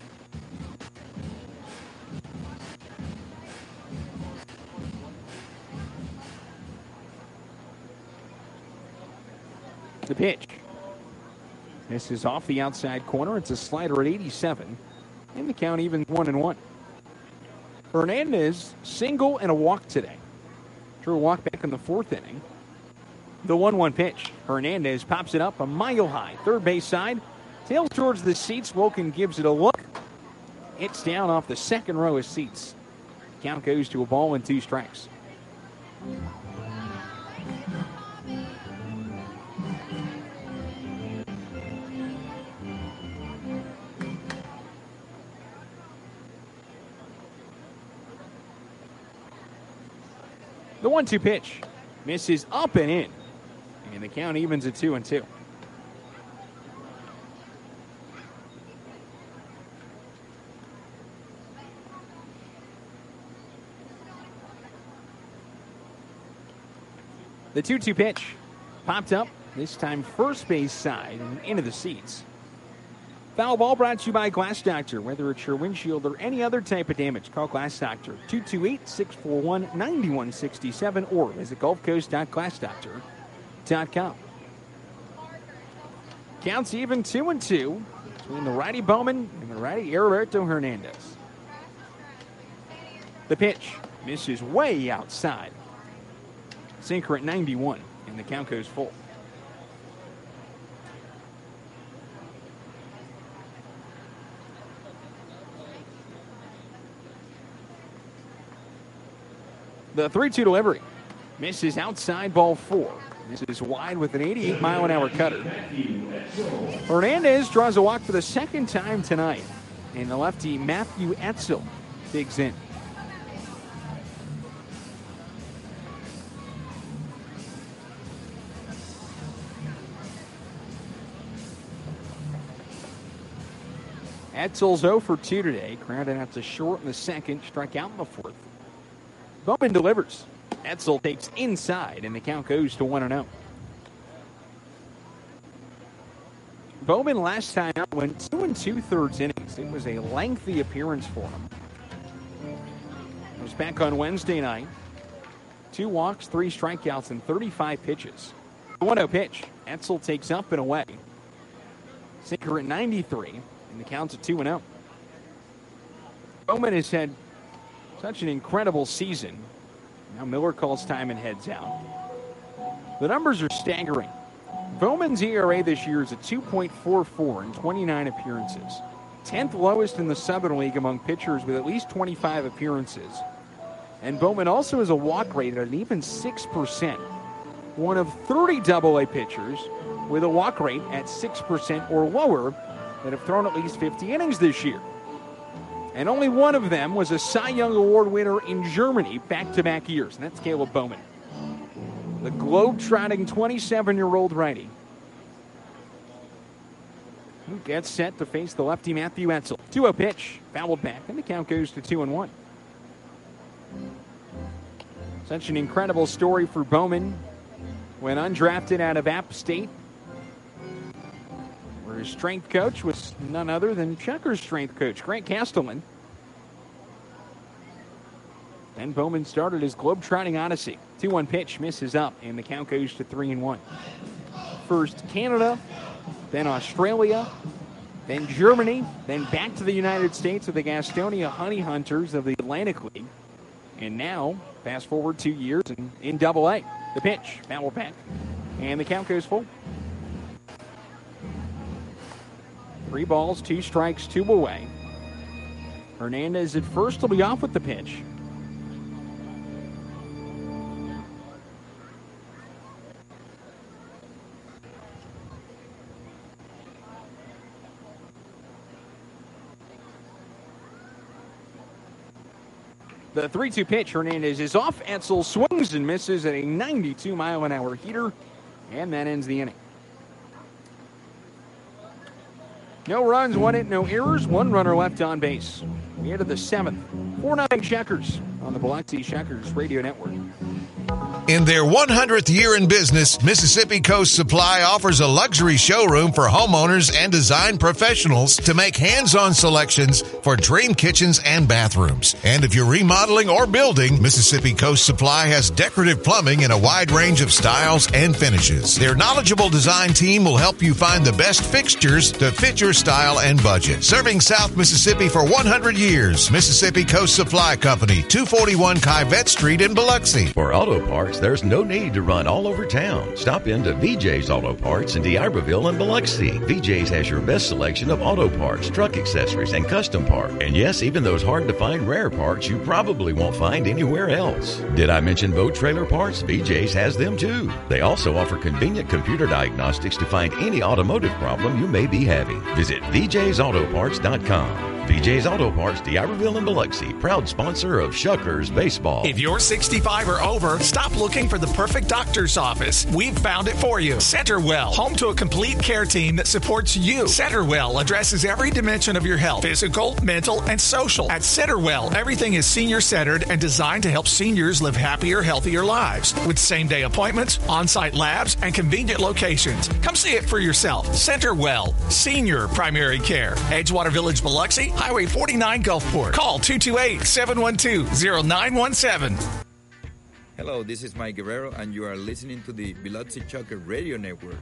The pitch. This is off the outside corner. It's a slider at 87. And the count even 1-1. Hernandez, single and a walk today. Drew a walk back in the 4th inning. The 1-1 pitch. Hernandez pops it up a mile high. Third base side. Tails towards the seats. Wilkin gives it a look. It's down off the second row of seats. Count goes to a ball and 2 strikes. The 1-2 pitch misses up and in. And the count evens at 2-2. The 2-2 pitch popped up, this time first base side and into the seats. Foul ball brought to you by Glass Doctor. Whether it's your windshield or any other type of damage, call Glass Doctor 228-641-9167 or visit gulfcoast.glassdoctor.com. Counts even 2-2 between the righty Bowman and the righty Heriberto Hernandez. The pitch misses way outside. Sinker at 91, and the count goes full. The 3-2 delivery misses outside, ball 4. This is wide with an 88-mile-an-hour cutter. Hernandez draws a walk for the second time tonight, and the lefty Matthew Etzel digs in. Etzel's 0 for 2 today, grounded out to short in the second, struck out in the fourth. Bowman delivers. Etzel takes inside, and the count goes to 1-0. Bowman last time out went 2 2/3 innings. It was a lengthy appearance for him. He was back on Wednesday night. 2 walks, 3 strikeouts, and 35 pitches. The 1-0 pitch. Etzel takes up and away. Sinker at 93, and the count's at 2-0. Bowman has had such an incredible season. Now Miller calls time and heads out. The numbers are staggering. Bowman's ERA this year is at 2.44 in 29 appearances. 10th lowest in the Southern League among pitchers with at least 25 appearances. And Bowman also has a walk rate at an even 6%. One of 30 AA pitchers with a walk rate at 6% or lower that have thrown at least 50 innings this year. And only one of them was a Cy Young Award winner in Germany back-to-back years, and that's Caleb Bowman. The globe-trotting 27-year-old righty who gets set to face the lefty Matthew Etzel. 2-0 pitch, fouled back, and the count goes to 2-1. Such an incredible story for Bowman when undrafted out of App State, where his strength coach was none other than Chucker's strength coach, Grant Castleman. Then Bowman started his globe-trotting odyssey. 2-1 pitch misses up, and the count goes to 3-1. First Canada, then Australia, then Germany, then back to the United States with the Gastonia Honey Hunters of the Atlantic League. And now, fast forward 2 years in AA. The pitch, foul back, and the count goes full. 3 balls, 2 strikes, 2 away. Hernandez at first will be off with the pitch. The 3-2 pitch, Hernandez is off. Etzel swings and misses at a 92-mile-an-hour heater, and that ends the inning. No runs, 1 hit, no errors, 1 runner left on base. We enter the 7th. 4-0 Checkers on the Biloxi Checkers Radio Network. In their 100th year in business, Mississippi Coast Supply offers a luxury showroom for homeowners and design professionals to make hands-on selections for dream kitchens and bathrooms. And if you're remodeling or building, Mississippi Coast Supply has decorative plumbing in a wide range of styles and finishes. Their knowledgeable design team will help you find the best fixtures to fit your style and budget. Serving South Mississippi for 100 years, Mississippi Coast Supply Company, 241 Kivette Street in Biloxi. For auto parts, there's no need to run all over town. Stop in to VJ's Auto Parts in D'Iberville and Biloxi. VJ's has your best selection of auto parts, truck accessories, and custom parts. And yes, even those hard-to-find rare parts you probably won't find anywhere else. Did I mention boat trailer parts? VJ's has them too. They also offer convenient computer diagnostics to find any automotive problem you may be having. Visit VJsAutoparts.com. VJ's Auto Parts, D'Iberville and Biloxi, proud sponsor of Shuckers Baseball. If you're 65 or over, stop looking for the perfect doctor's office. We've found it for you. Centerwell, home to a complete care team that supports you. Centerwell addresses every dimension of your health, physical, mental, and social. At Centerwell, everything is senior-centered and designed to help seniors live happier, healthier lives. With same-day appointments, on-site labs, and convenient locations. Come see it for yourself. Centerwell, senior primary care. Edgewater Village, Biloxi, Highway 49, Gulfport. Call 228-712-0917. Hello, this is Mike Guerrero, and you are listening to the Biloxi Chucker Radio Network.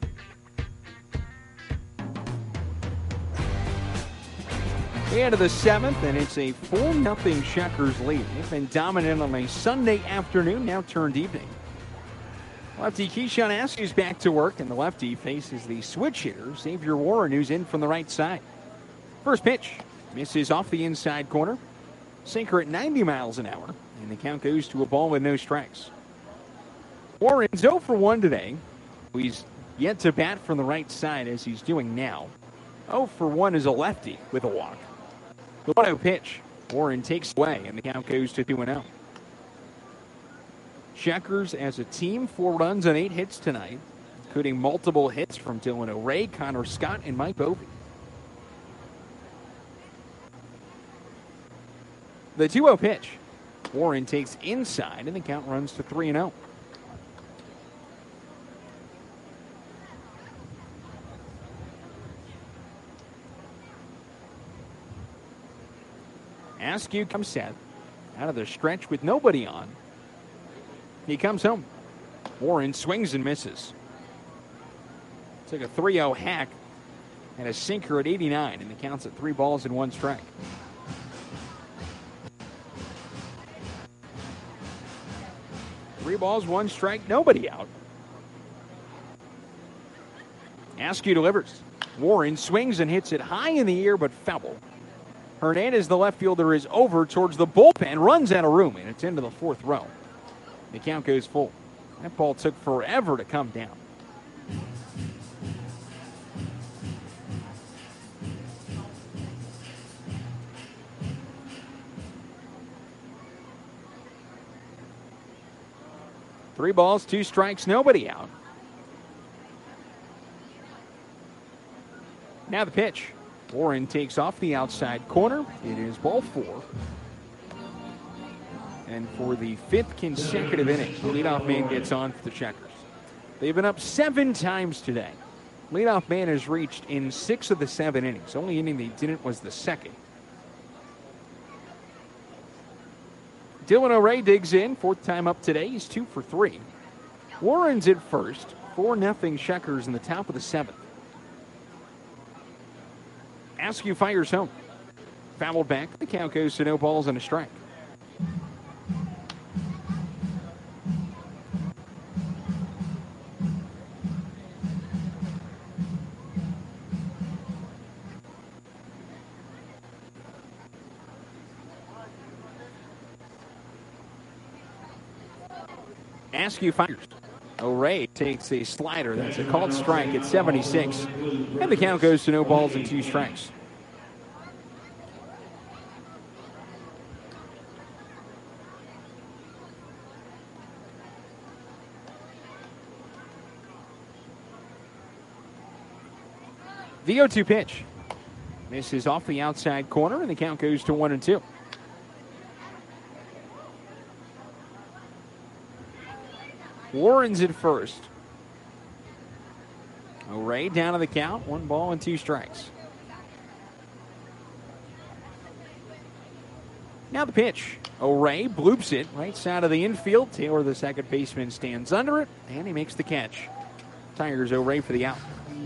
The end of the seventh, and it's a 4-0 Shuckers lead. They've been dominant on a Sunday afternoon, now turned evening. Lefty Keyshawn Askew's back to work, and the lefty faces the switch hitter, Xavier Warren, who's in from the right side. First pitch, misses off the inside corner. Sinker at 90 miles an hour, and the count goes to a ball with no strikes. Warren's 0 for 1 today. He's yet to bat from the right side as he's doing now. 0 for 1 is a lefty with a walk. The 1-0 pitch, Warren takes away, and the count goes to 2-0. Shuckers as a team, 4 runs on 8 hits tonight, including multiple hits from Dylan O'Ray, Connor Scott, and Mike Bovey. The 2-0 pitch, Warren takes inside, and the count runs to 3-0. Askew comes set out of the stretch with nobody on. He comes home. Warren swings and misses. Took a 3-0 hack and a sinker at 89, and the count's at 3 balls and 1 strike. Three balls, 1 strike, nobody out. Askew delivers. Warren swings and hits it high in the air, but foul. Hernandez, the left fielder, is over towards the bullpen, runs out of room, and it's into the 4th row. The count goes full. That ball took forever to come down. Three balls, 2 strikes, nobody out. Now the pitch. Warren takes off the outside corner. It is ball 4. And for the 5th consecutive inning, the leadoff man gets on for the Checkers. They've been up 7 times today. Leadoff man has reached in 6 of the 7 innings. The only inning they didn't was the 2nd. Dylan O'Ray digs in. 4th time up today. He's 2 for 3. Warren's at first. 4-0 Shuckers in the top of the 7th. Askew fires home. Fouled back. The count goes to no balls and a strike. Askew fires. O'Ray takes a slider. That's a called strike at 76. And the count goes to no balls and 2 strikes. The 0-2 pitch. Misses off the outside corner, and the count goes to 1-2. Warren's at first. O'Ray down to the count. 1 ball and 2 strikes. Now the pitch. O'Ray bloops it right side of the infield. Taylor, the second baseman, stands under it, and he makes the catch. Tigers O'Ray for the out.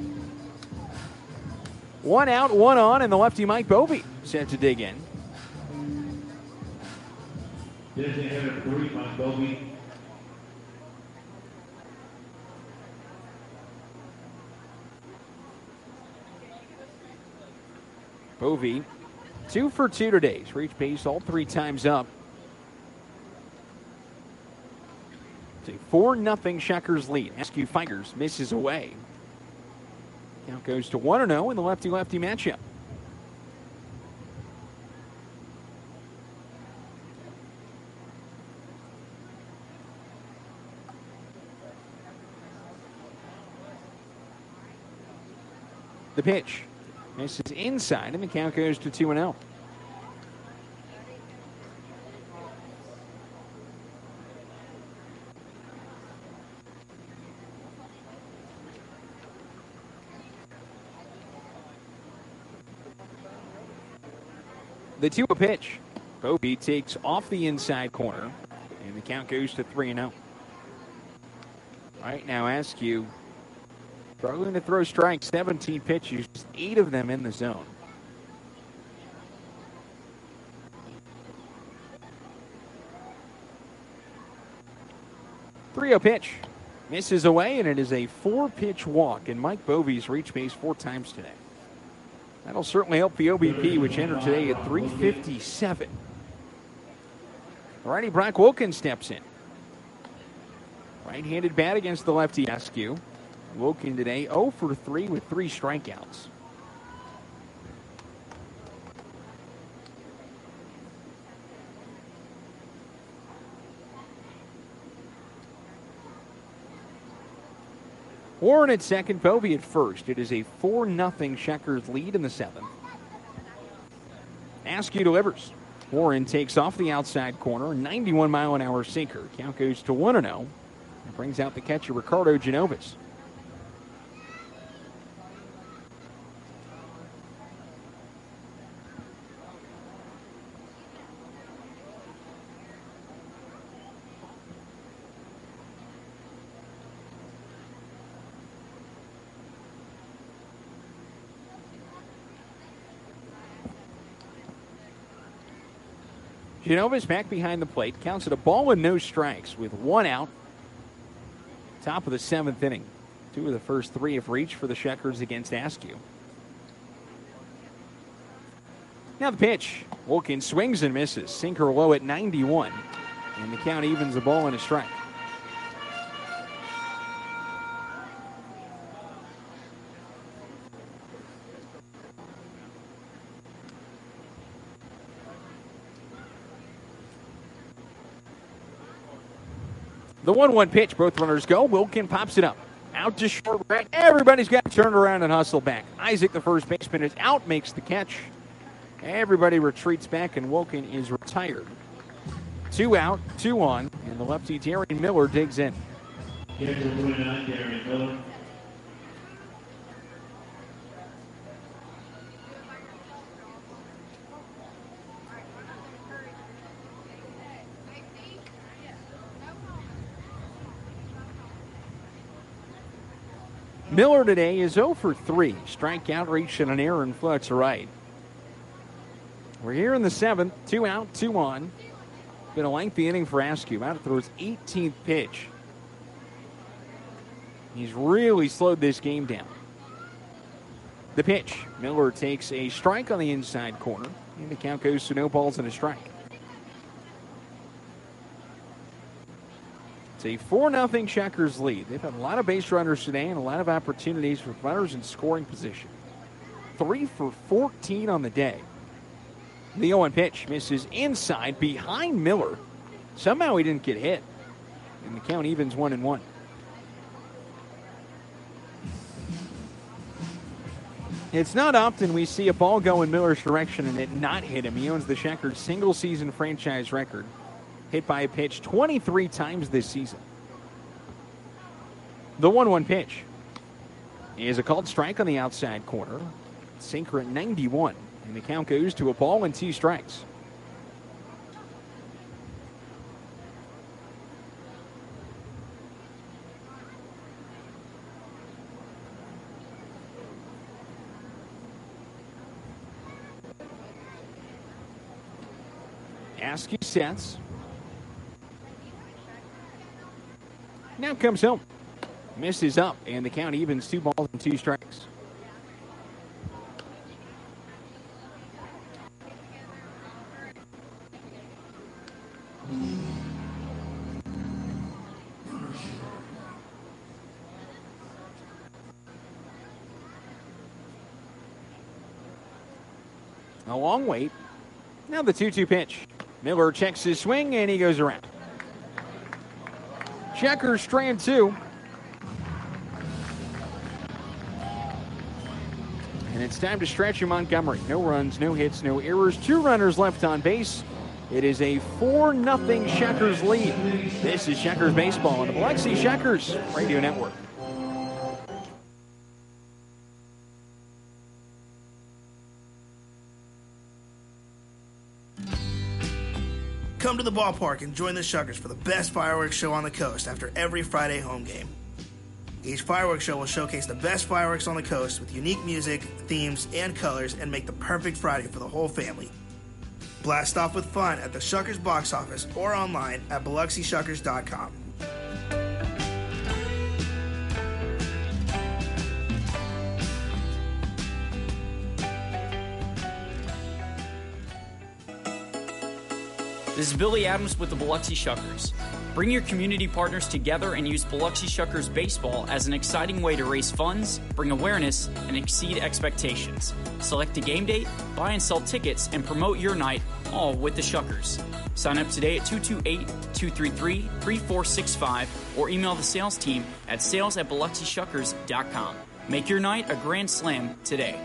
1 out, 1 on, and the lefty Mike Bovey set to dig in. Mike Bovey. Bovey, 2 for 2 today. He's reached base all 3 times up. It's a 4-0 Shuckers lead. Askew fires, misses away. Now goes to 1-0 in the lefty-lefty matchup. The pitch misses inside, and the count goes to 2-0. The 2-0 pitch. Bovee takes off the inside corner, and the count goes to 3-0. Right now, Askew struggling to throw strikes, 17 pitches, 8 of them in the zone. The 3-0 pitch misses away, and it is a 4-pitch walk, and Mike Bovee's reached base 4 times today. That'll certainly help the OBP, which entered today at 357. Righty Brock Wilkins steps in. Right-handed bat against the lefty Askew. Wilkins today 0 for 3 with 3 strikeouts. Warren at second, Bovee at first. It is a 4-0 Checkers lead in the 7th. Askew delivers. Warren takes off the outside corner, 91-mile-an-hour sinker. Count goes to 1-0. And brings out the catcher, Ricardo Genovis. Genovis back behind the plate, counts it a ball and no strikes with 1 out. Top of the 7th inning. 2 of the first 3 have reached for the Checkers against Askew. Now the pitch. Wilkins swings and misses. Sinker low at 91. And the count evens the ball and a strike. The 1-1 pitch, both runners go. Wilkins pops it up. Out to short right. Everybody's got to turn around and hustle back. Isaac, the first baseman, is out, makes the catch. Everybody retreats back, and Wilkins is retired. 2 out, 2 on, and the lefty Darian Miller digs in. Darian Miller. Miller today is 0 for 3. Strikeout, reach, and an error and floats right. We're here in the 7th. 2 out, 2 on. Been a lengthy inning for Askew. About to throw his 18th pitch. He's really slowed this game down. The pitch. Miller takes a strike on the inside corner. And the count goes to no balls and a strike. It's a 4-0 Checkers lead. They've had a lot of base runners today and a lot of opportunities for runners in scoring position. 3 for 14 on the day. The 0-1 pitch misses inside behind Miller. Somehow he didn't get hit. And the count evens 1-1. It's not often we see a ball go in Miller's direction and it not hit him. He owns the Checkers single-season franchise record. Hit by a pitch 23 times this season. The 1-1 pitch is a called strike on the outside corner. Sinker at 91. And the count goes to a ball and 2 strikes. Askew sets. Now comes home. Misses up, and the count evens 2 balls and 2 strikes. A long wait. Now the 2-2 pitch. Miller checks his swing, and he goes around. Checkers strand 2. it's time to stretch in Montgomery. No runs, no hits, no errors. 2 runners left on base. It is a 4-0 Checkers lead. This is Checkers Baseball on the Biloxi Checkers Radio Network. Come to the ballpark and join the Shuckers for the best fireworks show on the coast after every Friday home game. Each fireworks show will showcase the best fireworks on the coast with unique music, themes, and colors and make the perfect Friday for the whole family. Blast off with fun at the Shuckers box office or online at BiloxiShuckers.com. This is Billy Adams with the Biloxi Shuckers. Bring your community partners together and use Biloxi Shuckers Baseball as an exciting way to raise funds, bring awareness, and exceed expectations. Select a game date, buy and sell tickets, and promote your night, all with the Shuckers. Sign up today at 228-233-3465 or email the sales team at sales@BiloxiShuckers.com. Make your night a grand slam today.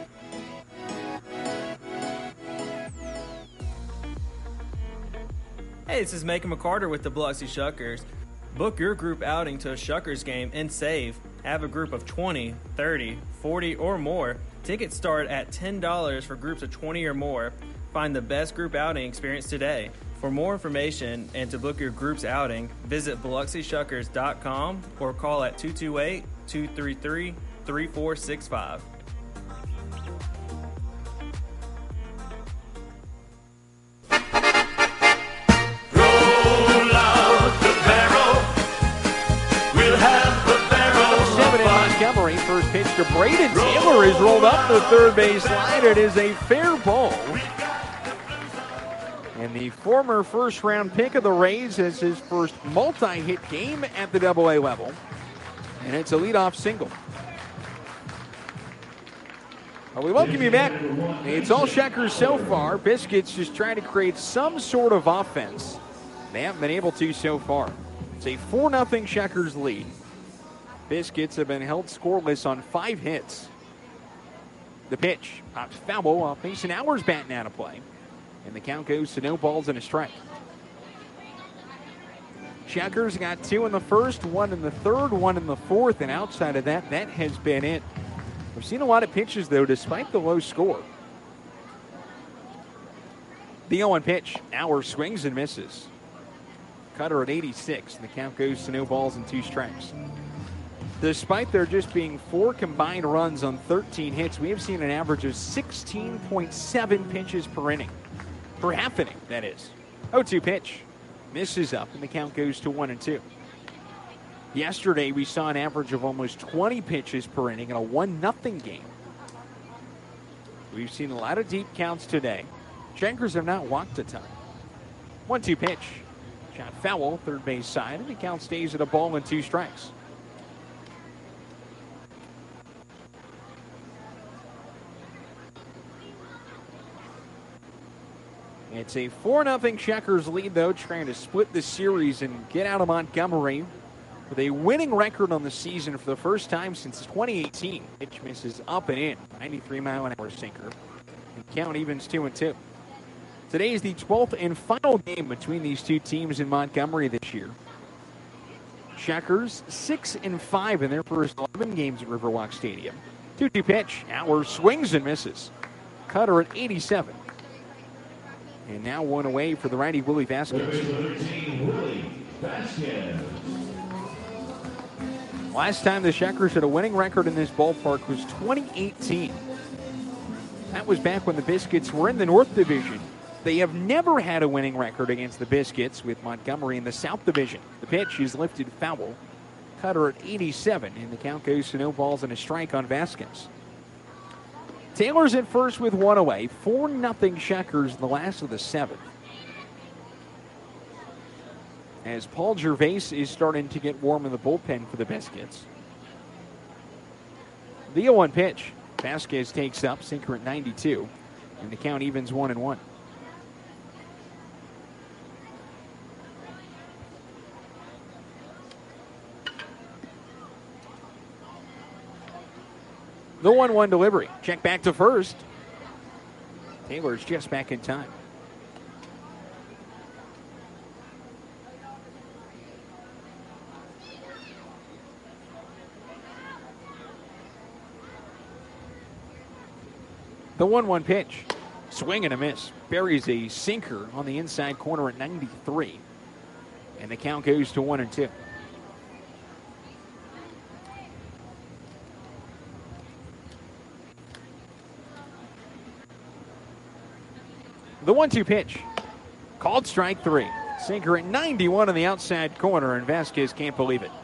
Hey, this is Macon McCarter with the Biloxi Shuckers. Book your group outing to a Shuckers game and save. Have a group of 20, 30, 40, or more. Tickets start at $10 for groups of 20 or more. Find the best group outing experience today. For more information and to book your group's outing, visit BiloxiShuckers.com or call at 228-233-3465. Montgomery, first pitch to Braden Taylor is rolled up the third base line. It is a fair ball. And the former first-round pick of the Rays has his first multi-hit game at the AA level. And it's a leadoff single. Well, we welcome you back. It's all Checkers so far. Biscuits just trying to create some sort of offense. They haven't been able to so far. It's a 4-0 Checkers lead. Biscuits have been held scoreless on 5 hits. The pitch, pops foul off Mason Hours batting out of play. And the count goes to no balls and a strike. Checkers got 2 in the first, 1 in the third, 1 in the fourth, and outside of that, that has been it. We've seen a lot of pitches, though, despite the low score. The 0-1 pitch. Hours swings and misses. Cutter at 86, and the count goes to no balls and 2 strikes. Despite there just being 4 combined runs on 13 hits, we have seen an average of 16.7 pitches per inning. Per half inning, that is. 0-2 pitch. Misses up, and the count goes to 1-2. Yesterday, we saw an average of almost 20 pitches per inning in a 1-0 game. We've seen a lot of deep counts today. Checkers have not walked a ton. 1-2 pitch. Shot foul, third base side, and the count stays at a ball and 2 strikes. It's a 4-0 Checkers lead, though, trying to split the series and get out of Montgomery with a winning record on the season for the first time since 2018. Pitch misses up and in, 93-mile-an-hour sinker. And count evens 2-2. Today is the 12th and final game between these two teams in Montgomery this year. Checkers 6-5 in their first 11 games at Riverwalk Stadium. 2-2 pitch. Hours swings and misses. Cutter at 87. And now 1 away for the righty Willie Vasquez. Last time the Checkers had a winning record in this ballpark was 2018. That was back when the Biscuits were in the North Division. They have never had a winning record against the Biscuits with Montgomery in the South Division. The pitch is lifted foul. Cutter at 87, and the count goes to no balls and a strike on Vasquez. Taylor's at first with 1 away. 4-0 Checkers in the last of the 7th. As Paul Gervais is starting to get warm in the bullpen for the Biscuits. The 0-1 pitch. Vasquez takes up, sinker at 92, and the count evens 1-1. The 1-1 delivery. Check back to first. Taylor's just back in time. The 1-1 pitch. Swing and a miss. Buries a sinker on the inside corner at 93. And the count goes to 1-2. The 1-2 pitch. Called strike 3. Sinker at 91 on the outside corner, and Vasquez can't believe it.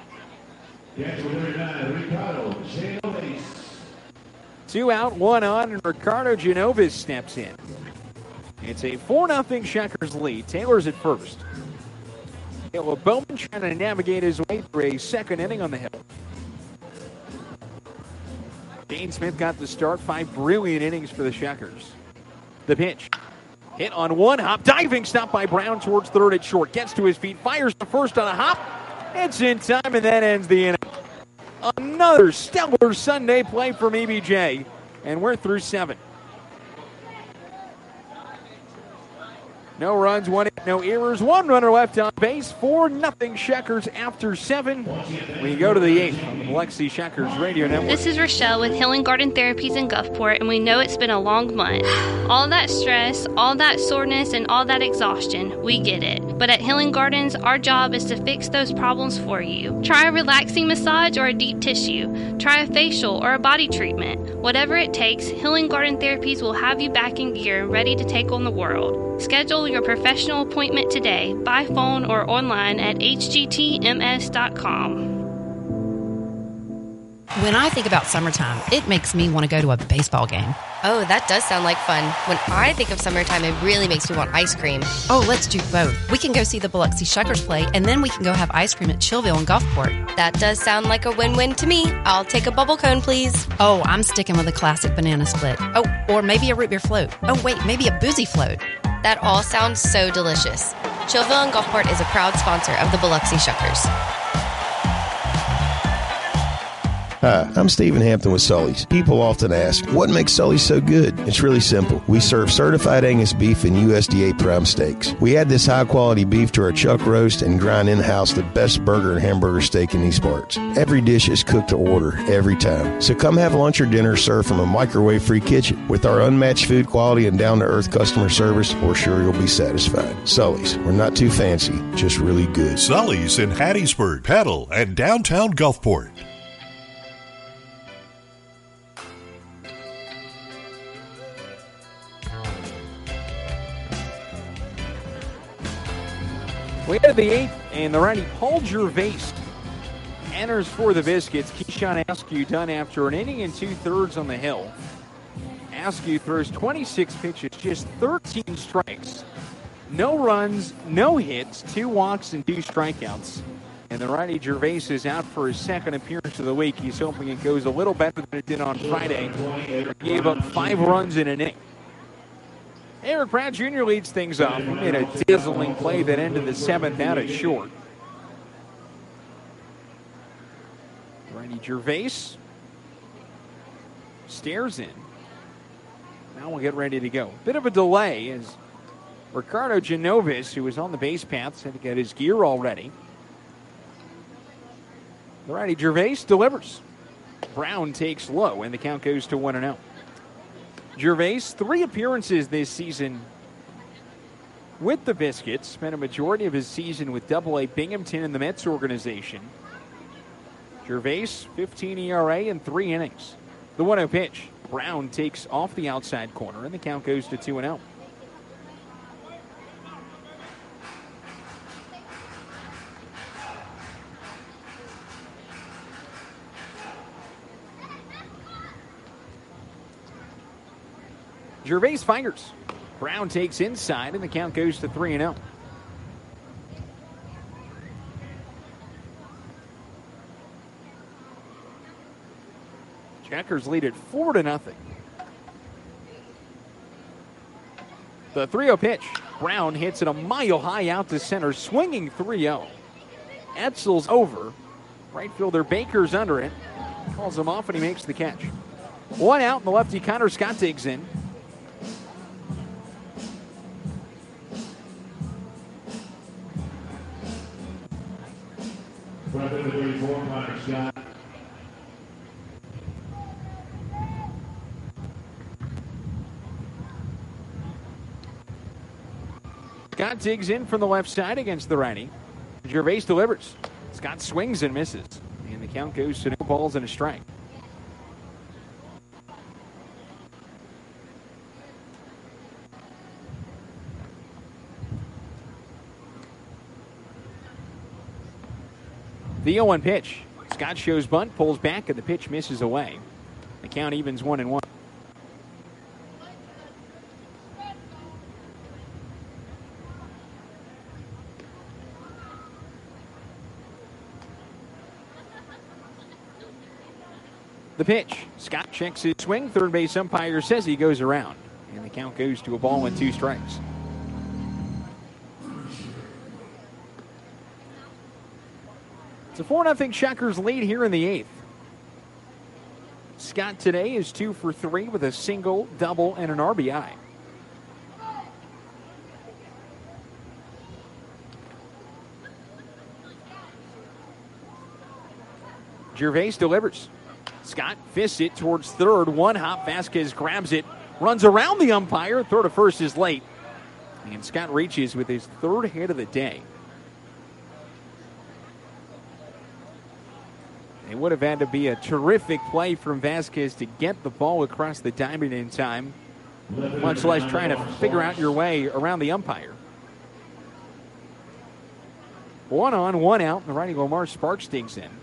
Two out, one on, and Ricardo Genovis steps in. It's a 4-0 Shuckers lead. Taylor's at first. Caleb Bowman trying to navigate his way through a second inning on the hill. Dane Smith got the start. 5 brilliant innings for the Shuckers. The pitch. Hit on one hop. Diving stop by Brown towards third at short. Gets to his feet. Fires to first on a hop. It's in time, and that ends the inning. Another stellar Sunday play from EBJ, and we're through 7. No runs, 1 hit, no errors, 1 runner left on base. 4-0 Shuckers after 7. We go to the 8th on the Biloxi Shuckers Radio Network. This is Rochelle with Healing Garden Therapies in Gulfport, and we know it's been a long month. All that stress, all that soreness, and all that exhaustion, we get it. But at Healing Gardens, our job is to fix those problems for you. Try a relaxing massage or a deep tissue. Try a facial or a body treatment. Whatever it takes, Healing Garden Therapies will have you back in gear and ready to take on the world. Schedule your professional appointment today by phone or online at hgtms.com. When I think about summertime, it makes me want to go to a baseball game. Oh, that does sound like fun. When I think of summertime, it really makes me want ice cream. Oh, let's do both. We can go see the Biloxi Shuckers play, and then we can go have ice cream at Chillville and Gulfport. That does sound like a win-win to me. I'll take a bubble cone, please. Oh, I'm sticking with a classic banana split. Oh, or maybe a root beer float. Oh, wait, maybe a boozy float. That all sounds so delicious. Chillville and Gulfport is a proud sponsor of the Biloxi Shuckers. Hi, I'm Stephen Hampton with Sully's. People often ask, what makes Sully's so good? It's really simple. We serve certified Angus beef and USDA prime steaks. We add this high-quality beef to our chuck roast and grind in-house the best burger and hamburger steak in these parts. Every dish is cooked to order, every time. So come have lunch or dinner served from a microwave-free kitchen. With our unmatched food quality and down-to-earth customer service, we're sure you'll be satisfied. Sully's, we're not too fancy, just really good. Sully's in Hattiesburg, Petal, and downtown Gulfport. We head to the 8th, and the righty Paul Gervais enters for the Biscuits. Keyshawn Askew done after an inning and 2/3 on the hill. Askew throws 26 pitches, just 13 strikes. No runs, no hits, 2 walks, and 2 strikeouts. And the righty Gervais is out for his second appearance of the week. He's hoping it goes a little better than it did on Friday. He gave up 5 runs in an inning. Eric Pratt Jr. leads things off. He made a dazzling play that ended the 7th out at short. Righty Gervais stares in. Now we'll get ready to go. Bit of a delay as Ricardo Genovis, who was on the base paths, had to get his gear all ready. The righty Gervais delivers. Brown takes low, and the count goes to 1-0. Gervais, 3 appearances this season with the Biscuits. Spent a majority of his season with AA Binghamton in the Mets organization. Gervais, 15 ERA in 3 innings. The 1-0 pitch. Brown takes off the outside corner, and the count goes to 2-0. Gervais fires. Brown takes inside, and the count goes to 3-0. Checkers lead it 4-0. The 3-0 pitch. Brown hits it a mile high out to center, swinging 3-0. Etzel's over. Right fielder Baker's under it. Calls him off, and he makes the catch. One out, and the lefty Connor Scott digs in. Scott digs in from the left side against the righty. Gervais delivers. Scott swings and misses. And the count goes to no balls and a strike. The 0-1 pitch. Scott shows bunt, pulls back, and the pitch misses away. The count evens 1-1. The pitch. Scott checks his swing. Third base umpire says he goes around. And the count goes to a ball and 2 strikes. It's a 4-0 Shockers lead here in the 8th. Scott today is 2 for 3 with a single, double, and an RBI. Gervais delivers. Scott fists it towards third. One hop. Vasquez grabs it. Runs around the umpire. Throw to first is late. And Scott reaches with his 3rd hit of the day. It would have had to be a terrific play from Vasquez to get the ball across the diamond in time, much less trying to figure out your way around the umpire. 1 on, 1 out, and the righty Lamar Sparks digs in.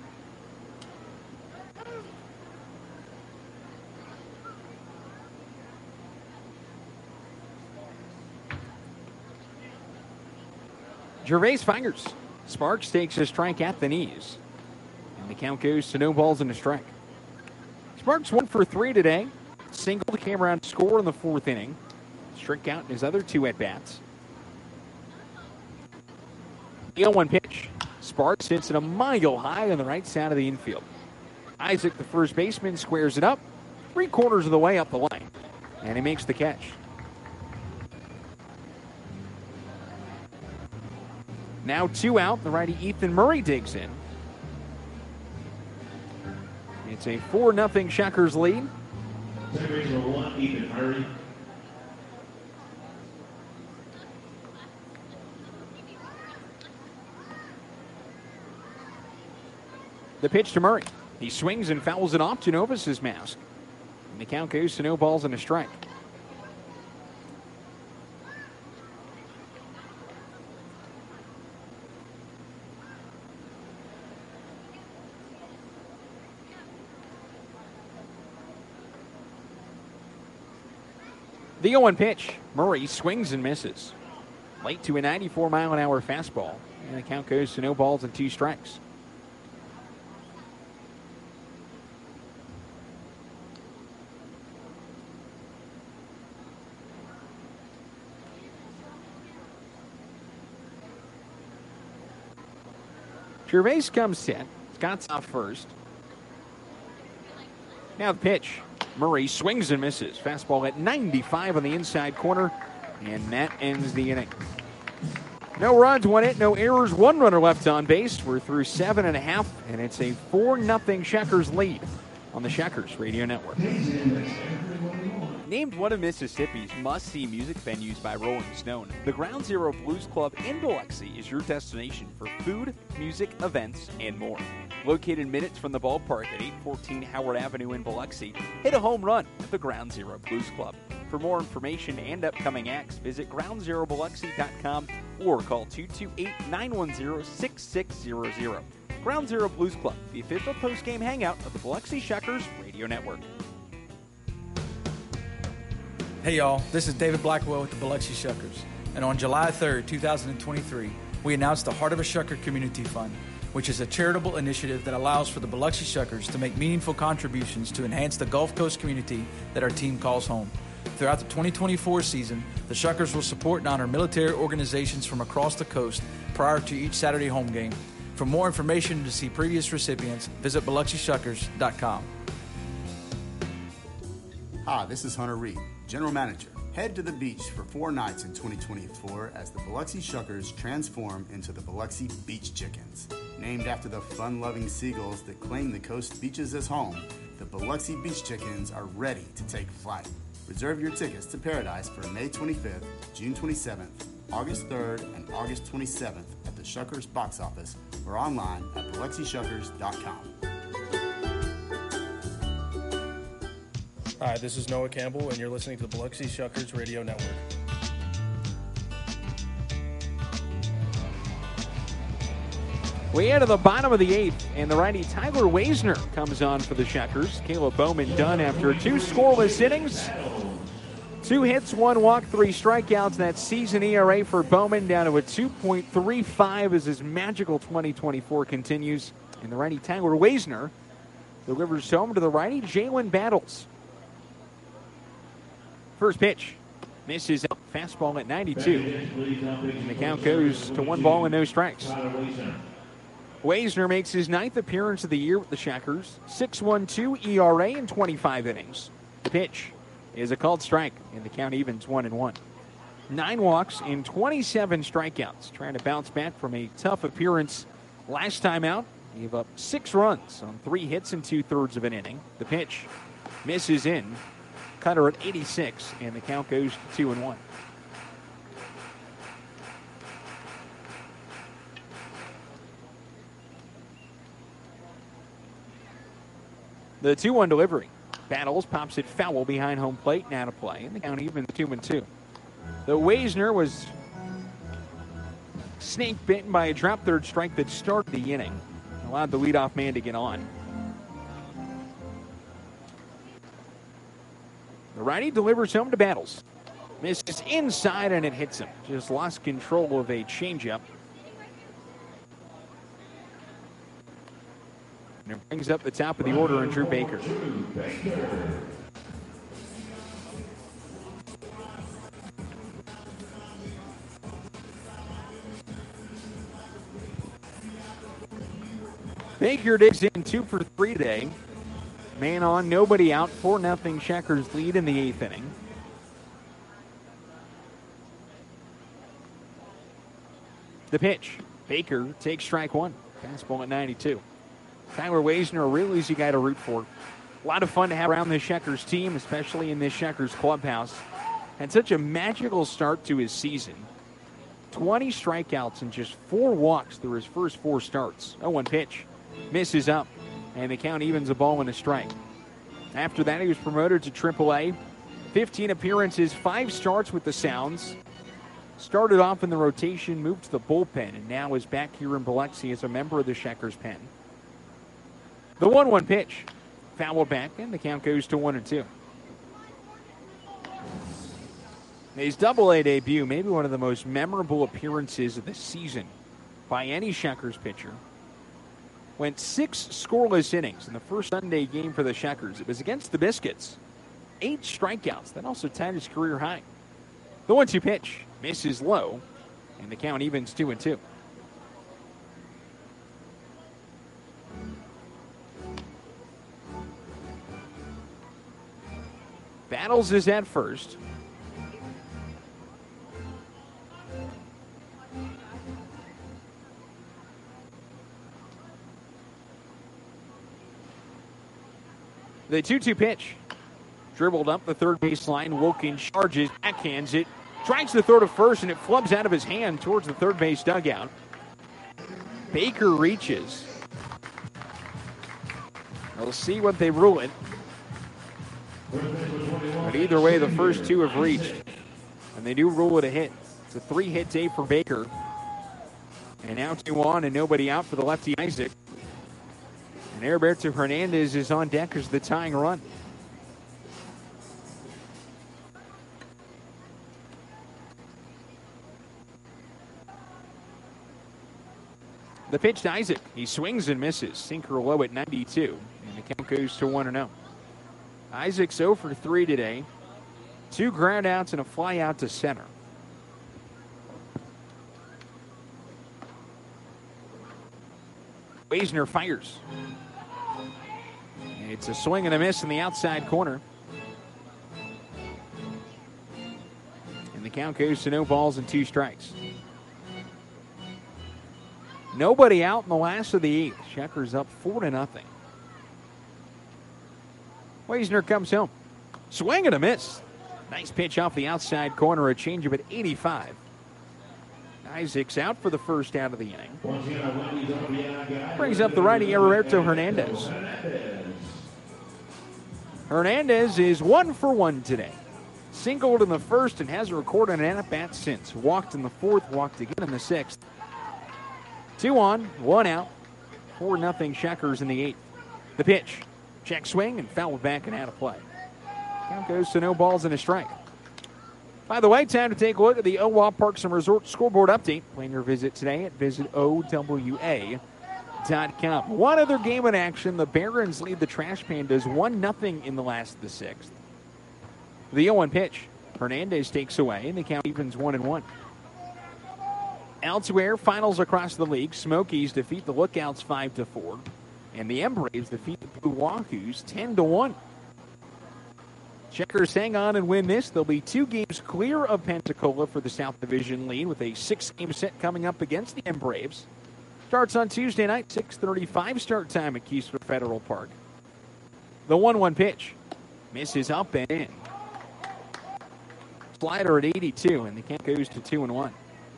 Gervais fires. Sparks takes a strike at the knees. And the count goes to no balls and a strike. Sparks 1 for 3 today. Single came around to score in the 4th inning. Struck out in his other 2 at-bats. The 0-1 pitch. Sparks hits it a mile high on the right side of the infield. Isaac, the first baseman, squares it up 3/4 of the way up the line. And he makes the catch. Now 2 out. The righty Ethan Murray digs in. It's a 4-0 Shockers lead. Ethan Murray. The pitch to Murray. He swings and fouls it off to Novus' mask. And the count goes to no balls and a strike. The 0-1 pitch. Murray swings and misses. Late to a 94-mile-an-hour fastball. And the count goes to no balls and 2 strikes. Gervais comes set. Scott's off first. Now the pitch. Murray swings and misses. Fastball at 95 on the inside corner. And that ends the inning. No runs, 1 hit, no errors, 1 runner left on base. We're through 7.5, and it's a 4-0 Shockers lead on the Shockers Radio Network. Named one of Mississippi's must-see music venues by Rolling Stone, the Ground Zero Blues Club in Biloxi is your destination for food, music, events, and more. Located minutes from the ballpark at 814 Howard Avenue in Biloxi, hit a home run at the Ground Zero Blues Club. For more information and upcoming acts, visit groundzerobiloxi.com or call 228-910-6600. Ground Zero Blues Club, the official post-game hangout of the Biloxi Shockers Radio Network. Hey y'all, this is David Blackwell with the Biloxi Shuckers. And on July 3rd, 2023, we announced the Heart of a Shucker Community Fund, which is a charitable initiative that allows for the Biloxi Shuckers to make meaningful contributions to enhance the Gulf Coast community that our team calls home. Throughout the 2024 season, the Shuckers will support and honor military organizations from across the coast prior to each Saturday home game. For more information and to see previous recipients, visit BiloxiShuckers.com. Hi, this is Hunter Reed, General Manager. Head to the beach for 4 nights in 2024 as the Biloxi Shuckers transform into the Biloxi Beach Chickens. Named after the fun-loving seagulls that claim the coast beaches as home, the Biloxi Beach Chickens are ready to take flight. Reserve your tickets to Paradise for May 25th, June 27th, August 3rd, and August 27th at the Shuckers box office or online at BiloxiShuckers.com. Hi, this is Noah Campbell, and you're listening to the Biloxi Shuckers Radio Network. We head to the bottom of the 8th, and the righty Tyler Waisner comes on for the Shuckers. Caleb Bowman done after 2 scoreless innings. 2 hits, 1 walk, 3 strikeouts. That season ERA for Bowman down to a 2.35 as his magical 2024 continues. And the righty Tyler Waisner delivers home to the righty Jalen Battles. First pitch. Misses out. Fastball at 92. And the count goes to 1 ball and no strikes. Waisner makes his 9th appearance of the year with the Shuckers. 6.12 ERA in 25 innings. The pitch is a called strike, and the count evens 1-1. 9 walks and 27 strikeouts. Trying to bounce back from a tough appearance last time out. Gave up 6 runs on 3 hits in 2/3 of an inning. The pitch misses in. Cutter at 86, and the count goes to 2-1. The 2-1 delivery. Battles pops it foul behind home plate, now to play, and the count even 2-2. The Waisner was snake bitten by a drop third strike that started the inning. Allowed the leadoff man to get on. The righty delivers home to Battles. Misses inside and it hits him. Just lost control of a changeup. And it brings up the top of the order in Drew Baker. Baker digs in 2 for 3 today. Man on, nobody out, 4-0 Shuckers lead in the 8th inning. The pitch. Baker takes strike 1. Fastball at 92. Tyler Waisner, a real easy guy to root for. A lot of fun to have around this Shuckers team, especially in this Shuckers clubhouse. Had such a magical start to his season. 20 strikeouts and just 4 walks through his first 4 starts. 0-1 pitch. Misses up. And the count evens a ball and a strike. After that, he was promoted to AAA. 15 appearances, 5 starts with the Sounds. Started off in the rotation, moved to the bullpen, and now is back here in Biloxi as a member of the Shuckers pen. The 1-1 pitch. Fouled back, and the count goes to 1-2. His Double-A debut, maybe one of the most memorable appearances of the season by any Shuckers pitcher. Went 6 scoreless innings in the first Sunday game for the Shuckers. It was against the Biscuits. 8 strikeouts. That also tied his career high. The 1-2 pitch misses low, and the count evens 2-2. Battles is at first. The 2-2 pitch. Dribbled up the third baseline. Wilkins charges, backhands it. Strikes the throw to first, and it flubs out of his hand towards the third base dugout. Baker reaches. We'll see what they rule it. But either way, the first 2 have reached. And they do rule it a hit. It's a 3-hit day for Baker. And now 2 on and nobody out for the lefty Isaac. And Heriberto Hernandez is on deck as the tying run. The pitch to Isaac. He swings and misses. Sinker low at 92. And the count goes to 1-0. Isaac's 0 for 3 today. 2 ground outs and a fly out to center. Waisner fires. It's a swing and a miss in the outside corner. count goes to no balls and 2 strikes. Nobody out in the last of the 8th. Shuckers up 4-0. Weisner comes home. Swing and a miss. Nice pitch off the outside corner, a changeup at 85. Isaac's out for the first out of the inning. Brings up the righty Roberto Hernandez. Hernandez is 1 for 1 today. Singled in the first and hasn't recorded an at-bat since. Walked in the 4th, walked again in the 6th. 2 on, 1 out. 4-0 Shuckers in the 8th. The pitch. Check swing and fouled back and out of play. Count goes to no balls and a strike. By the way, time to take a look at the OWA Parks and Resort scoreboard update. Plan your visit today at visitowa.com. One other game in action. The Barons lead the Trash Pandas 1-0 in the last of the 6th. The 0-1 pitch. Hernandez takes away, and the count evens 1-1. Elsewhere, finals across the league. Smokies defeat the Lookouts 5-4. And the Embraves defeat the Blue Wahoos 10-1. Checkers hang on and win this. They'll be 2 games clear of Pensacola for the South Division lead with a 6-game set coming up against the Embraves. Starts on Tuesday night, 6:35 start time at Keesler Federal Park. The 1-1 pitch. Misses up and in. Slider at 82, and the count goes to 2-1.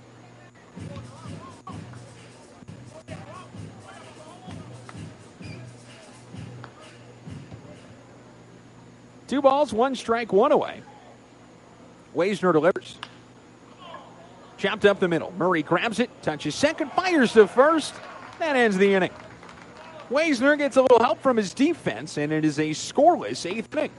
Two balls, 1 strike, 1 away. Weisner delivers. Chopped up the middle. Murray grabs it, touches second, fires to first. That ends the inning. Weisner gets a little help from his defense, and it is a scoreless 8th inning.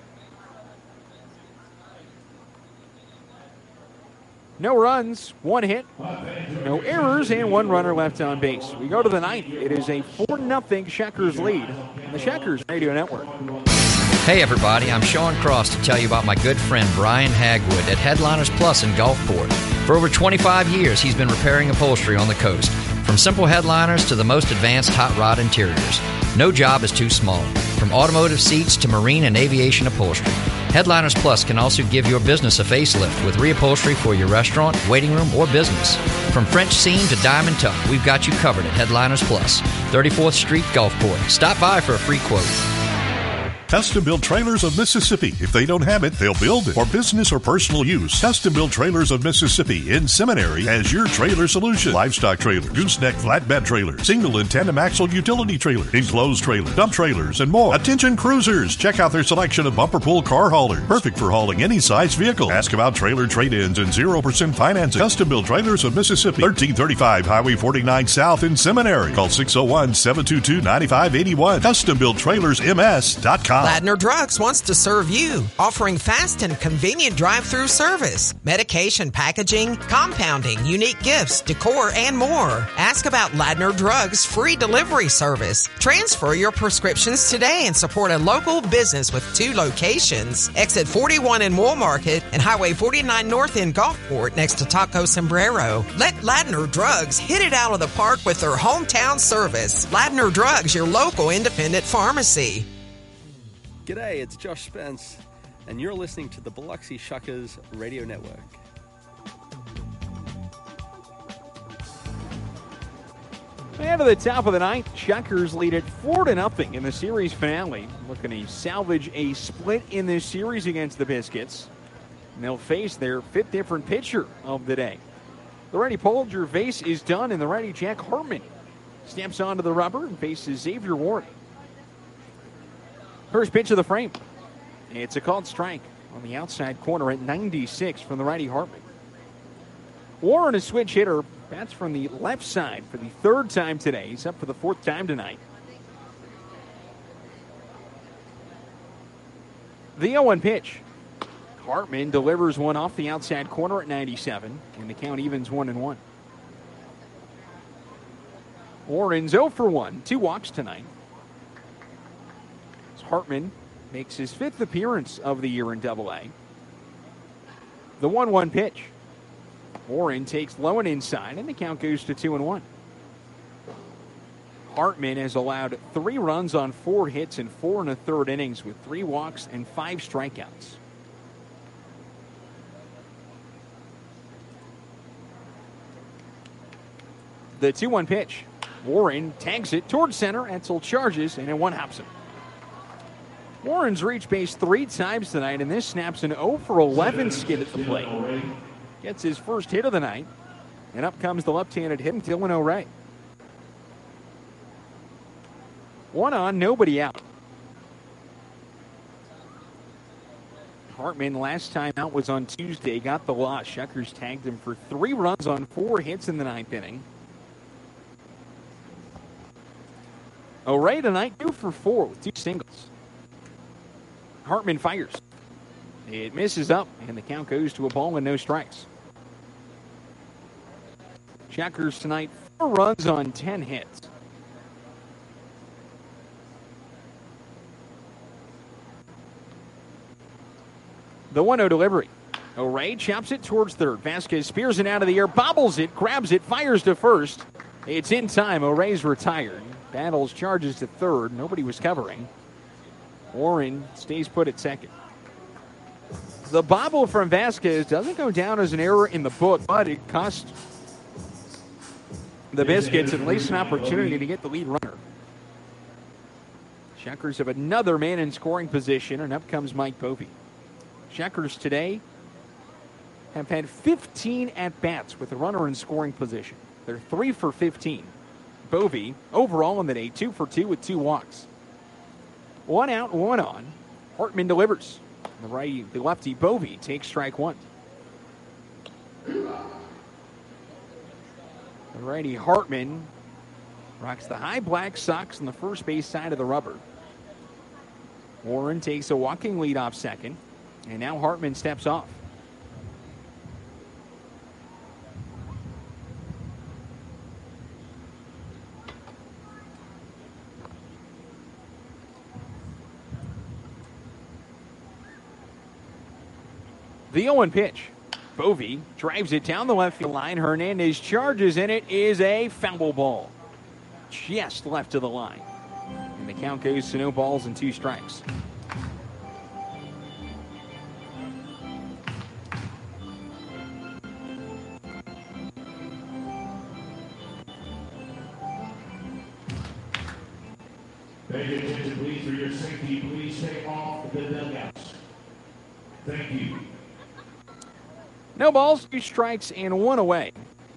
No runs, 1 hit, no errors, and 1 runner left on base. We go to the 9th. It is a 4-0 Shuckers lead on the Shuckers Radio Network. Hey everybody, I'm Sean Cross to tell you about my good friend Brian Hagwood at Headliners Plus in Gulfport. For over 25 years, he's been repairing upholstery on the coast. From simple headliners to the most advanced hot rod interiors. No job is too small. From automotive seats to marine and aviation upholstery. Headliners Plus can also give your business a facelift with reupholstery for your restaurant, waiting room, or business. From French seam to diamond tuck, we've got you covered at Headliners Plus, 34th Street, Gulfport. Stop by for a free quote. Custom Built Trailers of Mississippi. If they don't have it, they'll build it. For business or personal use, Custom Built Trailers of Mississippi in Seminary has your trailer solution. Livestock trailer, gooseneck flatbed trailer, single and tandem axle utility trailer, enclosed trailer, dump trailers, and more. Attention cruisers! Check out their selection of bumper pull car haulers. Perfect for hauling any size vehicle. Ask about trailer trade-ins and 0% financing. Custom Built Trailers of Mississippi. 1335 Highway 49 South in Seminary. Call 601-722-9581. CustomBuiltTrailersMS.com. Ladner Drugs wants to serve you, offering fast and convenient drive-through service, medication packaging, compounding, unique gifts, decor, and more. Ask about Ladner Drugs' free delivery service. Transfer your prescriptions today and support a local business with 2 locations. Exit 41 in Wool Market and Highway 49 North in Gulfport next to Taco Sombrero. Let Ladner Drugs hit it out of the park with their hometown service. Ladner Drugs, your local independent pharmacy. G'day, it's Josh Spence, and you're listening to the Biloxi Shuckers Radio Network. And to the top of the 9th, Shuckers lead it 4-0 in the series finale. Looking to salvage a split in this series against the Biscuits. And they'll face their 5th different pitcher of the day. The righty Paul Gervais is done, and the righty Jack Hartman steps onto the rubber and faces Xavier Warren. First pitch of the frame. It's a called strike on the outside corner at 96 from the righty Hartman. Warren, a switch hitter, bats from the left side for the 3rd time today. He's up for the 4th time tonight. The 0-1 pitch. Hartman delivers one off the outside corner at 97, and the count evens 1-1. Warren's 0 for 1, 2 walks tonight. Hartman makes his 5th appearance of the year in Double-A. The 1-1 pitch. Warren takes low and inside, and the count goes to 2-1. Hartman has allowed 3 runs on 4 hits in 4 1/3 innings with 3 walks and 5 strikeouts. The 2-1 pitch. Warren tags it towards center. Etzel charges, and it one-hops him. Warren's reached base 3 times tonight, and this snaps an 0-for-11 skid at the plate. Gets his first hit of the night, and up comes the left-handed hitter, Dylan O'Ray. 1 on, nobody out. Hartman last time out was on Tuesday, got the loss. Shuckers tagged him for 3 runs on 4 hits in the 9th inning. O'Ray tonight 2 for 4 with 2 singles. Hartman fires. It misses up, and the count goes to a ball and no strikes. Shuckers tonight 4 runs on 10 hits. The 1-0 delivery. O'Ray chops it towards third. Vasquez spears it out of the air, bobbles it, grabs it, fires to first. It's in time. O'Ray's retired. Battles charges to third. Nobody was covering. Warren stays put at second. The bobble from Vasquez doesn't go down as an error in the book, but it cost the Biscuits at least an opportunity to get the lead runner. Shuckers have another man in scoring position, and up comes Mike Bovey. Shuckers today have had 15 at-bats with a runner in scoring position. They're 3 for 15. Bovey, overall in the day, 2 for 2 with 2 walks. 1 out, 1 on. Hartman delivers. The lefty Bovey takes strike 1. The righty Hartman rocks the high black socks on the first base side of the rubber. Warren takes a walking lead off second, and now Hartman steps off. The 0-1 pitch. Bovey drives it down the left field line. Hernandez charges, and it is a foul ball. Just left of the line. And the count goes to no balls and 2 strikes. Pay attention, please, for your safety. Please stay off the dugouts. Thank you. No balls, 2 strikes, and 1 away.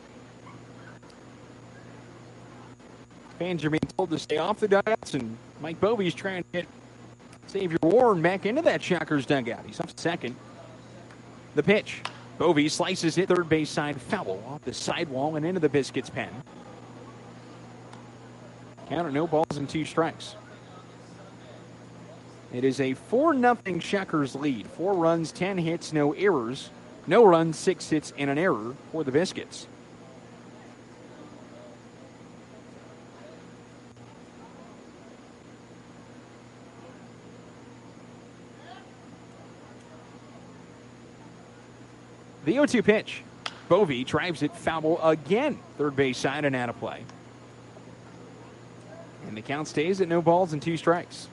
Fans are being told to stay off the dugouts, and Mike Bovey's trying to get Xavier Warren back into that Shockers dugout. He's up second. The pitch. Bovey slices it third base side foul off the sidewall and into the Biscuits pen. Count of no balls and 2 strikes. It is a 4-0 Shockers lead. 4 runs, 10 hits, no errors. No runs, 6 hits, and an error for the Biscuits. The 0-2 pitch. Bovey drives it foul again. Third base side and out of play. And the count stays at no balls and 2 strikes.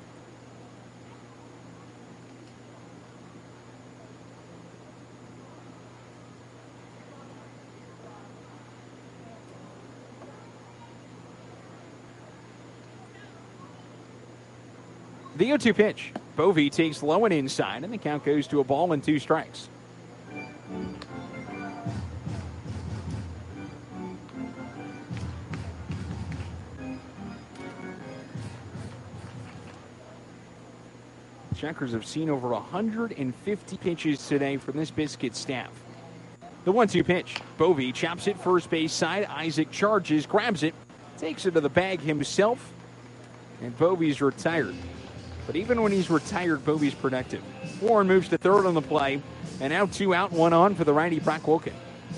The 0-2 pitch. Bovey takes low and inside, and the count goes to a ball and 2 strikes. Checkers have seen over 150 pitches today from this Biscuit staff. The 1-2 pitch. Bovey chops it first base side. Isaac charges, grabs it, takes it to the bag himself, and Bovey's retired. But even when he's retired, Bovey's productive. Warren moves to third on the play, and now 2 out, 1 on for the righty Brock Wilken.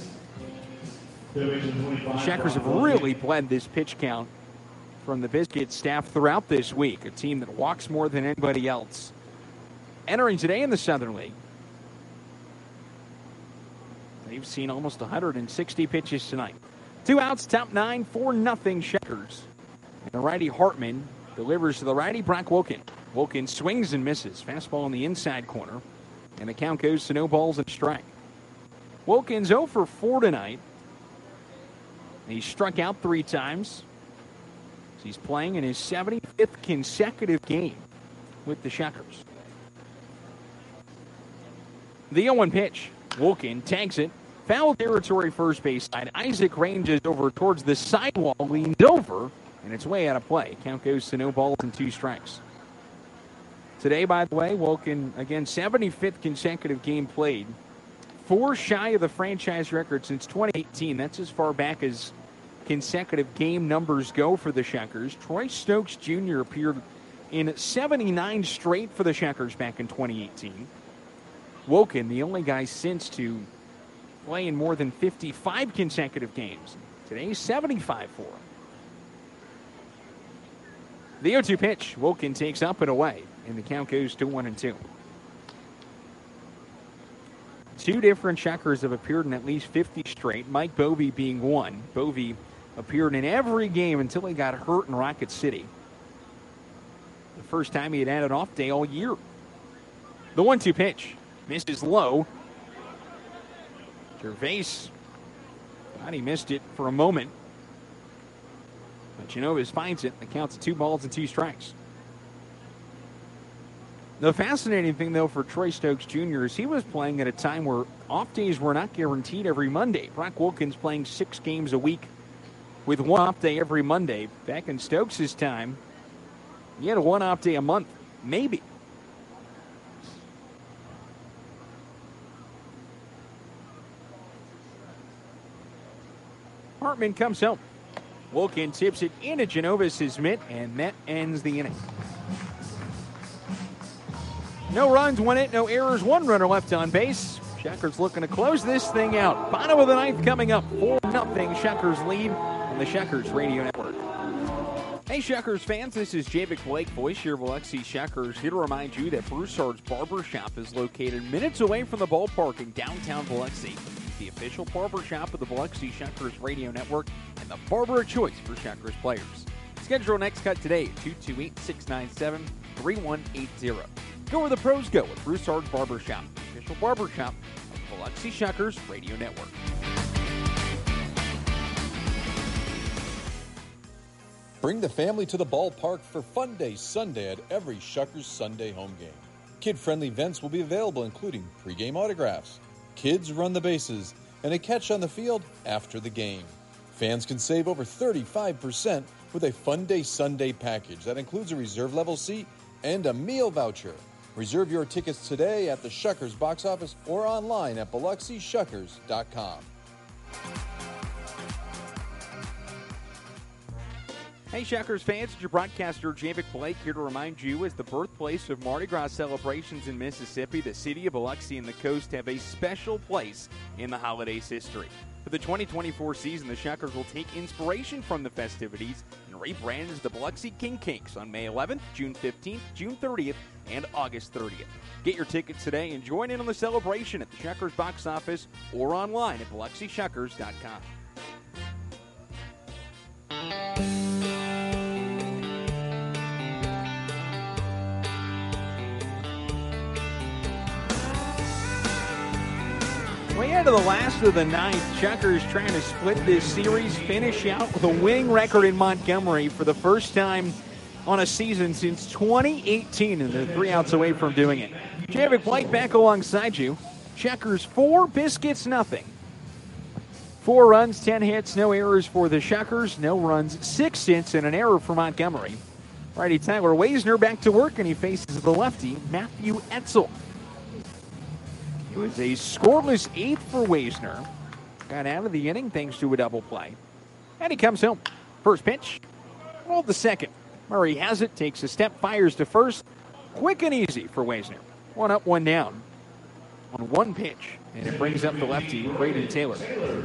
The Shockers have really bled this pitch count from the Biscuit staff throughout this week, a team that walks more than anybody else. Entering today in the Southern League, they've seen almost 160 pitches tonight. 2 outs, top 9, 4-0 Shockers. And the righty Hartman delivers to the righty Brock Wilken. Wilken swings and misses. Fastball in the inside corner. And the count goes to no balls and strike. Wilken's 0 for 4 tonight. He struck out 3 times. He's playing in his 75th consecutive game with the Shuckers. The 0-1 pitch. Wilkin tags it. Foul territory first base side. Isaac ranges over towards the sidewall, leans over, and it's way out of play. Count goes to no balls and 2 strikes. Today, by the way, Wilkin, again, 75th consecutive game played. 4 shy of the franchise record since 2018. That's as far back as consecutive game numbers go for the Shuckers. Troy Stokes Jr. appeared in 79 straight for the Shuckers back in 2018. Wilkin, the only guy since to play in more than 55 consecutive games. Today, 75 for him. The 0-2 pitch. Wilkin takes up and away, and the count goes to 1-2. 2 different Shuckers have appeared in at least 50 straight, Mike Bovey being one. Bovey appeared in every game until he got hurt in Rocket City. The first time he had had an off day all year. The 1-2 pitch. Misses low. Gervais thought he missed it for a moment. But Genovas finds it. The count's 2 balls and 2 strikes. The fascinating thing, though, for Troy Stokes Jr. is he was playing at a time where off days were not guaranteed every Monday. Brock Wilkins playing 6 games a week with 1 off day every Monday. Back in Stokes' time, he had a 1 off day a month, maybe. Hartman comes home. Wilkin tips it into Genovas' mitt, and that ends the inning. No runs, 1 hit, no errors, 1 runner left on base. Shuckers looking to close this thing out. Bottom of the 9th coming up. 4-0 Shuckers lead on the Shuckers Radio Network. Hey Shuckers fans, this is Javic Blake, voice here of Biloxi Shuckers, here to remind you that Broussard's Barber Shop is located minutes away from the ballpark in downtown Biloxi. The official barber shop of the Biloxi Shuckers Radio Network and the barber of choice for Shuckers players. Schedule your next cut today at 228-697-3180. Go where the pros go with Broussard's Barber Shop, the official barber shop of the Biloxi Shuckers Radio Network. Bring the family to the ballpark for Fun Day Sunday at every Shuckers Sunday home game. Kid-friendly events will be available, including pregame autographs, kids run the bases, and a catch on the field after the game. Fans can save over 35% with a Fun Day Sunday package that includes a reserve level seat and a meal voucher. Reserve your tickets today at the Shuckers box office or online at BiloxiShuckers.com. Hey Shuckers fans, it's your broadcaster Javic Blake here to remind you, as the birthplace of Mardi Gras celebrations in Mississippi, the city of Biloxi and the coast have a special place in the holiday's history. For the 2024 season, the Shuckers will take inspiration from the festivities and rebrand as the Biloxi King Cakes on May 11th, June 15th, June 30th, and August 30th. Get your tickets today and join in on the celebration at the Shuckers box office or online at BiloxiShuckers.com. Way into the last of the 9th, Shuckers trying to split this series, finish out with a winning record in Montgomery for the first time on a season since 2018, and they're 3 outs away from doing it. Javic Blake back alongside you. Shuckers 4, Biscuits nothing. 4 runs, 10 hits, no errors for the Shuckers, no runs, 6 hits, and an error for Montgomery. Righty Tyler Waisner back to work, and he faces the lefty, Matthew Etzel. It was a scoreless 8th for Waisner. Got out of the inning thanks to a double play. And he comes home. First pitch, rolled the second. Murray has it, takes a step, fires to first. Quick and easy for Waisner. 1 up, 1 down on 1 pitch. And it brings up the lefty, Braden Taylor.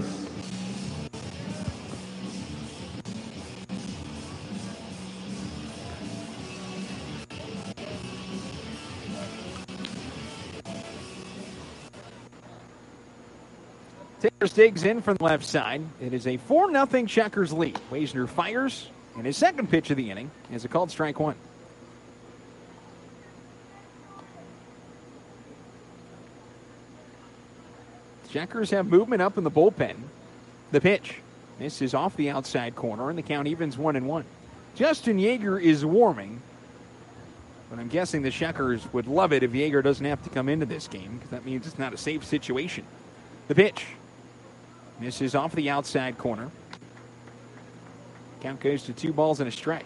Taylor digs in from the left side. It is a 4-0 Shuckers lead. Waisner fires, and his second pitch of the inning is a called strike 1. Shuckers have movement up in the bullpen. The pitch Misses off the outside corner, and the count evens 1-1. Justin Yeager is warming, but I'm guessing the Shuckers would love it if Yeager doesn't have to come into this game, because that means it's not a safe situation. The pitch. Misses off the outside corner. Count goes to 2 balls and a strike.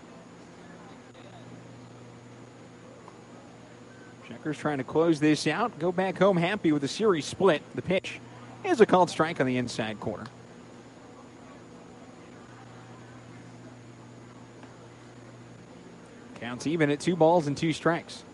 Shuckers trying to close this out. Go back home happy with the series split. The pitch is a called strike on the inside corner. Counts even at 2 balls and 2 strikes.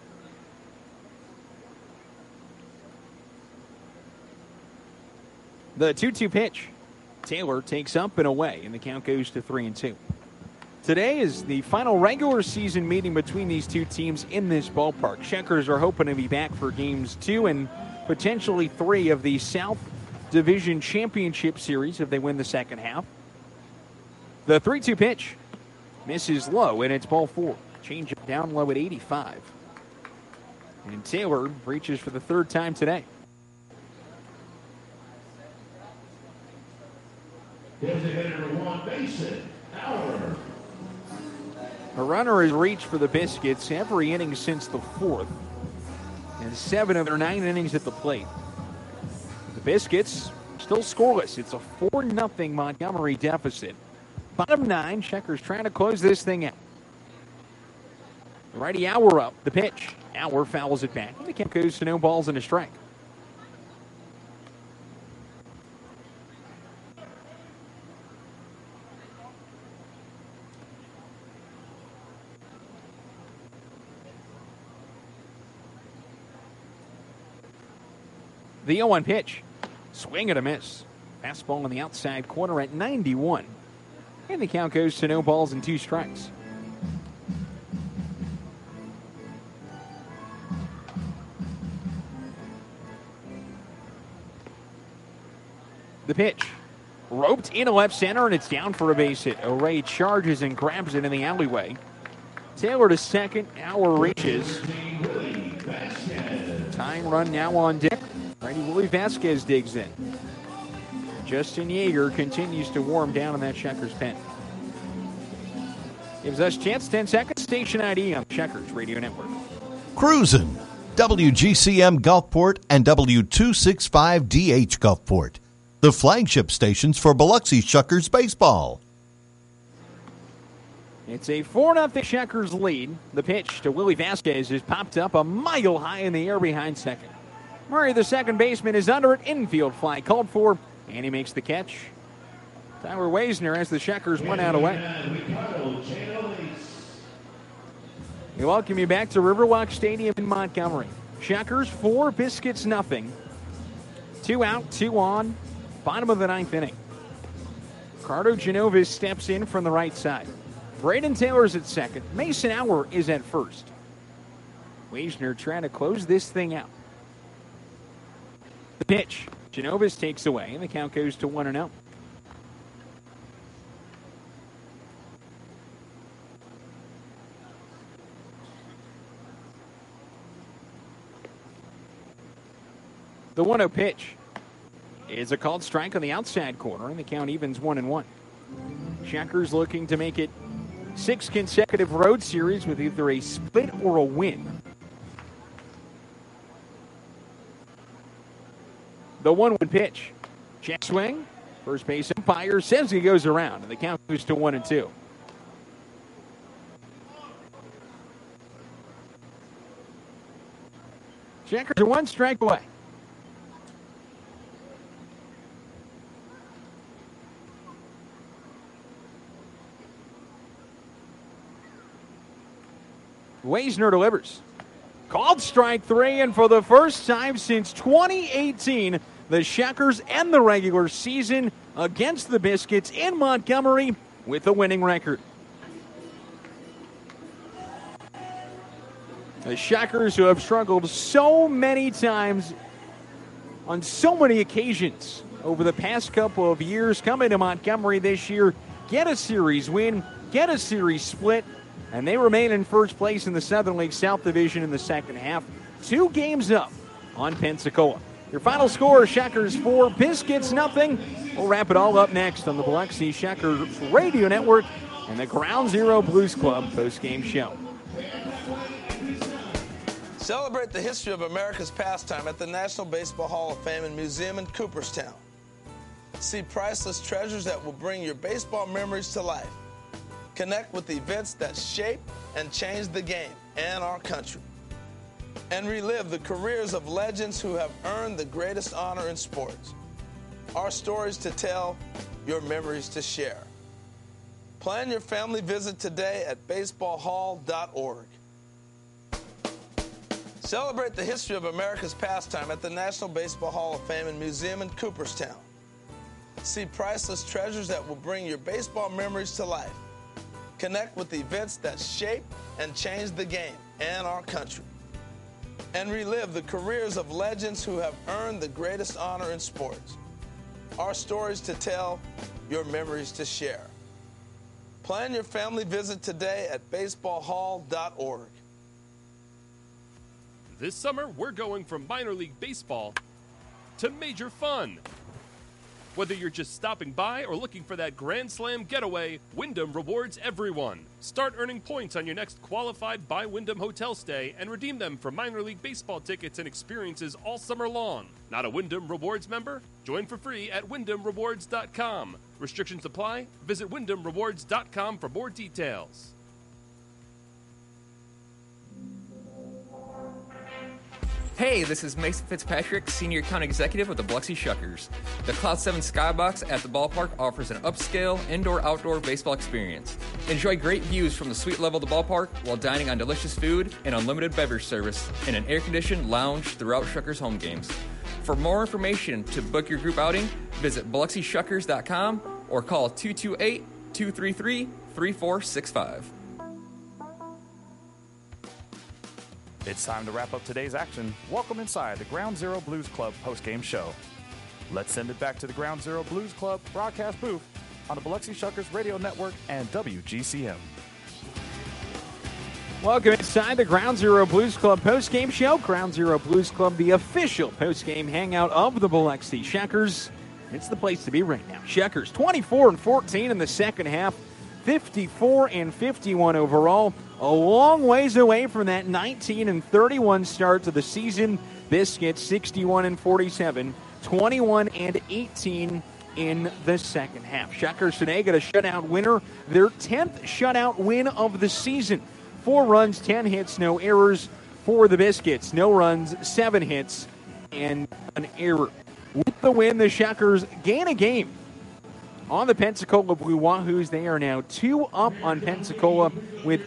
The 2-2 pitch. Taylor takes up and away, and the count goes to 3-2. Today is the final regular season meeting between these two teams in this ballpark. Shuckers are hoping to be back for games 2 and potentially 3 of the South Division Championship Series if they win the second half. The 3-2 pitch misses low, and it's ball 4. Change it down low at 85. And Taylor reaches for the 3rd time today. Designated one base hit, Howard. A runner has reached for the Biscuits every inning since the 4th, and 7 of their 9 innings at the plate. The Biscuits still scoreless. It's a 4-0 Montgomery deficit. Bottom 9, Shuckers trying to close this thing out. Righty Auer up. The pitch. Auer fouls it back. And the count goes to no balls and a strike. The 0-1 pitch. Swing and a miss. Fastball on the outside corner at 91. And the count goes to no balls and 2 strikes. The pitch. Roped into left center, and it's down for a base hit. O'Ray charges and grabs it in the alleyway. Taylor to second. Auer reaches. Tying run now on deck. Righty Willie Vasquez digs in. Justin Yeager continues to warm down in that Shuckers pen. Gives us chance, 10 seconds. Station ID on the Shuckers Radio Network. Cruisin'. WGCM Gulfport and W265DH Gulfport. The flagship stations for Biloxi Shuckers baseball. It's a 4-0 Shuckers lead. The pitch to Willie Vasquez is popped up a mile high in the air behind second. Murray, the second baseman, is under it. Infield fly called for, and he makes the catch. Tyler Weisner has the Shuckers 1 out away. We welcome you back to Riverwalk Stadium in Montgomery. Shuckers 4, Biscuits 0. 2 out, 2 on. Bottom of the 9th inning. Ricardo Genovis steps in from the right side. Braden Taylor's at second. Mason Auer is at first. Weisner trying to close this thing out. The pitch. Genovis takes away, and the count goes to 1-0. The 1-0 pitch is a called strike on the outside corner, and the count evens 1-1. Shuckers looking to make it 6 consecutive road series with either a split or a win. The 1-1 pitch. Check swing. First base umpire says he goes around, and the count goes to 1-2. Shuckers are 1 strike away. Weisner delivers. Called strike 3, and for the first time since 2018, the Shuckers end the regular season against the Biscuits in Montgomery with a winning record. The Shuckers, who have struggled so many times on so many occasions over the past couple of years, come into Montgomery this year, get a series win, get a series split, and they remain in first place in the Southern League South Division in the second half. 2 games up on Pensacola. Your final score, Shuckers 4, Biscuits 0. We'll wrap it all up next on the Biloxi Shuckers Radio Network and the Ground Zero Blues Club post-game show. Celebrate the history of America's pastime at the National Baseball Hall of Fame and Museum in Cooperstown. See priceless treasures that will bring your baseball memories to life. Connect with the events that shape and change the game and our country. And relive the careers of legends who have earned the greatest honor in sports. Our stories to tell, your memories to share. Plan your family visit today at baseballhall.org. Celebrate the history of America's pastime at the National Baseball Hall of Fame and Museum in Cooperstown. See priceless treasures that will bring your baseball memories to life. Connect with the events that shape and change the game and our country. And relive the careers of legends who have earned the greatest honor in sports. Our stories to tell, your memories to share. Plan your family visit today at baseballhall.org. This summer, we're going from minor league baseball to major fun. Whether you're just stopping by or looking for that Grand Slam getaway, Wyndham rewards everyone. Start earning points on your next qualified by Wyndham hotel stay and redeem them for minor league baseball tickets and experiences all summer long. Not a Wyndham Rewards member? Join for free at WyndhamRewards.com. Restrictions apply. Visit WyndhamRewards.com for more details. Hey, this is Mason Fitzpatrick, Senior Account Executive with the Biloxi Shuckers. The Cloud 7 Skybox at the ballpark offers an upscale indoor-outdoor baseball experience. Enjoy great views from the suite level of the ballpark while dining on delicious food and unlimited beverage service in an air-conditioned lounge throughout Shuckers home games. For more information to book your group outing, visit BiloxiShuckers.com or call 228-233-3465. It's time to wrap up today's action. Welcome inside the Ground Zero Blues Club postgame show. Let's send it back to the Ground Zero Blues Club broadcast booth on the Biloxi Shuckers Radio Network and WGCM. Welcome inside the Ground Zero Blues Club postgame show. Ground Zero Blues Club, the official postgame hangout of the Biloxi Shuckers. It's the place to be right now. Shuckers 24-14 in the second half, 54-51 overall. A long ways away from that 19-31 start to the season. Biscuits 61-47, 21-18 in the second half. Shuckers today got a shutout winner, their 10th shutout win of the season. 4 runs, 10 hits, no errors for the Biscuits. No runs, 7 hits, and an error. With the win, the Shuckers gain a game on the Pensacola Blue Wahoos. They are now 2 up on Pensacola with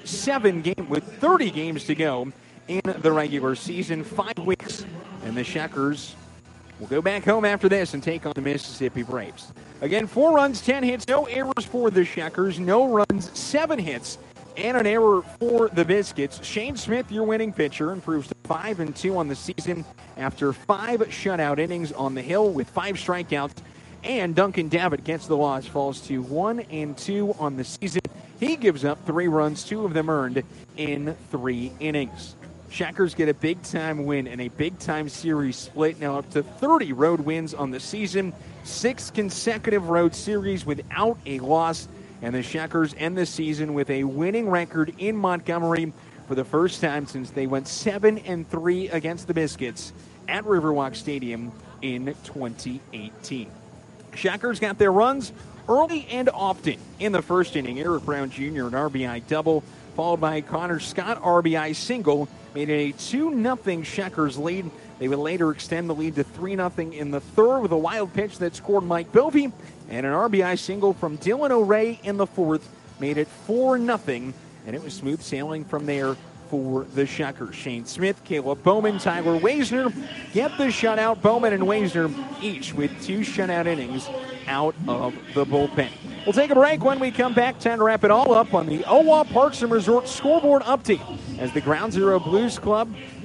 30 games to go in the regular season. 5 weeks, and the Shuckers will go back home after this and take on the Mississippi Braves. Again, 4 runs, 10 hits, no errors for the Shuckers. No runs, 7 hits, and an error for the Biscuits. Shane Smith, your winning pitcher, improves to 5-2 on the season after 5 shutout innings on the hill with 5 strikeouts. And Duncan Davitt gets the loss, falls to 1-2 on the season. He gives up 3 runs, 2 of them earned in 3 innings. Shuckers get a big-time win and a big-time series split, now up to 30 road wins on the season. 6 consecutive road series without a loss, and the Shuckers end the season with a winning record in Montgomery for the first time since they went 7-3 against the Biscuits at Riverwalk Stadium in 2018. Shuckers got their runs early and often in the first inning. Eric Brown Jr., an RBI double, followed by Connor Scott RBI single, made it a 2-0 Shuckers lead. They would later extend the lead to 3-0 in the third with a wild pitch that scored Mike Bovey, and an RBI single from Dylan O'Ray in the fourth made it 4-0, and it was smooth sailing from there for the Shuckers. Shane Smith, Caleb Bowman, Tyler Weisner get the shutout. Bowman and Weisner each with 2 shutout innings out of the bullpen. We'll take a break. When we come back, time to wrap it all up on the Owa Parks and Resorts scoreboard update as the Ground Zero Blues Club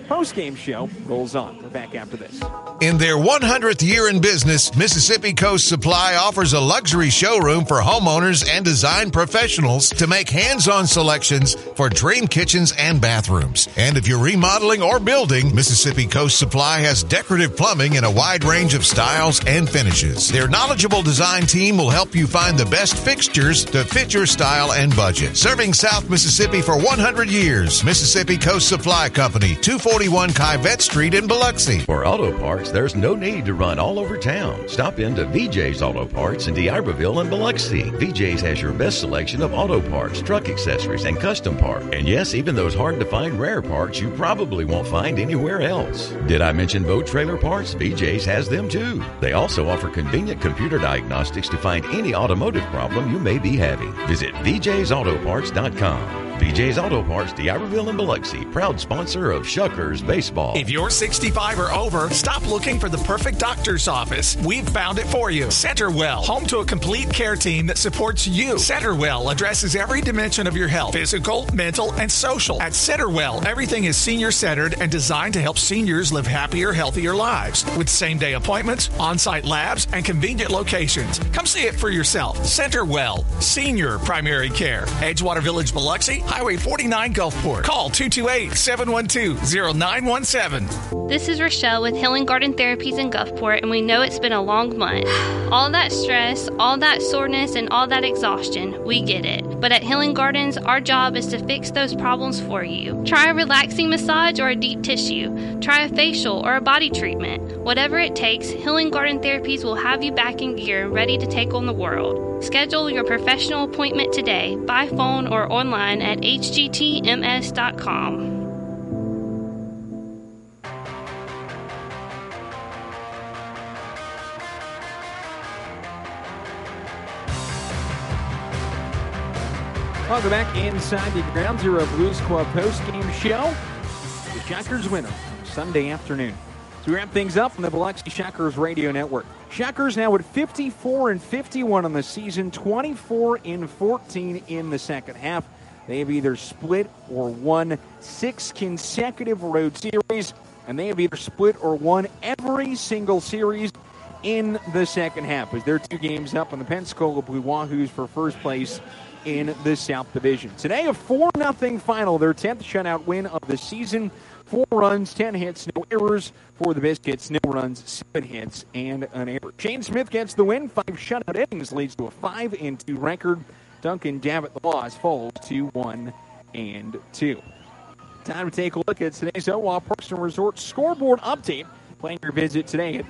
post-game show rolls on. We're back after this. In their 100th year in business, Mississippi Coast Supply offers a luxury showroom for homeowners and design professionals to make hands-on selections for dream kitchens and bathrooms. And if you're remodeling or building, Mississippi Coast Supply has decorative plumbing in a wide range of styles and finishes. Their knowledgeable design team will help you find the best fixtures to fit your style and budget. Serving South Mississippi for 100 years, Mississippi Coast Supply Company, 241 Kyvette Street in Biloxi. For auto parts, there's no need to run all over town. Stop in to VJ's Auto Parts in D'Iberville and Biloxi. VJ's has your best selection of auto parts, truck accessories, and custom parts. And yes, even those hard-to-find rare parts you probably won't find anywhere else. Did I mention boat trailer parts? VJ's has them too. They also offer convenient computer diagnostics to find any automotive problem you may be having. Visit VJ'sAutoparts.com. VJ's Auto Parts, D'Iberville and Biloxi, proud sponsor of Shuckers Baseball. If you're 65 or over, stop looking for the perfect doctor's office. We've found it for you. Centerwell, home to a complete care team that supports you. Centerwell addresses every dimension of your health, physical, mental, and social. At Centerwell, everything is senior-centered and designed to help seniors live happier, healthier lives. With same-day appointments, on-site labs, and convenient locations. Come see it for yourself. Centerwell, senior primary care. Edgewater Village, Biloxi, Highway 49 Gulfport. Call 228-712-0917. This is Rochelle with Healing Garden Therapies in Gulfport, and we know it's been a long month. All that stress, all that soreness, and all that exhaustion, we get it. But at Healing Gardens, our job is to fix those problems for you. Try a relaxing massage or a deep tissue. Try a facial or a body treatment. Whatever it takes, Healing Garden Therapies will have you back in gear and ready to take on the world. Schedule your professional appointment today by phone or online at hgtms.com. Welcome back inside the Ground Zero Blues Club post-game show. The Shockers winner Sunday afternoon. So we wrap things up on the Biloxi Shockers Radio Network. Shockers now at 54-51 on the season, 24-14 in the second half. They have either split or won 6 consecutive road series, and they have either split or won every single series in the second half, as they're 2 games up on the Pensacola Blue Wahoos for first place in the South Division. Today, a 4-0 final, their 10th shutout win of the season. 4 runs, 10 hits, no errors for the Biscuits. No runs, 7 hits, and an error. Shane Smith gets the win. 5 shutout innings leads to a 5-2 record. Duncan Davitt, the loss, falls to 1-2. Time to take a look at today's Omaha Parks and Resorts scoreboard update. Plan your visit today at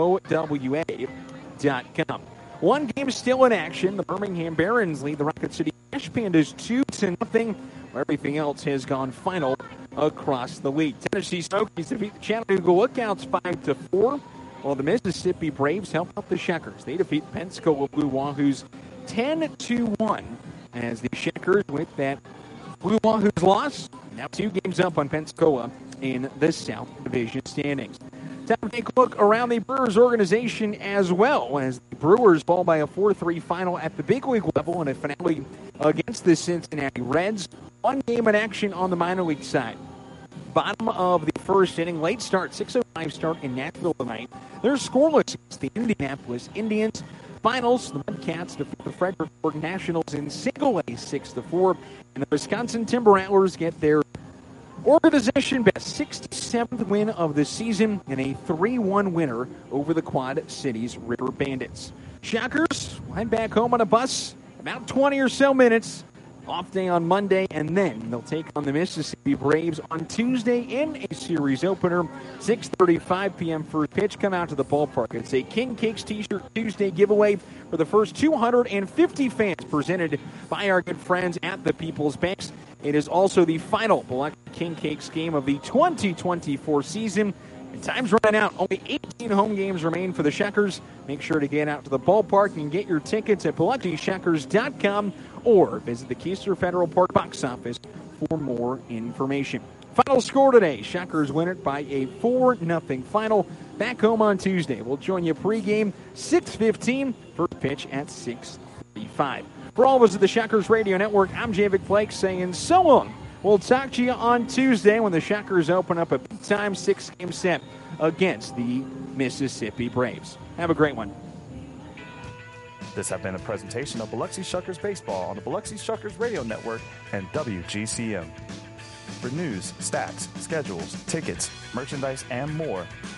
visitowa.com. One game still in action. The Birmingham Barons lead the Rocket City Cash Pandas 2-0. Everything else has gone final across the league. Tennessee Smokies defeat the Chattanooga Lookouts 5-4, while the Mississippi Braves help out the Shockers. They defeat the Pensacola Blue Wahoos 10-1, as the Shockers, with that Blue Wahoos loss, now 2 games up on Pensacola in the South Division standings. Time to take a look around the Brewers organization as well, as the Brewers fall by a 4-3 final at the big league level in a finale against the Cincinnati Reds. 1 game in action on the minor league side. Bottom of the first inning, late start, 6:05 start in Nashville tonight. They're scoreless against the Indianapolis Indians. Finals, the Mudcats defeat the Fredericksburg Nationals in single A 6-4, and the Wisconsin Timber Rattlers get their organization best 67th win of the season and a 3-1 winner over the Quad Cities River Bandits. Shockers will head back home on a bus, about 20 or so minutes. Off day on Monday, and then they'll take on the Mississippi Braves on Tuesday in a series opener. 6:35 p.m. first pitch. Come out to the ballpark. It's a King Cakes T-shirt Tuesday giveaway for the first 250 fans, presented by our good friends at the People's Banks. It is also the final Biloxi King Cakes game of the 2024 season. And time's running out. Only 18 home games remain for the Shockers. Make sure to get out to the ballpark and get your tickets at BiloxiShockers.com or visit the Keister Federal Park box office for more information. Final score today, Shockers win it by a 4-0 final. Back home on Tuesday. We'll join you pregame 6:15, first pitch at 6:35. For all of us at the Shockers Radio Network, I'm Javik Blake saying so long We'll talk to you on Tuesday when the Shockers open up a big-time 6-game set against the Mississippi Braves. Have a great one. This has been a presentation of Biloxi Shuckers Baseball on the Biloxi Shuckers Radio Network and WGCM. For news, stats, schedules, tickets, merchandise, and more,